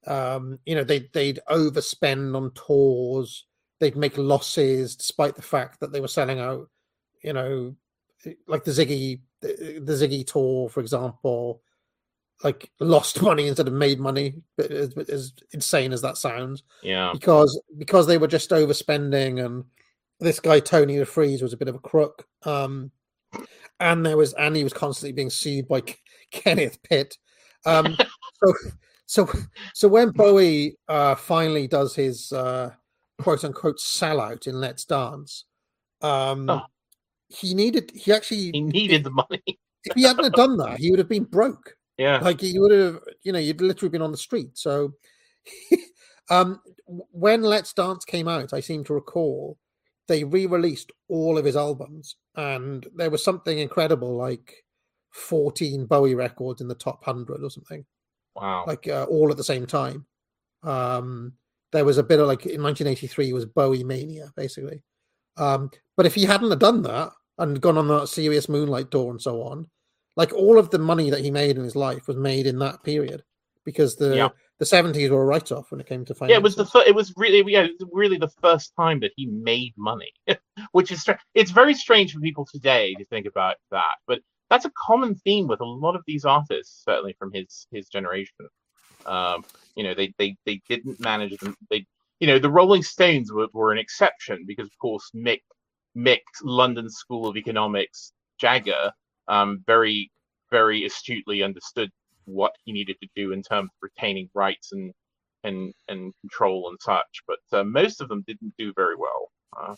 Um, you know, they they'd overspend on tours. They'd make losses despite the fact that they were selling out. You know, like the Ziggy the, the Ziggy tour, for example, like lost money instead of made money. As, as insane as that sounds, Yeah, because because they were just overspending, and this guy Tony DeFries was a bit of a crook. Um, and there was and he was constantly being sued by Kenneth Pitt. Um, so so so when Bowie uh, finally does his uh, quote unquote sellout in Let's Dance, um, oh, he needed he actually he needed the money. if he hadn't have done that, he would have been broke. Yeah, Like he would have, you know, you'd literally been on the street. So um, when Let's Dance came out, I seem to recall they re-released all of his albums, and there was something incredible like fourteen Bowie records in the top one hundred or something. wow. Like uh, all at the same time. Um, there was a bit of like in nineteen eighty-three was Bowie mania, basically. Um, but if he hadn't have done that and gone on that serious Moonlight tour and so on, like all of the money that he made in his life was made in that period, because the Yeah. the seventies were a write-off when it came to finance. Yeah, it was the fir- it was really yeah it was really the first time that he made money, which is str- it's very strange for people today to think about that, but that's a common theme with a lot of these artists, certainly from his his generation. Um, you know, they they they didn't manage them. They you know the Rolling Stones were, were an exception because of course Mick Mick's London School of Economics Jagger um, very very astutely understood what he needed to do in terms of retaining rights and and and control and such, but uh, most of them didn't do very well. Uh,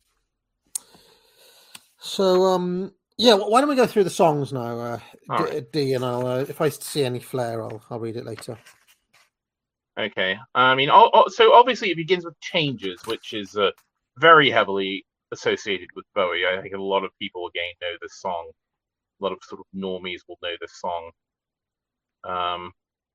So, um, yeah, why don't we go through the songs now, uh, All D, right. D, and I'll, uh, if I see any flair, I'll, I'll read it later. okay, I mean, o- o- so obviously it begins with Changes, which is uh, very heavily associated with Bowie. I think a lot of people again know this song. A lot of sort of normies will know this song. Um,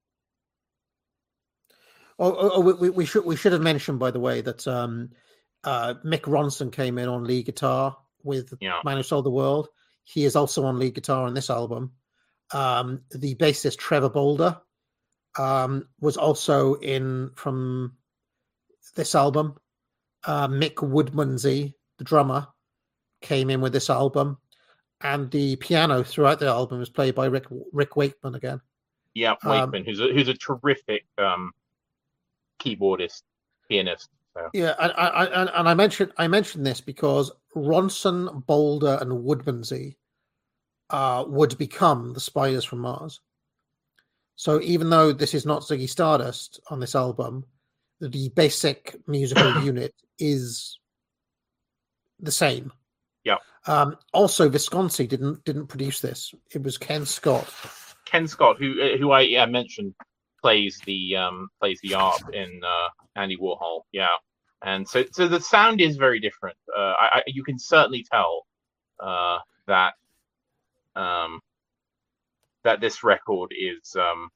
Oh, oh, oh we, we should we should have mentioned, by the way, that um, uh, Mick Ronson came in on lead guitar with Yeah. Man Who Sold the World. He is also on lead guitar on this album. Um, the bassist Trevor Bolder um, was also in from this album. Uh, Mick Woodmansey, the drummer, came in with this album, and the piano throughout the album is played by Rick Rick Wakeman again. yeah, Um, Wakeman, who's a, who's a terrific um, keyboardist, pianist. So. Yeah, and I, I and I mentioned I mentioned this because Ronson, Boulder, and Woodmansey uh, would become the Spiders from Mars. So even though this is not Ziggy Stardust on this album, the basic musical unit is the same. Yeah. Um, also, Visconti didn't didn't produce this. It was Ken Scott. Ken Scott, who who I yeah, mentioned, plays the um, plays the harp in uh, Andy Warhol. Yeah, and so so the sound is very different. Uh, I, I you can certainly tell uh, that um, that this record is um,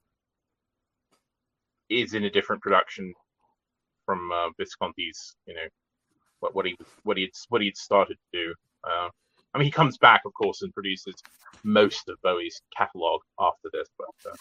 is in a different production from uh, Visconti's. You know what what he what he what he had started to do. Uh, I mean, he comes back, of course, and produces most of Bowie's catalog after this. But uh,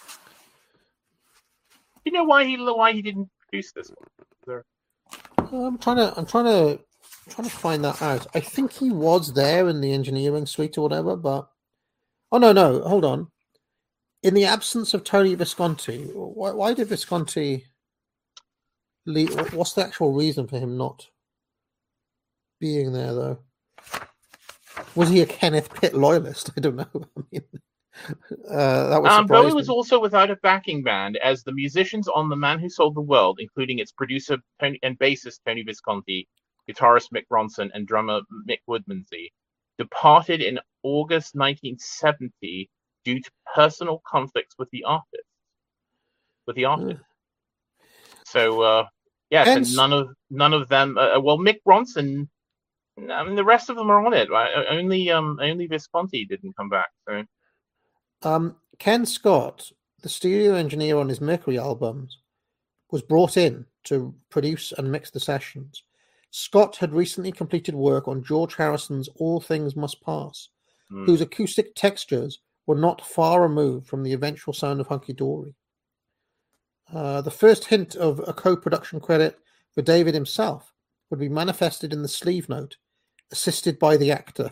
you know why he why he didn't produce this one? There... I'm trying to I'm trying to trying to find that out. I think he was there in the engineering suite or whatever, but oh no no hold on. In the absence of Tony Visconti, why, why did Visconti leave? What's the actual reason for him not being there, though? Was he a Kenneth Pitt loyalist? I don't know. I mean, uh, that was um, Bowie surprising. was also without a backing band, as the musicians on The Man Who Sold the World, including its producer Tony, and bassist Tony Visconti, guitarist Mick Ronson, and drummer Mick Woodmansey, departed in August nineteen seventy due to personal conflicts with the artist. With the artist. Mm. So, uh, yeah, Hence, so none of none of them. Uh, well, Mick Ronson. I mean, the rest of them are on it. Right? Only, um, only Visconti didn't come back. So, um, Ken Scott, the studio engineer on his Mercury albums, was brought in to produce and mix the sessions. Scott had recently completed work on George Harrison's "All Things Must Pass," mm. whose acoustic textures were not far removed from the eventual sound of Hunky Dory. Uh, the first hint of a co-production credit for David himself would be manifested in the sleeve note, assisted by the actor.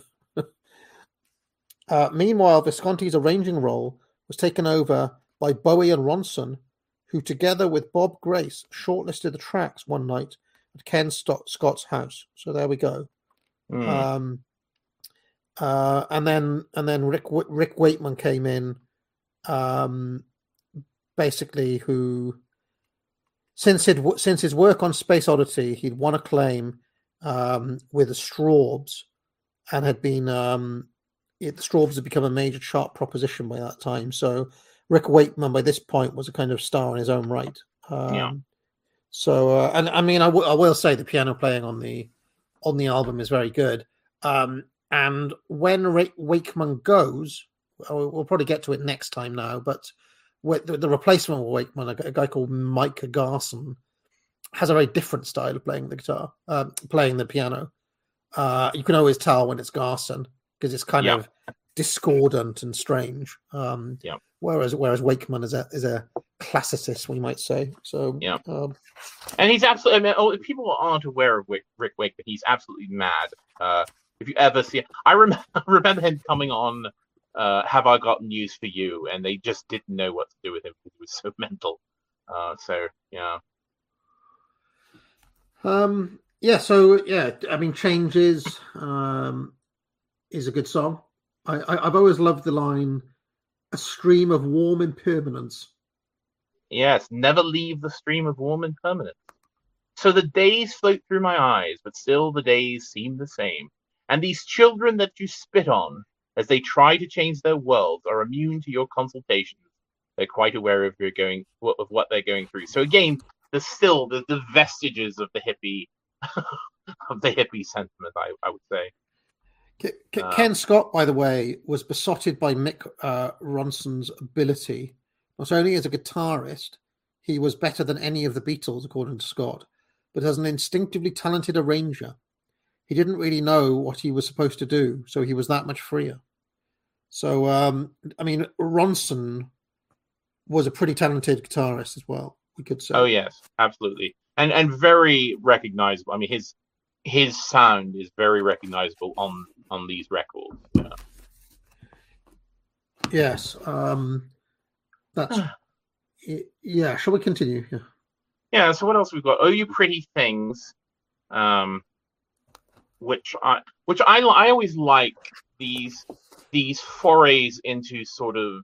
uh, meanwhile, Visconti's arranging role was taken over by Bowie and Ronson, who together with Bob Grace shortlisted the tracks one night at Ken Stott, Scott's house. So there we go. Mm. Um, uh, and then and then Rick Rick Wakeman came in, um, basically who, since his since his work on Space Oddity, he'd won acclaim um, with the Strawbs, and had been um, it, the Strawbs had become a major chart proposition by that time. So Rick Wakeman, by this point, was a kind of star in his own right. Um, yeah. So, uh, and I mean, I, w- I will say the piano playing on the on the album is very good. Um, and when Rick Wakeman goes, we'll, we'll probably get to it next time now. But with the, the replacement of Wakeman, a, a guy called Mike Garson, has a very different style of playing the guitar, uh, playing the piano. Uh, you can always tell when it's Garson because it's kind yeah. of discordant and strange. Um, yeah. Whereas whereas Wakeman is a is a classicist, we might say. So yeah. Um, and he's absolutely. I mean, oh, if people aren't aware of Rick, Rick Wakeman, he's absolutely mad. Uh, if you ever see, I remember remember him coming on. Uh, Have I Got News for You? And they just didn't know what to do with him because he was so mental. Uh, so yeah. Um. Yeah. So yeah. I mean, Changes um, is a good song. I, I I've always loved the line, "A stream of warm impermanence." Yes, never leave the stream of warm impermanence. So the days float through my eyes, but still the days seem the same. And these children that you spit on, as they try to change their worlds, are immune to your consultations. They're quite aware of you're going of what they're going through. So again, there's still the, the vestiges of the hippie of the hippie sentiment, I, I would say. Ken um, Scott, by the way, was besotted by Mick uh, Ronson's ability. Not only as a guitarist, he was better than any of the Beatles, according to Scott, but as an instinctively talented arranger. He didn't really know what he was supposed to do, so he was that much freer. So, um, I mean, Ronson was a pretty talented guitarist as well, we could say. Oh, yes, absolutely. And and very recognizable. I mean, his his sound is very recognizable on, on these records. Yeah. Yes. Um, that's... yeah, shall we continue? Yeah. Yeah, so what else we've got? Oh, You Pretty Things. Um... Which I, which I, I always like these these forays into sort of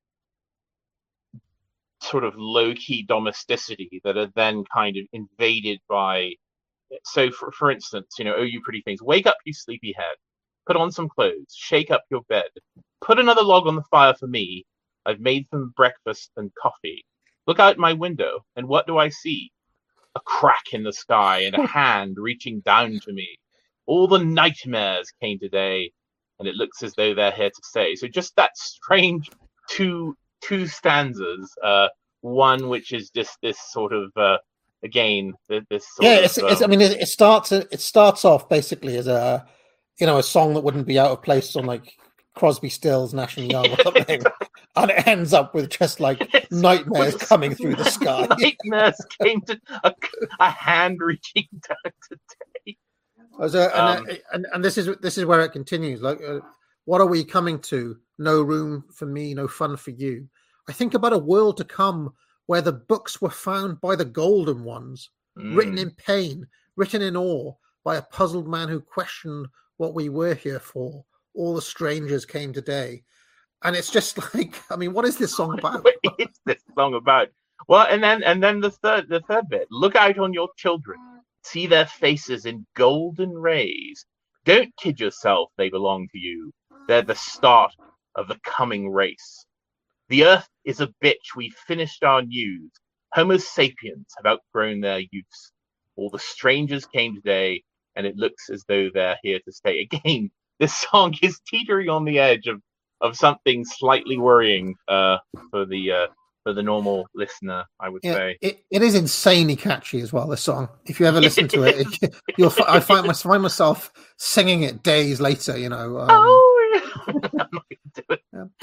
sort of low key domesticity that are then kind of invaded by. So, for for instance, you know, Oh You Pretty Things, wake up, you sleepyhead, put on some clothes, shake up your bed, put another log on the fire for me. I've made some breakfast and coffee. Look out my window, and what do I see? A crack in the sky and a hand reaching down to me. All the nightmares came today, and it looks as though they're here to stay. So just that strange two two stanzas. Uh, one which is just this sort of uh, again this. Sort yeah, of, it's, um, it's, I mean, it, it starts it starts off basically as a you know a song that wouldn't be out of place on like Crosby, Stills, Nash and Young or something, and it ends up with just like it's, nightmares coming through the sky. Nightmares came to a, a hand reaching down today. So, and, um, and and this is this is where it continues. Like, uh, what are we coming to? No room for me, no fun for you. I think about a world to come where the books were found by the golden ones, mm. written in pain, written in awe, by a puzzled man who questioned what we were here for. All the strangers came today, and it's just like, I mean, what is this song about? What is this song about? Well, and then and then the third the third bit. Look out on your children. See their faces in golden rays. Don't kid yourself, they belong to you. They're the start of the coming race. The earth is a bitch, we've finished our news. Homo sapiens have outgrown their use. All the strangers came today, and it looks as though they're here to stay. Again, this song is teetering on the edge of, of something slightly worrying uh, for the... Uh, For the normal listener, I would yeah, say it, it is insanely catchy as well. This song, if you ever listen to it, it you'll I find, I find myself singing it days later. You know. Um, oh, I'm not gonna do it. Yeah.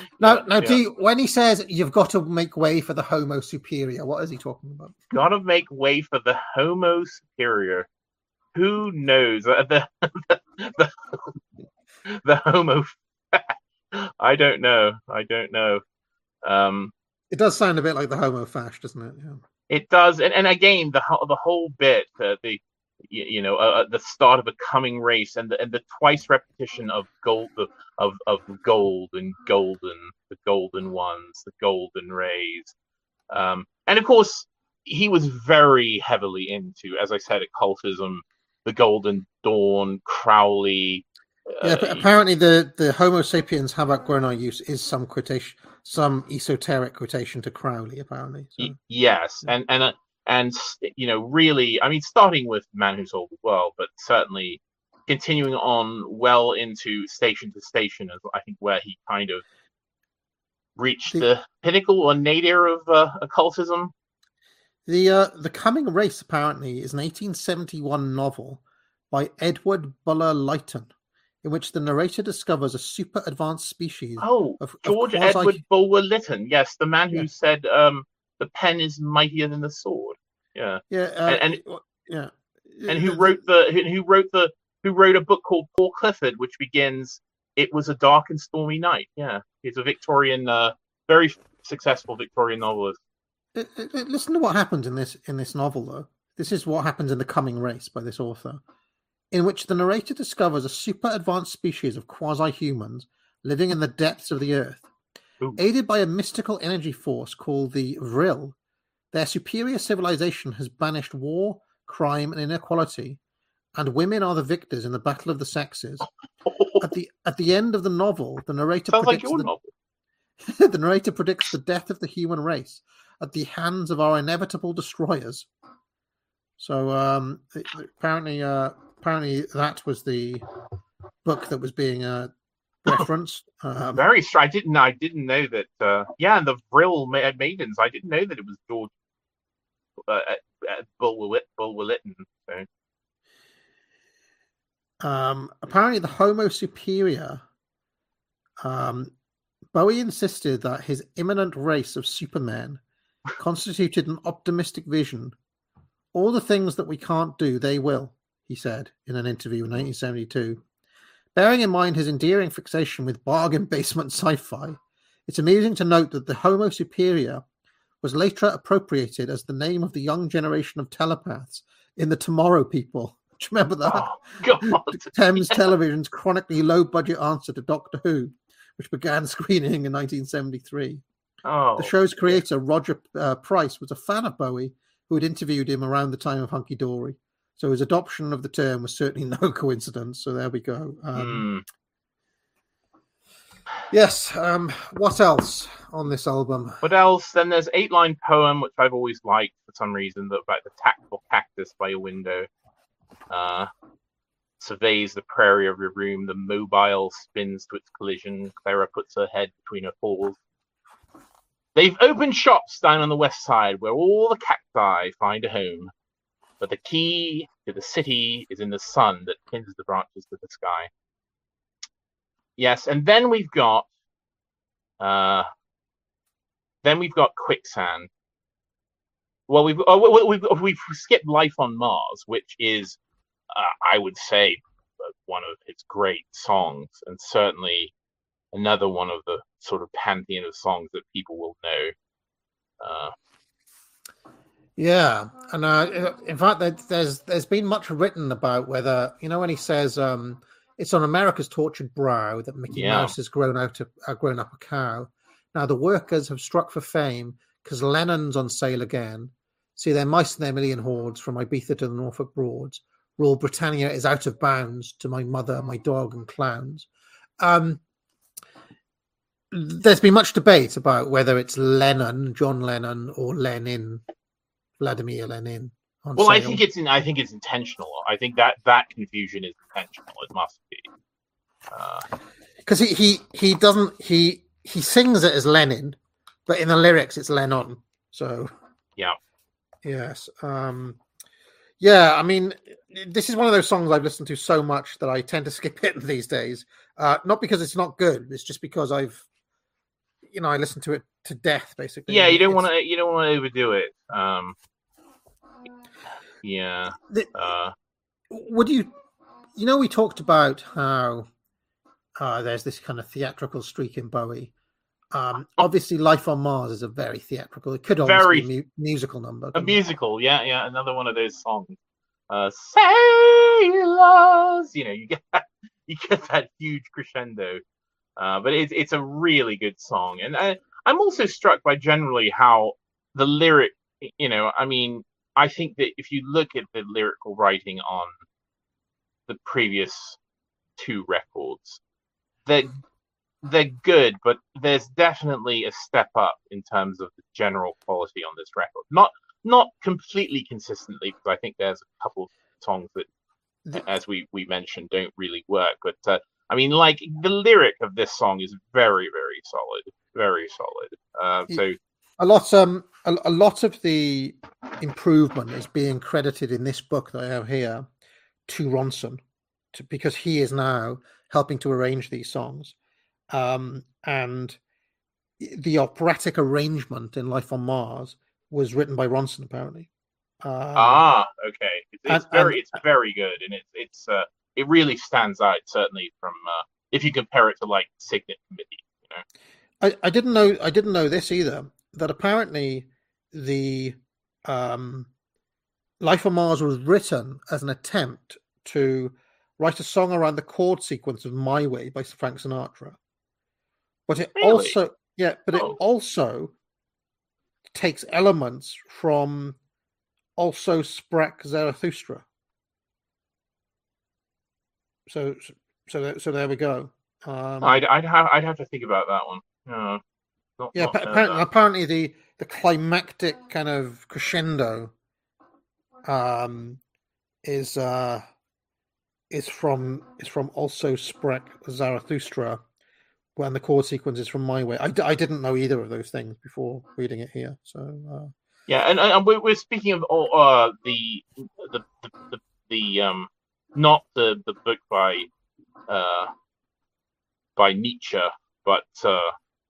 Now, Yeah, now, yeah. do you, when he says you've got to make way for the Homo superior, what is he talking about? Gotta make way for the Homo superior. Who knows? Uh, the, the, the, the Homo. I don't know. I don't know. Um, It does sound a bit like the Homo fash, doesn't it? Yeah. It does, and, and again, the ho- the whole bit, uh, the you, you know, uh, the start of a coming race, and the and the twice repetition of gold, of of gold and golden, the golden ones, the golden rays, um, and of course, he was very heavily into, as I said, occultism, the Golden Dawn, Crowley. Uh, Yeah, but apparently the, the Homo sapiens have outgrown our use is some quotation, some esoteric quotation to Crowley, apparently. So. y- yes, and and uh, and you know, really, I mean, starting with Man Who Sold the World, but certainly continuing on well into Station to Station, as I think where he kind of reached The- the pinnacle or nadir of uh, occultism. The uh, the Coming Race apparently is an eighteen seventy-one novel by Edward Buller Lytton, in which the narrator discovers a super advanced species. Oh, of, George of quasi- Edward Bulwer Lytton, yes, the man who Yeah. said um, the pen is mightier than the sword. Yeah, Yeah, uh, and, and yeah, and who The- wrote the who wrote the who wrote a book called Paul Clifford, which begins, "It was a dark and stormy night." Yeah, he's a Victorian, uh, very successful Victorian novelist. Uh, uh, uh, Listen to what happens in this in this novel, though. This is what happens in The Coming Race by this author, in which the narrator discovers a super advanced species of quasi-humans living in the depths of the earth. Ooh. Aided by a mystical energy force called the Vril, their superior civilization has banished war, crime, and inequality, and women are the victors in the battle of the sexes. At the at the end of the novel, the narrator Sounds like predicts your the, novel. the narrator predicts the death of the human race at the hands of our inevitable destroyers. So um, it- apparently, uh, apparently that was the book that was being uh, referenced. Um, Very strange. I didn't. I didn't know that. Uh, yeah, and the Vril Ma- Maidens. I didn't know that it was George uh, uh, Bulwer Bulwer Lytton. So. um, apparently, the Homo superior. Um, Bowie insisted that his imminent race of supermen constituted an optimistic vision. All the things that we can't do, they will, he said in an interview in nineteen seventy-two. Bearing in mind his endearing fixation with bargain basement sci-fi, it's amusing to note that the Homo superior was later appropriated as the name of the young generation of telepaths in The Tomorrow People. Do you remember that? Oh God! Thames Television's chronically low-budget answer to Doctor Who, which began screening in nineteen seventy-three. Oh, The show's creator, Roger uh, Price, was a fan of Bowie, who had interviewed him around the time of Hunky Dory. So his adoption of the term was certainly no coincidence. So there we go. Um, hmm. Yes. Um, what else on this album? What else? Then there's eight-line poem, which I've always liked for some reason, that about the tactful cactus by your window. Uh, surveys the prairie of your room. The mobile spins to its collision. Clara puts her head between her paws. They've opened shops down on the west side where all the cacti find a home. But the key to the city is in the sun that pins the branches to the sky. Yes, and then we've got uh, then we've got Quicksand. Well, we've oh, we've, we've skipped Life on Mars, which is, uh, I would say, one of its great songs, and certainly another one of the sort of pantheon of songs that people will know. Uh, Yeah, and uh, in fact, there's there's been much written about whether, you know, when he says um, it's on America's tortured brow that Mickey Yeah. Mouse has grown out of, uh, grown up a cow. Now the workers have struck for fame because Lennon's on sale again. See their mice and their million hordes from Ibiza to the Norfolk Broads. Rule Britannia is out of bounds to my mother, my dog, and clowns. Um, there's been much debate about whether it's Lennon, John Lennon, or Lenin, Vladimir Lenin. On well, I sale. think it's in, I think it's intentional. I think that that confusion is intentional. It must be. Uh, because he, he he doesn't he he sings it as Lenin, but in the lyrics it's Lennon. So yeah. yes, um, yeah. I mean, this is one of those songs I've listened to so much that I tend to skip it these days. Uh, not because it's not good. It's just because I've you know, I listened to it to death, basically. Yeah, you don't It's- want to. You don't want to overdo it. Um, yeah. The- Uh, Would you, you know, we talked about how uh, there's this kind of theatrical streak in Bowie. Um, obviously, Life on Mars is a very theatrical. It could almost Very- be a mu- musical number. a couldn't it? musical. Yeah, yeah. Another one of those songs. Uh, Sailors. You know, you get that, you get that huge crescendo. Uh, but it's it's a really good song, and I, I'm also struck by generally how the lyric. You know, I mean, I think that if you look at the lyrical writing on the previous two records, they're they're good, but there's definitely a step up in terms of the general quality on this record. Not not completely consistently, because I think there's a couple of songs that, The- as we we mentioned, don't really work. But uh, I mean, like the lyric of this song is very very solid, very solid. Uh, so A lot, um, a, a lot of the improvement is being credited in this book that I have here to Ronson, to, because he is now helping to arrange these songs, um, and the operatic arrangement in Life on Mars was written by Ronson, apparently. Um, ah, okay, it's, it's and- very and- it's very good, and it's it's uh, it really stands out certainly from uh, if you compare it to like Signet Committee. You know, I, I didn't know I didn't know this either, that apparently the um, Life on Mars was written as an attempt to write a song around the chord sequence of My Way by Frank Sinatra. But it Really? also yeah, but it Oh. also takes elements from Also Sprach Zarathustra. So so there, so there we go. Um, I'd I'd have I'd have to think about that one. No, not, Yeah, not appa- know apparently, that. apparently the the climactic kind of crescendo um, is uh, is from is from Also Sprach Zarathustra, when the chord sequence is from My Way. I, d- I didn't know either of those things before reading it here. So uh, Yeah, and, and we're, we're speaking of oh, uh, the, the the the the um not the the book by uh by Nietzsche, but uh,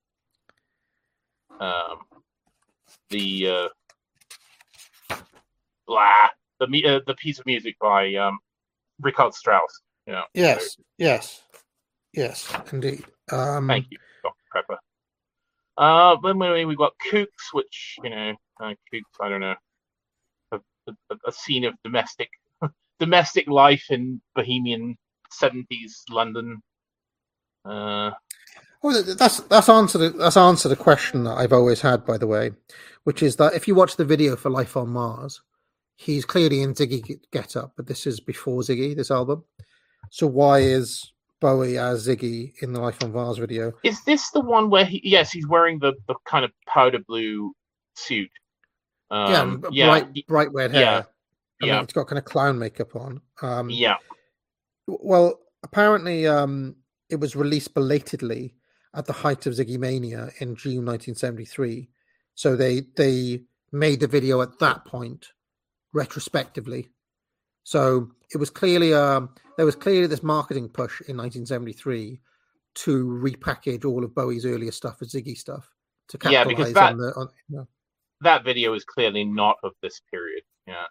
um the uh, blah the me- uh, the piece of music by um Richard Strauss. You know, yes, yes, yes, indeed. Um, thank you, Doctor Pepper. Uh, then we we've got Kooks, which you know, uh, Kooks. I don't know, a, a, a scene of domestic domestic life in Bohemian seventies London. Uh, Well, th- that's that's answered that's answered a question that I've always had, by the way, which is that if you watch the video for Life on Mars, he's clearly in Ziggy get up, but this is before Ziggy, this album. So why is Bowie as Ziggy in the Life on Mars video? is this the one where he? Yes, he's wearing the, the kind of powder blue suit. yeah, Um, and b- yeah, bright y- bright red yeah, hair. I mean, yeah, it's got kind of clown makeup on. Um, yeah. Well, apparently, um, it was released belatedly at the height of Ziggy Mania in June nineteen seventy-three. So they they made the video at that point retrospectively. So it was clearly um, there was clearly this marketing push in nineteen seventy-three to repackage all of Bowie's earlier stuff as Ziggy stuff to Yeah, capitalize because that- on the on, you know. That video is clearly not of this period. Yeah.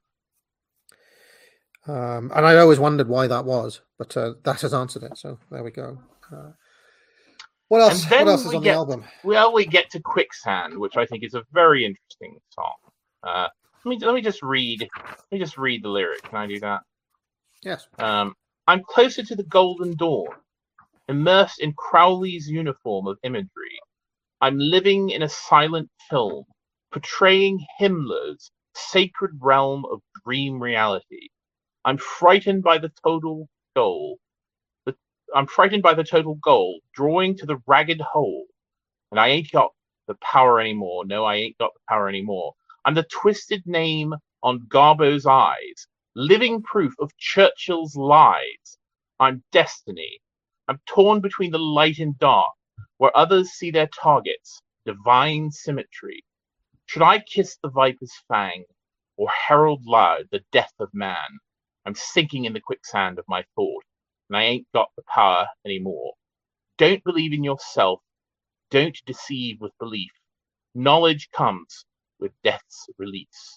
Um, and I always wondered why that was, but uh, that has answered it. So there we go. Uh, what else? And then What else is we on get- the album? Well, we get to Quicksand, which I think is a very interesting song. Uh, let me let me just read. Let me just read the lyric. Can I do that? Yes. Um, I'm closer to the golden dawn, immersed in Crowley's uniform of imagery. I'm living in a silent film, portraying Himmler's sacred realm of dream reality. I'm frightened by the total goal. The, I'm frightened by the total goal, drawing to the ragged hole. And I ain't got the power anymore. No, I ain't got the power anymore. I'm the twisted name on Garbo's eyes, living proof of Churchill's lies. I'm destiny. I'm torn between the light and dark, where others see their targets, divine symmetry. Should I kiss the viper's fang, or herald loud the death of man? I'm sinking in the quicksand of my thought, and I ain't got the power anymore. Don't believe in yourself. don't deceive with belief. Knowledge comes with death's release.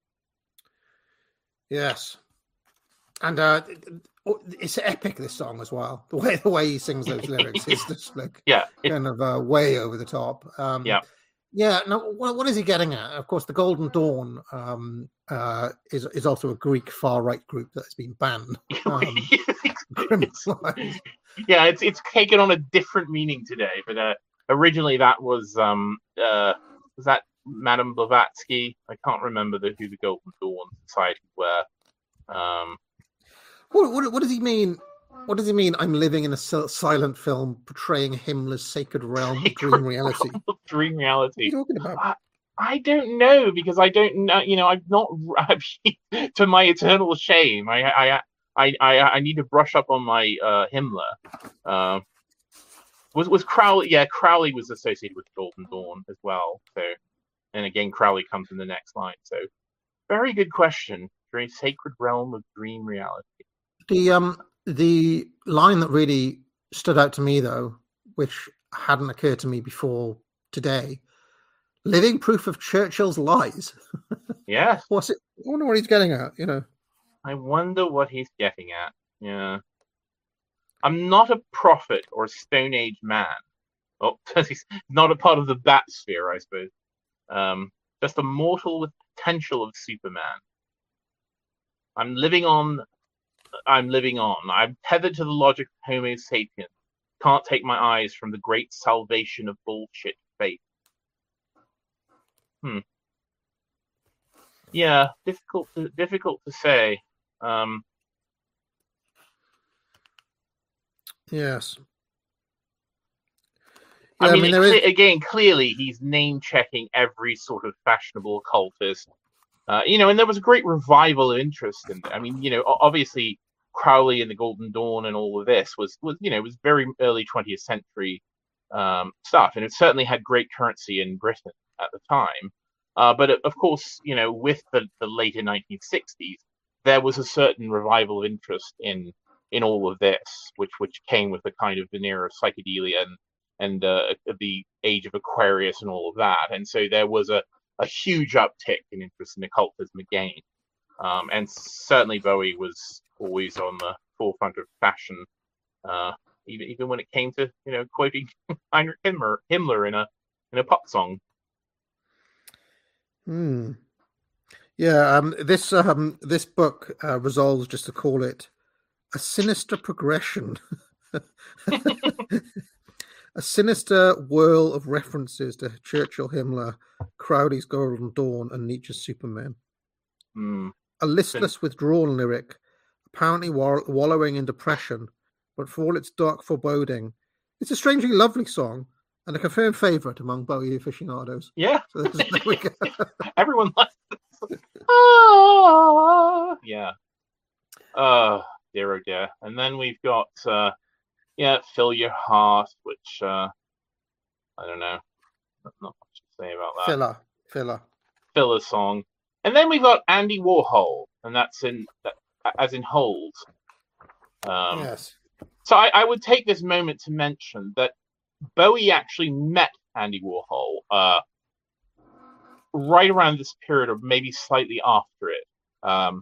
Yes. And uh, it's epic, this song as well. The way the way he sings those lyrics is just like yeah, kind of uh, way over the top. Um, yeah. Yeah. Now, what, what is he getting at? Of course, the Golden Dawn um, uh, is is also a Greek far right group that has been banned. Um, criminalized. Yeah, it's it's taken on a different meaning today, but uh, originally that was um uh was that Madame Blavatsky? I can't remember the, who the Golden Dawn Society were. Um, what, what what does he mean? What does he mean? I'm living in a silent film portraying Himmler's sacred realm of dream reality. Dream reality. What are you talking about? I, I don't know, because I don't know. You know, I'm not. To my eternal shame, I I I I, I need to brush up on my uh, Himmler. Uh, was was Crowley? Yeah, Crowley was associated with Golden Dawn as well. So, and again, Crowley comes in the next line. So, very good question. Very sacred realm of dream reality. The um. The line that really stood out to me, though, which hadn't occurred to me before today, living proof of Churchill's lies. Yeah. What's it? I wonder what he's getting at, you know. I wonder what he's getting at. Yeah. I'm not a prophet or a Stone Age man. Oh, he's not a part of the Bat sphere, I suppose. Um, just a mortal with potential of Superman. I'm living on... I'm living on. I'm tethered to the logic of Homo sapiens. Can't take my eyes from the great salvation of bullshit faith. Hmm. Yeah, difficult to difficult to say. Um, yes. I yeah, mean, I mean cle- is... again, clearly he's name checking every sort of fashionable occultist. Uh, you know, and there was a great revival of interest in. I mean, you know, obviously. Crowley and the Golden Dawn and all of this was, was you know, was very early twentieth century um, stuff, and it certainly had great currency in Britain at the time. Uh, but of course, you know, with the, the later nineteen sixties, there was a certain revival of interest in in all of this, which which came with a kind of veneer of psychedelia and and uh, the age of Aquarius and all of that, and so there was a, a huge uptick in interest in occultism again. Um, and certainly Bowie was always on the forefront of fashion, uh, even even when it came to, you know, quoting Heinrich Himmler, Himmler in a in a pop song. Hmm. Yeah. Um. This um. This book uh, resolves just to call it a sinister progression, a sinister whirl of references to Churchill, Himmler, Crowley's Golden Dawn, and Nietzsche's Superman. Hmm. A listless, withdrawn lyric, apparently wall- wallowing in depression, but for all its dark foreboding, it's a strangely lovely song and a confirmed favourite among Bowie aficionados. Yeah, so there we go. Everyone likes it. Ah, yeah. Uh, dear, oh dear. And then we've got, uh, yeah, Fill Your Heart, which uh, I don't know, not much to say about that. Filler, filler, filler song. And then we've got Andy Warhol, and that's in as in Hold. Um, yes. So I, I would take this moment to mention that Bowie actually met Andy Warhol uh, right around this period, or maybe slightly after it, um,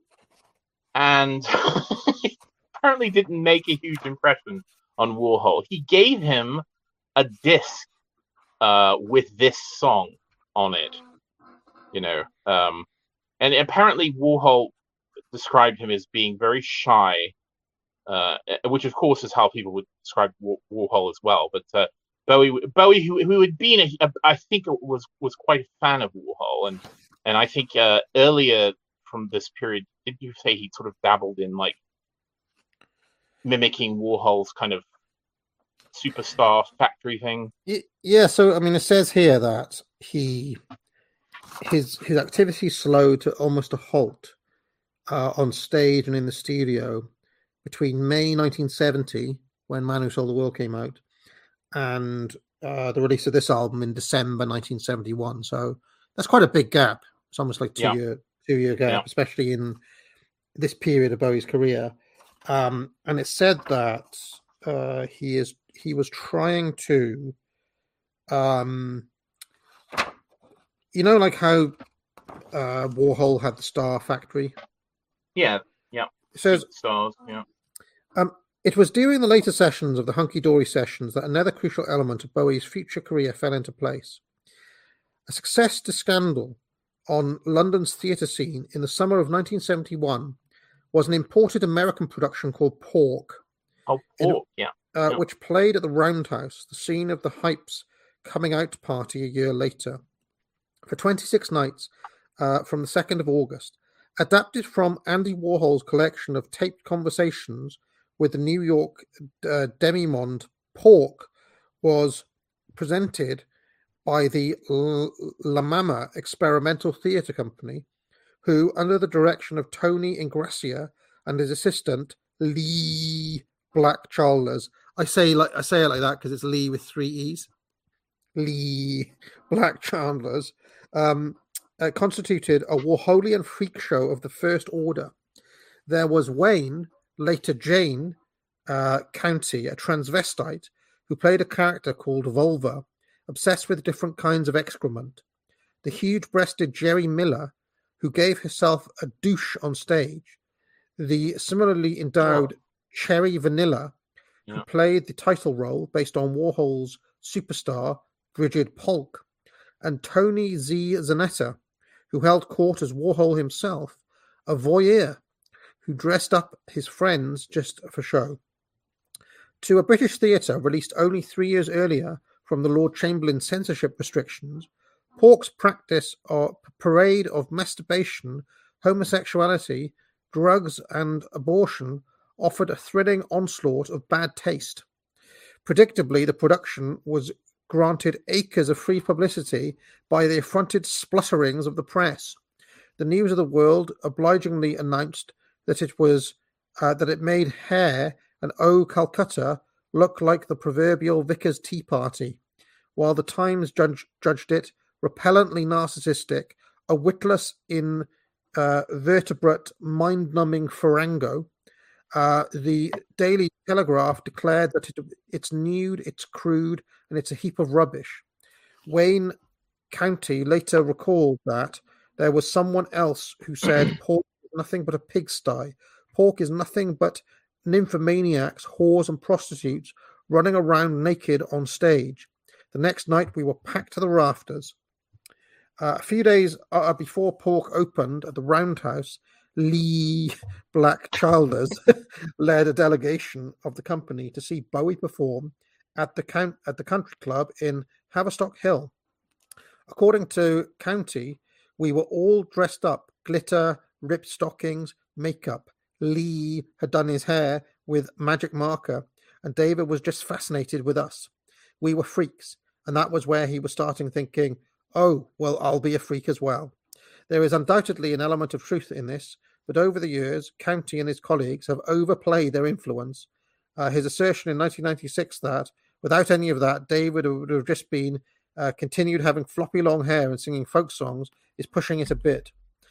and apparently didn't make a huge impression on Warhol. He gave him a disc uh, with this song on it. You know, um, and apparently Warhol described him as being very shy, uh, which of course is how people would describe War- Warhol as well. But uh, Bowie, Bowie, who who had been, a, a, I think, was was quite a fan of Warhol, and and I think uh, earlier from this period, did you say he sort of dabbled in like mimicking Warhol's kind of superstar factory thing? Yeah. So I mean, it says here that he. His his activity slowed to almost a halt uh, on stage and in the studio between May nineteen seventy, when Man Who Sold the World came out, and uh, the release of this album in December nineteen seventy-one. So that's quite a big gap. It's almost like two yeah. year two year gap, yeah. especially in this period of Bowie's career. Um, and it said that uh, he is he was trying to Um, you know, like how uh, Warhol had the Star Factory? Yeah, yeah. It says, stars, yeah. Um, it was during the later sessions of the Hunky Dory sessions that another crucial element of Bowie's future career fell into place. A success to scandal on London's theatre scene in the summer of nineteen seventy-one was an imported American production called Pork. Oh, Pork, in, yeah. Uh, yeah. Which played at the Roundhouse, the scene of the Hype's coming out party a year later. For twenty-six nights uh, from the second of August, adapted from Andy Warhol's collection of taped conversations with the New York uh, demimonde, Pork was presented by the L- La Mama Experimental Theatre Company, who, under the direction of Tony Ingrassia and his assistant Lee Black Chalmers, I say like I say it like that because it's Lee with three E's, Lee Black Chalmers, um, uh, constituted a Warholian freak show of the first order. There was Wayne, later Jane uh, County, a transvestite who played a character called Vulva, obsessed with different kinds of excrement. The huge-breasted Jerry Miller, who gave herself a douche on stage. The similarly endowed oh. Cherry Vanilla, yeah. who played the title role based on Warhol's superstar Brigid Polk. And Tony Z. Zanetta, who held court as Warhol himself, a voyeur who dressed up his friends just for show. To a British theatre released only three years earlier from the Lord Chamberlain's censorship restrictions, Pork's practice or parade of masturbation, homosexuality, drugs, and abortion offered a thrilling onslaught of bad taste. Predictably, the production was granted acres of free publicity by the affronted splutterings of the press. The News of the World obligingly announced that it was uh, that it made Hair and O Calcutta look like the proverbial vicar's tea party, while the Times judge, judged it repellently narcissistic, a witless in uh, vertebrate, mind-numbing farrago. Uh, the Daily Telegraph declared that it, it's nude, it's crude, and it's a heap of rubbish. Wayne County later recalled that there was someone else who said pork is nothing but a pigsty. Pork is nothing but nymphomaniacs, whores, and prostitutes running around naked on stage. The next night, we were packed to the rafters. Uh, a few days uh, before Pork opened at the Roundhouse, Lee Black Childers led a delegation of the company to see Bowie perform at the count at the country club in Haverstock Hill. According to County, we were all dressed up, glitter, ripped stockings, makeup. Lee had done his hair with magic marker, and David was just fascinated with us. We were freaks, and that was where he was starting thinking, oh, well, I'll be a freak as well. There is undoubtedly an element of truth in this, but over the years, County and his colleagues have overplayed their influence. Uh, his assertion in nineteen ninety-six that, without any of that, David would have just been uh, continued having floppy long hair and singing folk songs is pushing it a bit.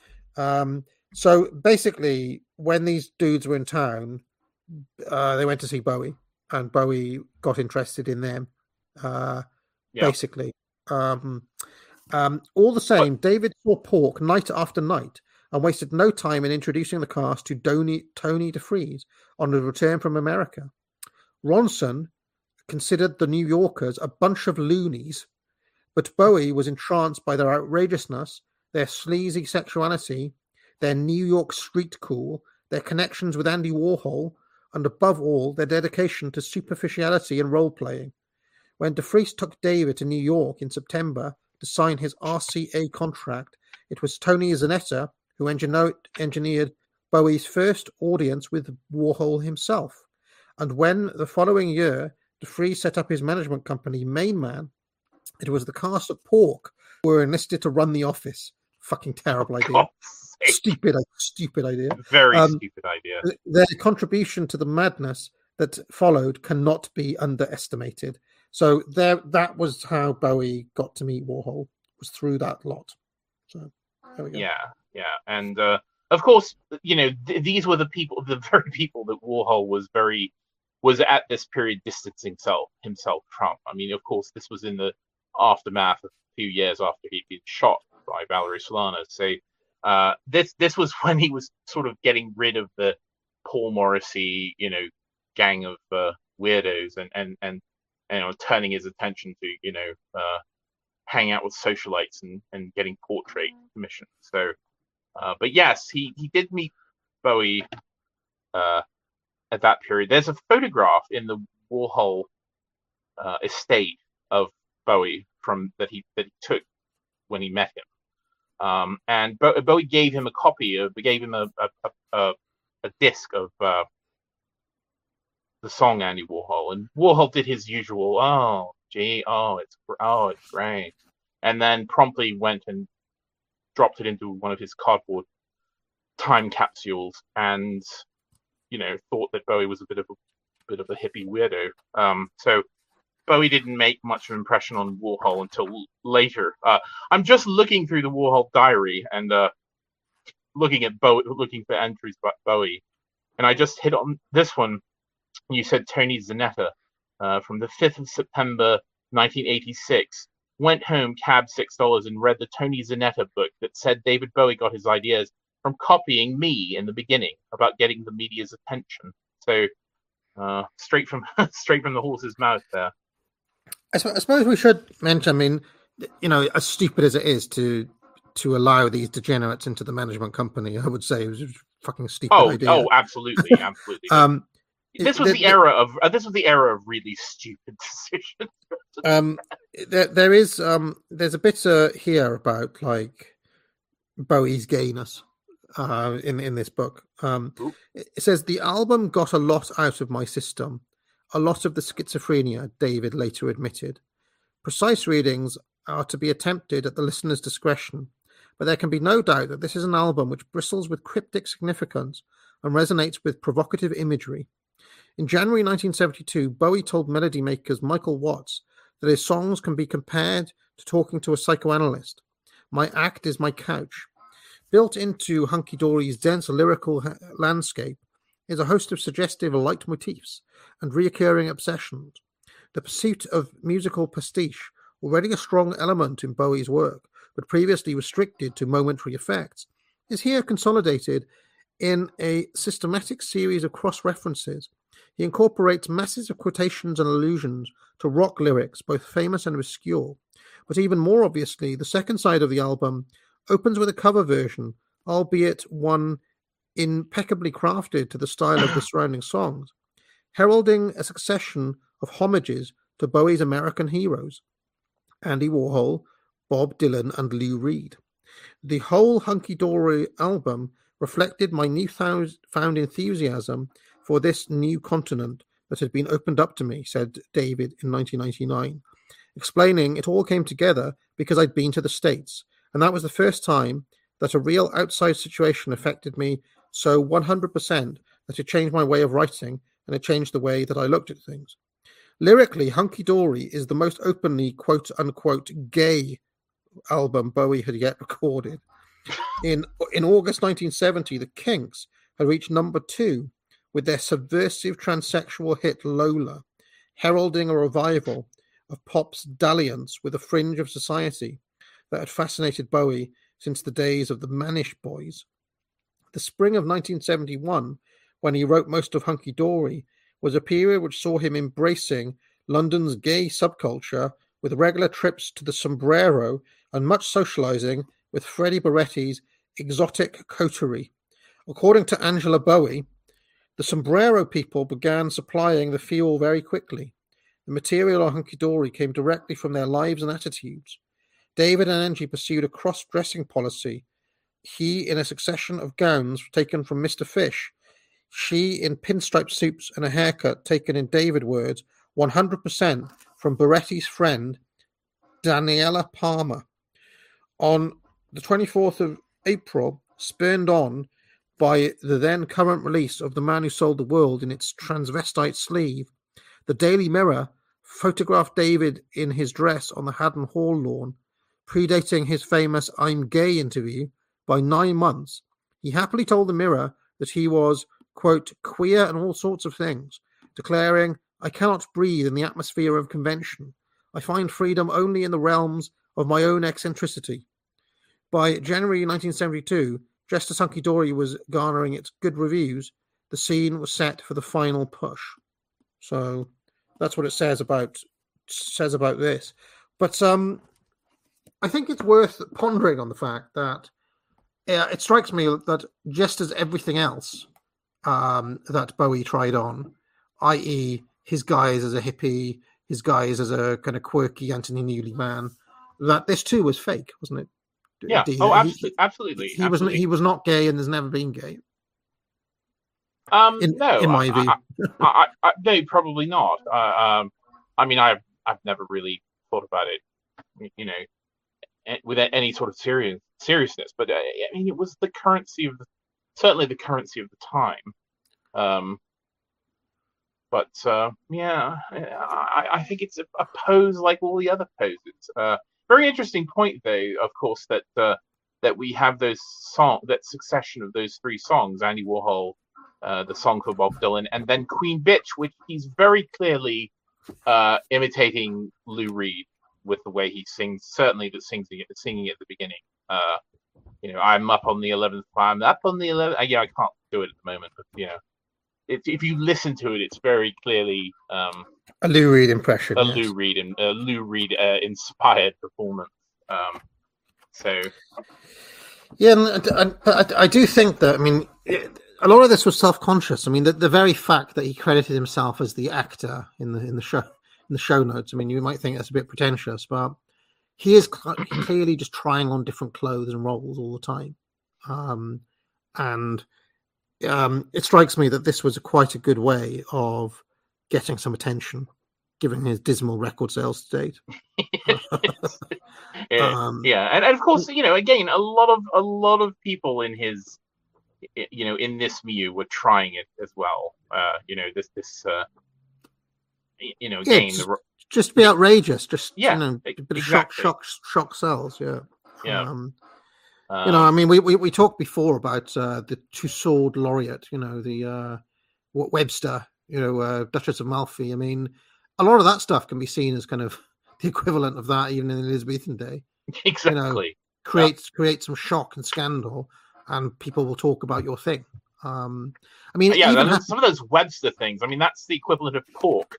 Um, so basically, when these dudes were in town, uh, they went to see Bowie, and Bowie got interested in them, uh, yeah. basically. Um, um, all the same, David saw Pork night after night and wasted no time in introducing the cast to Tony, Tony DeFries on the return from America. Ronson considered the New Yorkers a bunch of loonies, but Bowie was entranced by their outrageousness, their sleazy sexuality, their New York street cool, their connections with Andy Warhol, and above all, their dedication to superficiality and role-playing. When DeFries took David to New York in September to sign his R C A contract, it was Tony Zanetta who engineered Bowie's first audience with Warhol himself. And when the following year, DeFries set up his management company, Main Man, it was the cast of Pork who were enlisted to run the office. Fucking terrible idea. Oh, stupid, stupid idea. Very um, stupid idea. Their contribution to the madness that followed cannot be underestimated. So there, that was how Bowie got to meet Warhol, was through that lot. So there we go. Yeah, yeah. And uh, of course, you know, th- these were the people, the very people that Warhol was very, was at this period distancing himself, himself from. I mean, of course, this was in the aftermath a few years after he'd been shot by Valerie Solanas. So uh, this this was when he was sort of getting rid of the Paul Morrissey, you know, gang of uh, weirdos, and and and you know, turning his attention to, you know, uh, hang out with socialites and, and getting portrait commissions. So, uh, but yes, he, he did meet Bowie uh, at that period. There's a photograph in the Warhol uh, estate of Bowie from that he that he took when he met him, um, and Bo- Bowie gave him a copy of gave him a a, a, a disc of uh, the song Andy Warhol, and Warhol did his usual, oh gee, oh it's oh it's great, and then promptly went and dropped it into one of his cardboard time capsules, and you know, thought that Bowie was a bit of a bit of a hippie weirdo. Um, so Bowie didn't make much of an impression on Warhol until later. Uh, I'm just looking through the Warhol diary and uh, looking at Bowie, looking for entries about Bowie, and I just hit on this one. You said Tony Zanetta, uh, from the fifth of September, nineteen eighty-six. Went home, cabbed six dollars, and read the Tony Zanetta book that said David Bowie got his ideas from copying me in the beginning about getting the media's attention. So, uh, straight from straight from the horse's mouth there. I, sp- I suppose we should mention, I mean, you know, as stupid as it is to to allow these degenerates into the management company, I would say it was a fucking stupid oh, idea. Oh, absolutely, absolutely. um, this was the, the era of uh, this was the era of really stupid decisions. um, there, there is um, there's a bit uh, here about like Bowie's gayness uh, in in this book. Um, it says the album got a lot out of my system, a lot of the schizophrenia. David later admitted. Precise readings are to be attempted at the listener's discretion, but there can be no doubt that this is an album which bristles with cryptic significance and resonates with provocative imagery. In January nineteen seventy-two, Bowie told melody makers Michael Watts that his songs can be compared to talking to a psychoanalyst. My act is my couch. Built into Hunky Dory's dense lyrical ha- landscape is a host of suggestive leitmotifs and reoccurring obsessions. The pursuit of musical pastiche, already a strong element in Bowie's work, but previously restricted to momentary effects, is here consolidated in a systematic series of cross-references. He incorporates masses of quotations and allusions to rock lyrics, both famous and obscure. But even more obviously, the second side of the album opens with a cover version, albeit one impeccably crafted to the style of the surrounding songs, heralding a succession of homages to Bowie's American heroes, Andy Warhol, Bob Dylan, and Lou Reed. The whole Hunky Dory album reflected my newfound enthusiasm for this new continent that had been opened up to me, said David in nineteen ninety-nine, explaining it all came together because I'd been to the States, and that was the first time that a real outside situation affected me so one hundred percent that it changed my way of writing and it changed the way that I looked at things. Lyrically, Hunky Dory is the most openly quote-unquote gay album Bowie had yet recorded. In, in August nineteen seventy, the Kinks had reached number two with their subversive transsexual hit Lola, heralding a revival of pop's dalliance with a fringe of society that had fascinated Bowie since the days of the Manish Boys. The spring of nineteen seventy-one, when he wrote most of Hunky Dory, was a period which saw him embracing London's gay subculture with regular trips to the Sombrero and much socializing with Freddie Baretti's exotic coterie. According to Angela Bowie, the Sombrero people began supplying the fuel very quickly. The material on Hunky Dory came directly from their lives and attitudes. David and Angie pursued a cross-dressing policy. He in a succession of gowns taken from Mister Fish. She in pinstripe suits and a haircut taken, in David words, one hundred percent from Baretti's friend, Daniela Palmer. On the twenty-fourth of April, spurned on by the then current release of The Man Who Sold the World in its transvestite sleeve, the Daily Mirror photographed David in his dress on the Haddon Hall lawn, predating his famous I'm Gay interview by nine months. He happily told the Mirror that he was, quote, queer and all sorts of things, declaring, I cannot breathe in the atmosphere of convention. I find freedom only in the realms of my own eccentricity. By January nineteen seventy-two, Just as Hunky Dory was garnering its good reviews, the scene was set for the final push. So that's what it says about says about this. But um, I think it's worth pondering on the fact that uh, it strikes me that just as everything else um, that Bowie tried on, that is his guise as a hippie, his guise as a kind of quirky Anthony Newley man, that this too was fake, wasn't it? Yeah. D- Oh, he- absolutely. Absolutely. He, he was absolutely. he was not gay and has never been gay. Um, in- no, in my I, view. I, I, I, no, probably not. Uh, um, I mean, I've I've never really thought about it, you know, a- with any sort of serious seriousness. But uh, I mean, it was the currency of the, certainly the currency of the time. Um, but uh, yeah, I, I think it's a, a pose like all the other poses. Uh, very interesting point, though, of course, that uh, that we have those song, that succession of those three songs: Andy Warhol, uh, the song for Bob Dylan, and then Queen Bitch, which he's very clearly uh, imitating Lou Reed with the way he sings. Certainly, the singing, singing at the beginning. Uh, you know, I'm up on the eleventh climb, up on the eleventh. Uh, yeah, I can't do it at the moment, but you know, it, if you listen to it, it's very clearly um, A Lou Reed impression. a yes. Lou Reed and a Lou Reed uh, inspired performance. Um, so. Yeah, and, and, but I, I do think that, I mean, it, a lot of this was self-conscious. I mean, the, the very fact that he credited himself as the actor in the in the show in the show notes. I mean, you might think that's a bit pretentious, but he is cl- clearly just trying on different clothes and roles all the time. Um, and um, it strikes me that this was a, quite a good way of getting some attention, given his dismal record sales to date. yeah, Um, yeah. And, and of course, you know, again, a lot of a lot of people in his, you know, in this milieu were trying it as well. Uh, you know, this this, uh, you know, Yeah, again, just, the, just be outrageous. Just Yeah, you know, a bit of exactly. shock, shock, shock sells. Yeah, Yeah. Um, um, you know, I mean, we, we, we talked before about uh, the two-sword laureate. You know, the uh, what Webster. You know, uh, Duchess of Malfi. I mean, a lot of that stuff can be seen as kind of the equivalent of that, even in the Elizabethan day. exactly. Create create some shock and scandal, and people will talk about your thing. Um, I mean, yeah, even and then hap- some of those Webster things. I mean, that's the equivalent of pork.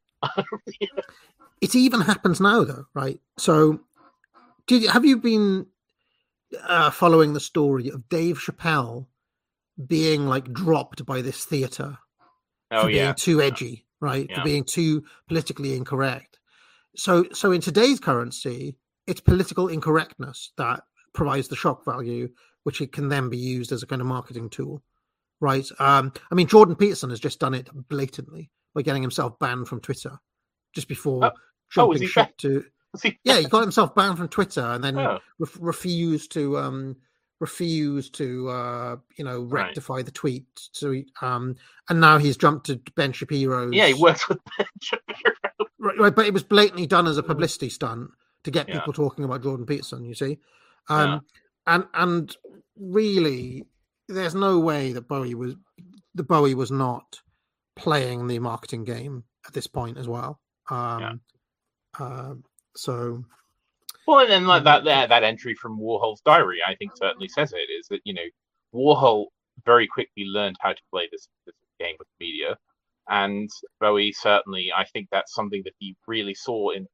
it even happens now, though, right? So, did you, have you been uh, following the story of Dave Chappelle being like dropped by this theater Oh for being yeah, too edgy, right? Yeah. For being too politically incorrect. So, so in today's currency, it's political incorrectness that provides the shock value, which it can then be used as a kind of marketing tool, right? Um, I mean, Jordan Peterson has just done it blatantly by getting himself banned from Twitter just before Oh. jumping is he ship to. See, Yeah, he got himself banned from Twitter and then Oh. re- refused to um, refused to uh, you know Right. rectify the tweet. So he, um, and now he's jumped to Ben Shapiro's. yeah, he works with Ben Shapiro. Right, right, but it was blatantly done as a publicity stunt to get Yeah. people talking about Jordan Peterson. You see, um, and and really, there's no way that Bowie was the Bowie was not playing the marketing game at this point as well. Um, um, so Well, and then like that, that that entry from Warhol's diary, I think certainly says it. Is that, you know, Warhol very quickly learned how to play this, this game with media, and Bowie certainly, I think that's something that he really saw in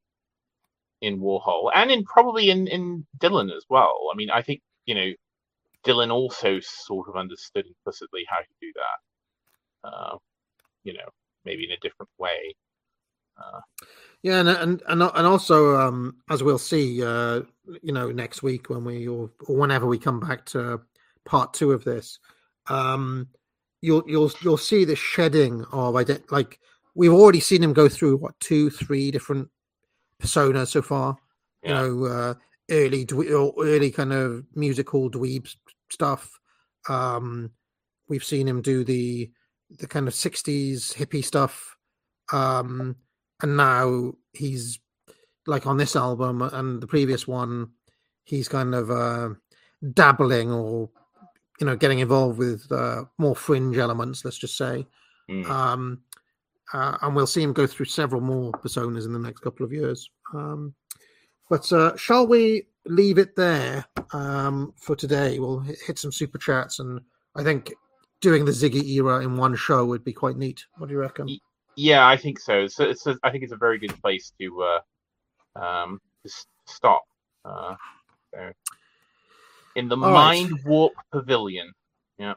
in Warhol, and in probably in in Dylan as well. I mean, I think, you know, Dylan also sort of understood implicitly how to do that. Uh, you know, maybe in a different way. Uh, yeah, and and and and also um, as we'll see, uh, you know, next week when we or, or whenever we come back to part two of this, um, you'll you'll you'll see the shedding of ident- like we've already seen him go through what two, three different personas so far. Yeah. You know, uh, early dwe- or early kind of musical dweeb stuff. Um, we've seen him do the the kind of sixties hippie stuff. Um, and now he's like on this album and the previous one, he's kind of uh, dabbling or, you know, getting involved with uh, more fringe elements, let's just say. mm. Um, uh, and we'll see him go through several more personas in the next couple of years. Um, but uh, shall we leave it there um, for today? We'll hit some super chats, and I think doing the Ziggy era in one show would be quite neat. What do you reckon? Yeah, I think so. So it's a, I think it's a very good place to uh, um, just stop. Uh, so. In the All Mind right. Warp Pavilion. Yeah.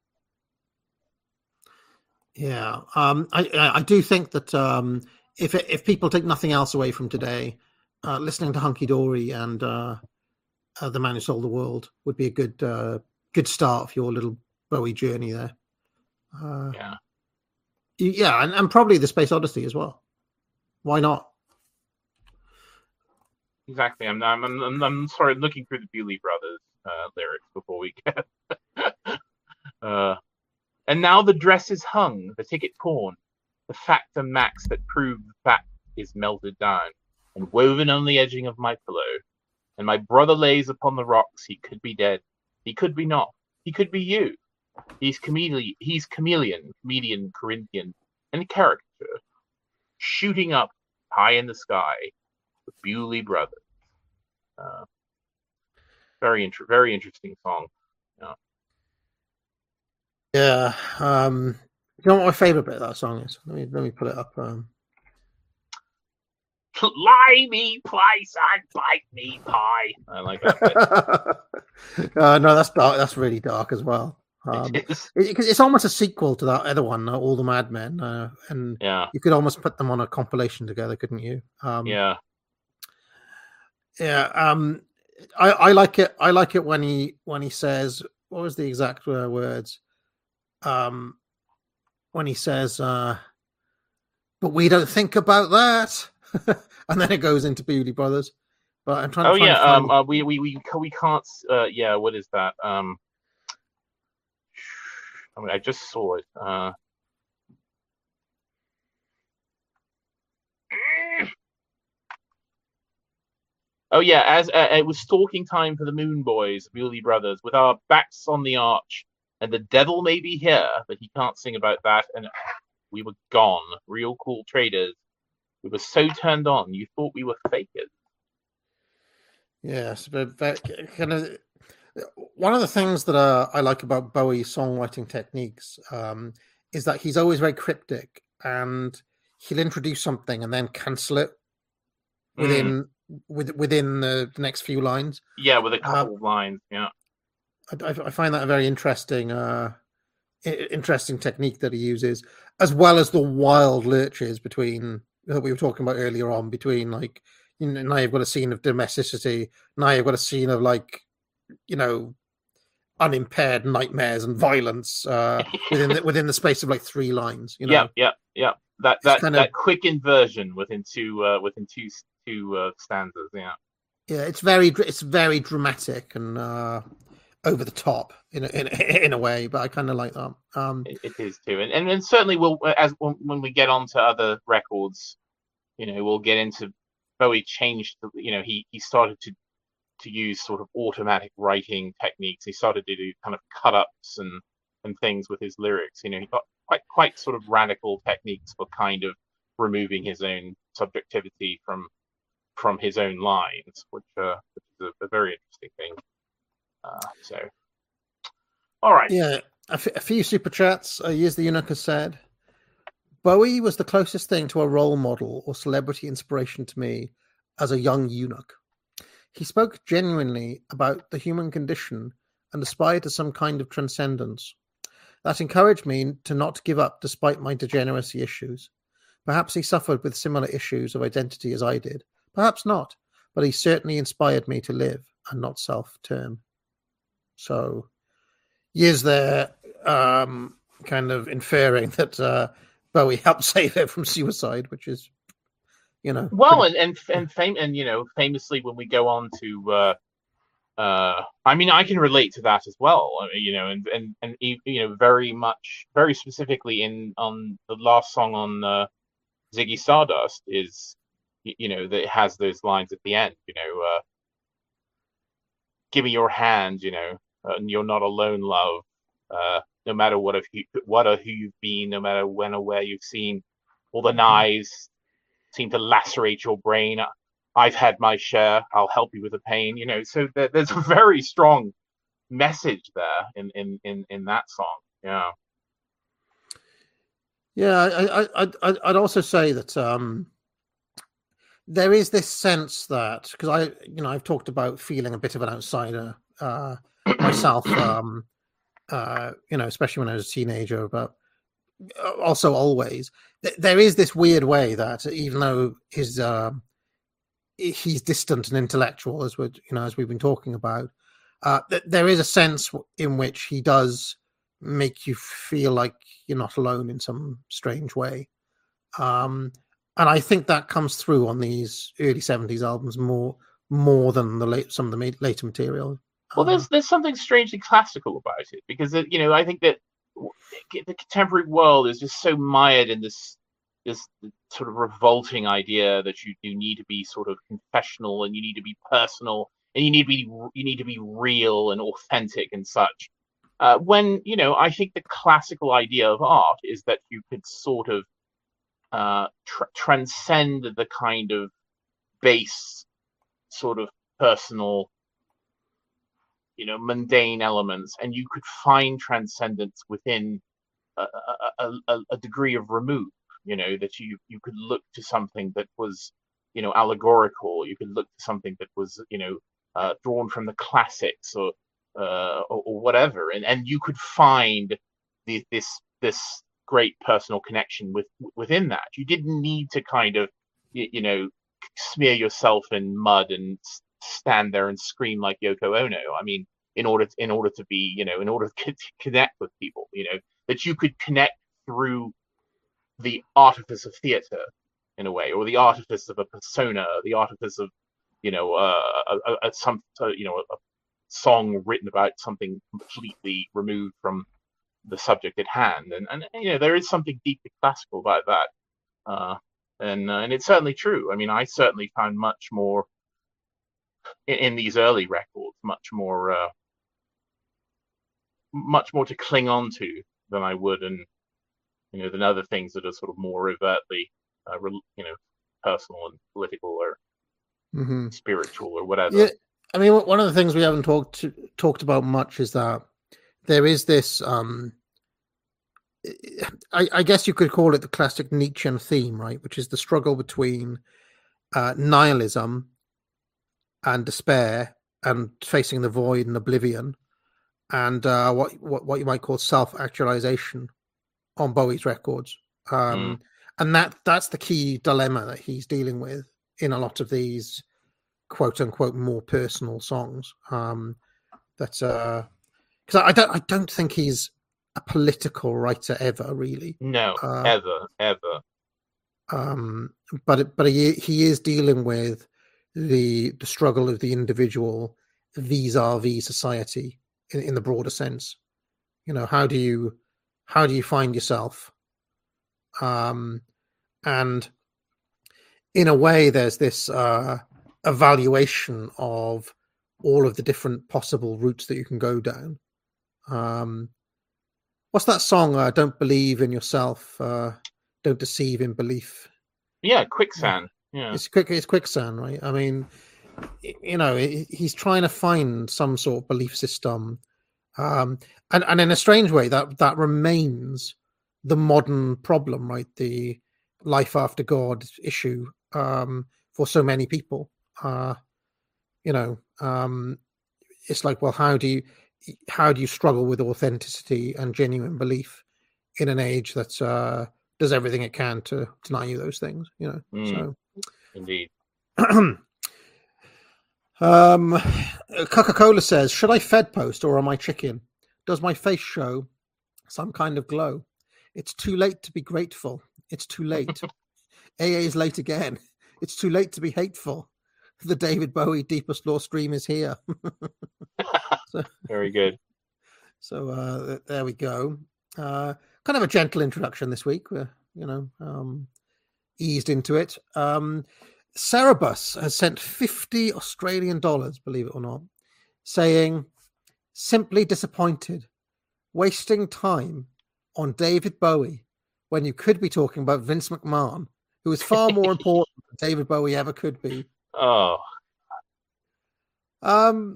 Yeah. Um, I, I do think that um, if if people take nothing else away from today, uh, listening to Hunky Dory and uh, uh, The Man Who Sold the World would be a good uh, good start for your little Bowie journey there. Uh, yeah. Yeah, and, and probably the Space Odyssey as well. Why not? Exactly. I'm I'm I'm, I'm sorry. Looking through the Bewley Brothers uh, lyrics before we get. uh, and now the dress is hung, the ticket torn, the factor max that proved the fact is melted down and woven on the edging of my pillow. And my brother lays upon the rocks. He could be dead. He could be not. He could be you. He's chameleon. He's chameleon, comedian, Corinthian, and caricature, shooting up high in the sky. The Bewley Brothers. Uh, very inter- very interesting song. Yeah. Yeah. Um, you know what my favorite bit of that song is? Let me let me put it up. Um... Lie me place and bite me pie. I like that bit. uh, no, that's dark. That's really dark as well. Um, it is. It, it's almost a sequel to that other one, uh, All the Madmen, uh, and Yeah. you could almost put them on a compilation together, couldn't you? Um, Yeah. Yeah. Um, I, I like it. I like it when he when he says, what was the exact uh, words? Um, when he says, uh, "But we don't think about that," and then it goes into Bewley Brothers. But I'm trying. Oh trying yeah. to find... Um. Uh, we we we we can't. Uh. Yeah. What is that? Um. I mean, I just saw it. Uh. Oh yeah, as uh, it was stalking time for the Moon Boys, Bewley Brothers, with our backs on the arch, and the devil may be here, but he can't sing about that. And we were gone, real cool traders. We were so turned on, you thought we were fakers. Yes, but that kind of one of the things that uh, I like about Bowie's songwriting techniques um, is that he's always very cryptic, and he'll introduce something and then cancel it within. Mm. With, within the, the next few lines, yeah, with a couple uh, of lines, yeah. I, I find that a very interesting, uh, interesting technique that he uses, as well as the wild lurches between that we were talking about earlier on. Between like, you know, now you've got a scene of domesticity, now you've got a scene of like, you know, unimpaired nightmares and violence uh, within the, within the space of like three lines. You know, yeah, yeah, yeah. That that kind that of, quick inversion within two uh, within two. Two uh, stanzas, yeah, yeah. It's very, it's very dramatic and uh, over the top in a, in a, in a way, but I kind of like that. Um, it, it is too, and, and and certainly we'll as when, when we get on to other records, you know, we'll get into Bowie changed. You know, he he started to to use sort of automatic writing techniques. He started to do kind of cut ups and and things with his lyrics. You know, he got quite quite sort of radical techniques for kind of removing his own subjectivity from. from his own lines, which, uh, which is a, a very interesting thing. Uh, so, all right. Yeah, a, f- a few super chats. Uh, Years the Eunuch has said, Bowie was the closest thing to a role model or celebrity inspiration to me as a young eunuch. He spoke genuinely about the human condition and aspired to some kind of transcendence. That encouraged me to not give up despite my degeneracy issues. Perhaps he suffered with similar issues of identity as I did. Perhaps not, but he certainly inspired me to live and not self-term. So, Years there um, kind of inferring that uh, Bowie helped save her from suicide, which is, you know. Well, pretty... and and and, fam- and you know, famously when we go on to, uh, uh, I mean, I can relate to that as well. You know, and and and you know, very much, very specifically in on the last song on uh, Ziggy Stardust is. You know, that has those lines at the end, you know, uh, give me your hand, you know, uh, and you're not alone, love, uh, no matter what of you, what or who you've been, no matter when or where you've seen, all the knives seem to lacerate your brain. I've had my share. I'll help you with the pain. You know, so there, there's a very strong message there in in in, in that song. Yeah. Yeah, I, I, I, I'd also say that um, there is this sense that, because I, you know, I've talked about feeling a bit of an outsider uh, myself, um, uh, you know, especially when I was a teenager, but also always. There is this weird way that even though his uh, he's distant and intellectual, as we you know, as we've been talking about, uh, there is a sense in which he does make you feel like you're not alone in some strange way. Um, and I think that comes through on these early seventies albums more more than the late some of the later material. Well, there's there's something strangely classical about it, because it, you know, I think that the contemporary world is just so mired in this this sort of revolting idea that you you need to be sort of confessional, and you need to be personal, and you need to be you need to be real and authentic and such. Uh, when, you know, I think the classical idea of art is that you could sort of uh, tr- transcend the kind of base, sort of personal, you know, mundane elements, and you could find transcendence within a, a, a, a degree of remove. You know, that you you could look to something that was, you know, allegorical. You could look to something that was, you know, uh, drawn from the classics, or Uh, or, or whatever, and and you could find the, this this great personal connection with within that. You didn't need to kind of you, you know smear yourself in mud and stand there and scream like Yoko Ono. I mean, in order to, in order to be you know in order to connect with people, you know that you could connect through the artifice of theatre in a way, or the artifice of a persona, the artifice of you know uh, a, a, a some uh, you know a, song written about something completely removed from the subject at hand, and and you know there is something deeply classical about that, uh, and uh, and it's certainly true. I mean, I certainly found much more in, in these early records, much more, uh, much more to cling on to than I would, and you know than other things that are sort of more overtly, uh, you know, personal and political or mm-hmm. spiritual or whatever. Yeah. I mean, one of the things we haven't talked to, talked about much is that there is this, um, I, I guess you could call it the classic Nietzschean theme, right? Which is the struggle between uh, nihilism and despair and facing the void and oblivion, and uh, what, what what you might call self-actualization on Bowie's records. Um, mm. And that that's the key dilemma that he's dealing with in a lot of these quote unquote more personal songs. Um, that's uh, because I don't I don't think he's a political writer ever, really. No, uh, ever, ever. Um, but but he he is dealing with the the struggle of the individual vis-a-vis society in, in the broader sense. You know, how do you how do you find yourself? Um, and in a way, there's this uh. evaluation of all of the different possible routes that you can go down. Um, what's that song? Uh, don't believe in yourself. Uh, don't deceive in belief. Yeah, quicksand. Yeah, it's quick. It's quicksand, right? I mean, you know, he's trying to find some sort of belief system, um, and and in a strange way, that that remains the modern problem, right? The life after God issue um, for so many people. Uh, you know, um, it's like, well, how do you how do you struggle with authenticity and genuine belief in an age that uh, does everything it can to deny you those things? You know, mm, so indeed. um, Coca-Cola says, "Should I Fed post or am I chicken? Does my face show some kind of glow? It's too late to be grateful. It's too late. A A is late again. It's too late to be hateful. The David Bowie Deepest Law stream is here." So, very good. So uh, there we go. Uh, kind of a gentle introduction this week. We're, you know, um, eased into it. Um, Cerebus has sent fifty Australian dollars, believe it or not, saying, "Simply disappointed. Wasting time on David Bowie when you could be talking about Vince McMahon, who is far more important than David Bowie ever could be. Oh. Um,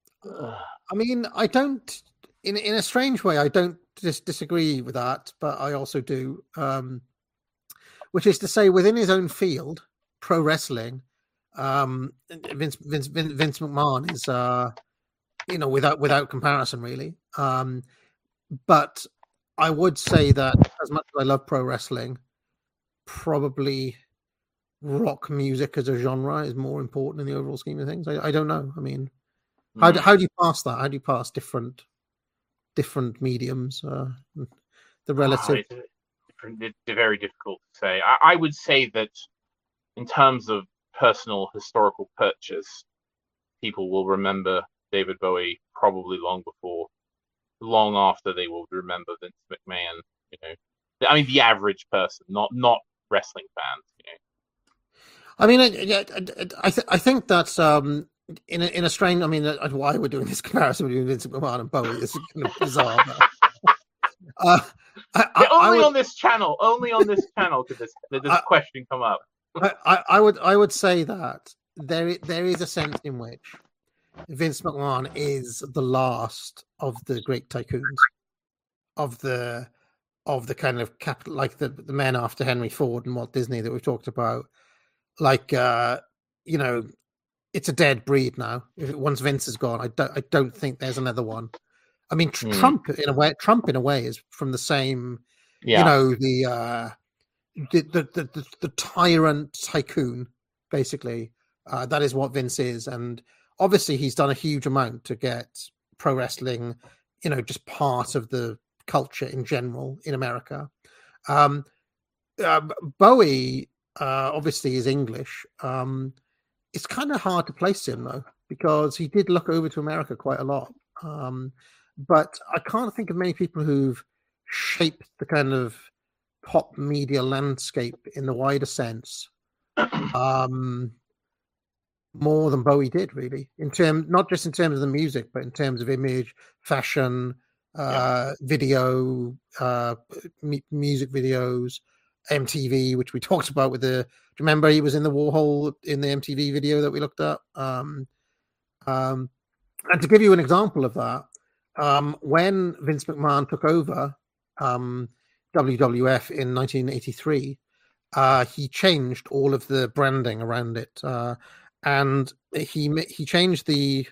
I mean, I don't, in in a strange way, I don't dis- disagree with that, but I also do. Um, which is to say, within his own field, pro wrestling, um, Vince Vince Vince, Vince McMahon is, uh, you know, without without comparison, really. Um, but I would say that as much as I love pro wrestling, probably rock music as a genre is more important in the overall scheme of things. I, I don't know. I mean, how do, how do you pass that? How do you pass different different mediums? Uh, the relative. Oh, it's, it's very difficult to say. I, I would say that in terms of personal historical purchase, people will remember David Bowie probably long before, long after they will remember Vince McMahon. You know, I mean, the average person, not not wrestling fans. You know. I mean, I I, th- I think that's um, in a, in a strange. I mean, why we're doing this comparison between Vince McMahon and Bowie is kind of bizarre. But, uh, I, I, only would, on this channel, only on this channel could this this I, question come up. I, I would I would say that there there is a sense in which Vince McMahon is the last of the great tycoons, of the of the kind of capital, like the the men after Henry Ford and Walt Disney that we've talked about. Like, uh, you know, it's a dead breed now. If once Vince is gone, I don't, I don't think there's another one. I mean, mm. Trump in a way, Trump in a way is from the same, yeah. you know, the, uh, the, the, the, the, the tyrant tycoon, basically. Uh, that is what Vince is. And obviously he's done a huge amount to get pro wrestling, you know, just part of the culture in general in America. Um, uh, Bowie, Uh, obviously is English. Um, it's kind of hard to place him though, because he did look over to America quite a lot. Um, but I can't think of many people who've shaped the kind of pop media landscape in the wider sense um, more than Bowie did, really. In term, not just in terms of the music, but in terms of image, fashion, uh, yeah. video, uh, m- music videos. M T V, which we talked about with the. Do you remember he was in the Warhol in the M T V video that we looked at? Um, um, and to give you an example of that, um, when Vince McMahon took over um, W W F in nineteen eighty-three, uh, he changed all of the branding around it, uh, and he he changed the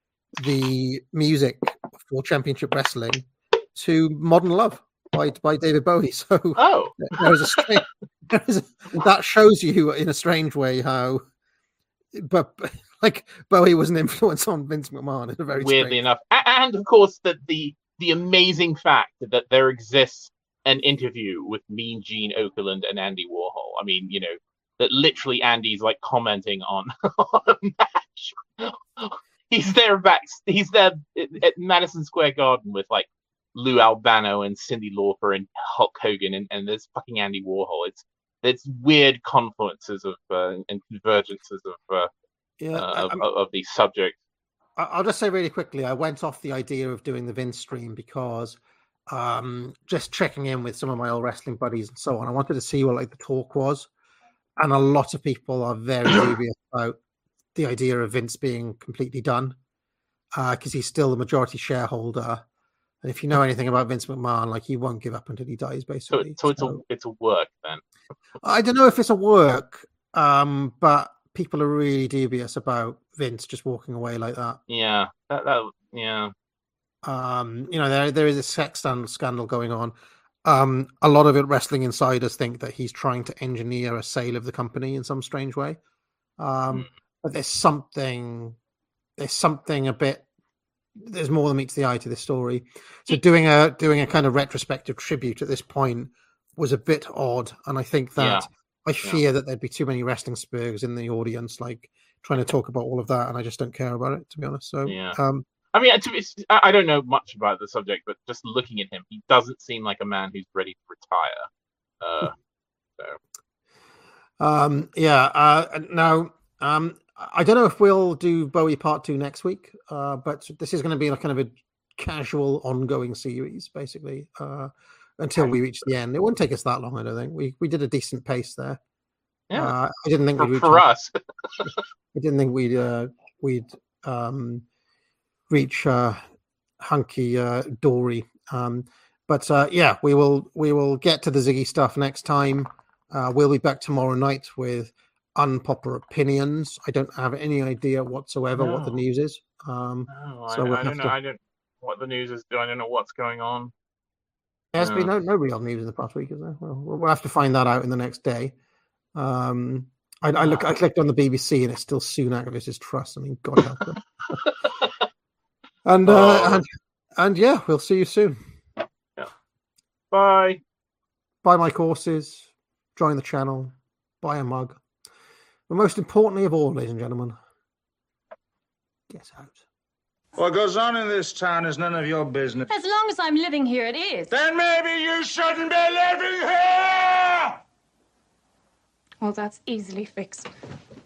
the music for Championship Wrestling to Modern Love. By, by David Bowie, so oh, there was a strange, there was a, that shows you in a strange way how, but like Bowie was an influence on Vince McMahon in a very weirdly strange enough, and of course that the the amazing fact that there exists an interview with Mean Gene Okerlund and Andy Warhol. I mean, you know, that literally Andy's like commenting on, on a match. He's there back. He's there at Madison Square Garden with like Lou Albano and Cyndi Lauper and Hulk Hogan and, and there's fucking Andy Warhol. It's it's weird confluences of uh, and convergences of uh, yeah uh, of, of these subjects. I'll just say really quickly, I went off the idea of doing the Vince stream because um, just checking in with some of my old wrestling buddies and so on. I wanted to see what like the talk was, and a lot of people are very dubious about the idea of Vince being completely done because uh, he's still the majority shareholder. And if you know anything about Vince McMahon, like he won't give up until he dies, basically. So, so it's so, a it's a work then. I don't know if it's a work, um, but people are really dubious about Vince just walking away like that. Yeah, that, that yeah. Um, you know, there there is a sex scandal going on. Um, a lot of it, wrestling insiders think that he's trying to engineer a sale of the company in some strange way. Um, mm. But there's something, there's something a bit. There's more than meets the eye to this story. So doing a doing a kind of retrospective tribute at this point was a bit odd, and I think that yeah. I fear yeah. that there'd be too many wrestling spurs in the audience, like trying to talk about all of that, and I just don't care about it, to be honest. So, yeah. um, I mean, it's, I don't know much about the subject, but just looking at him, he doesn't seem like a man who's ready to retire. Uh, so, um, yeah. Uh, now, um. I don't know if we'll do Bowie Part Two next week, uh, but this is going to be like kind of a casual, ongoing series, basically, uh, until we reach the end. It won't take us that long, I don't think. We we did a decent pace there. Yeah. Uh, I didn't think for, we'd reach for our- us. I didn't think we'd uh, we'd um, reach uh, hunky uh, Dory. Um, but uh, yeah, we will we will get to the Ziggy stuff next time. Uh, we'll be back tomorrow night with unpopular opinions. I don't have any idea whatsoever No. what the news is. Um, No, So I, we'll I have don't know. to- I don't what the news is. I don't know what's going on. There's been Yeah. no, no real news in the past week, is there? Well, we'll have to find that out in the next day. Um, I, I look. I clicked on the B B C and it's still Sunak versus Truss. I mean, God help them. and, uh, Oh. and and yeah, we'll see you soon. Bye. Buy my courses, join the channel, buy a mug. But most importantly of all, ladies and gentlemen, get out. What goes on in this town is none of your business. As long as I'm living here, it is. Then maybe you shouldn't be living here! Well, that's easily fixed.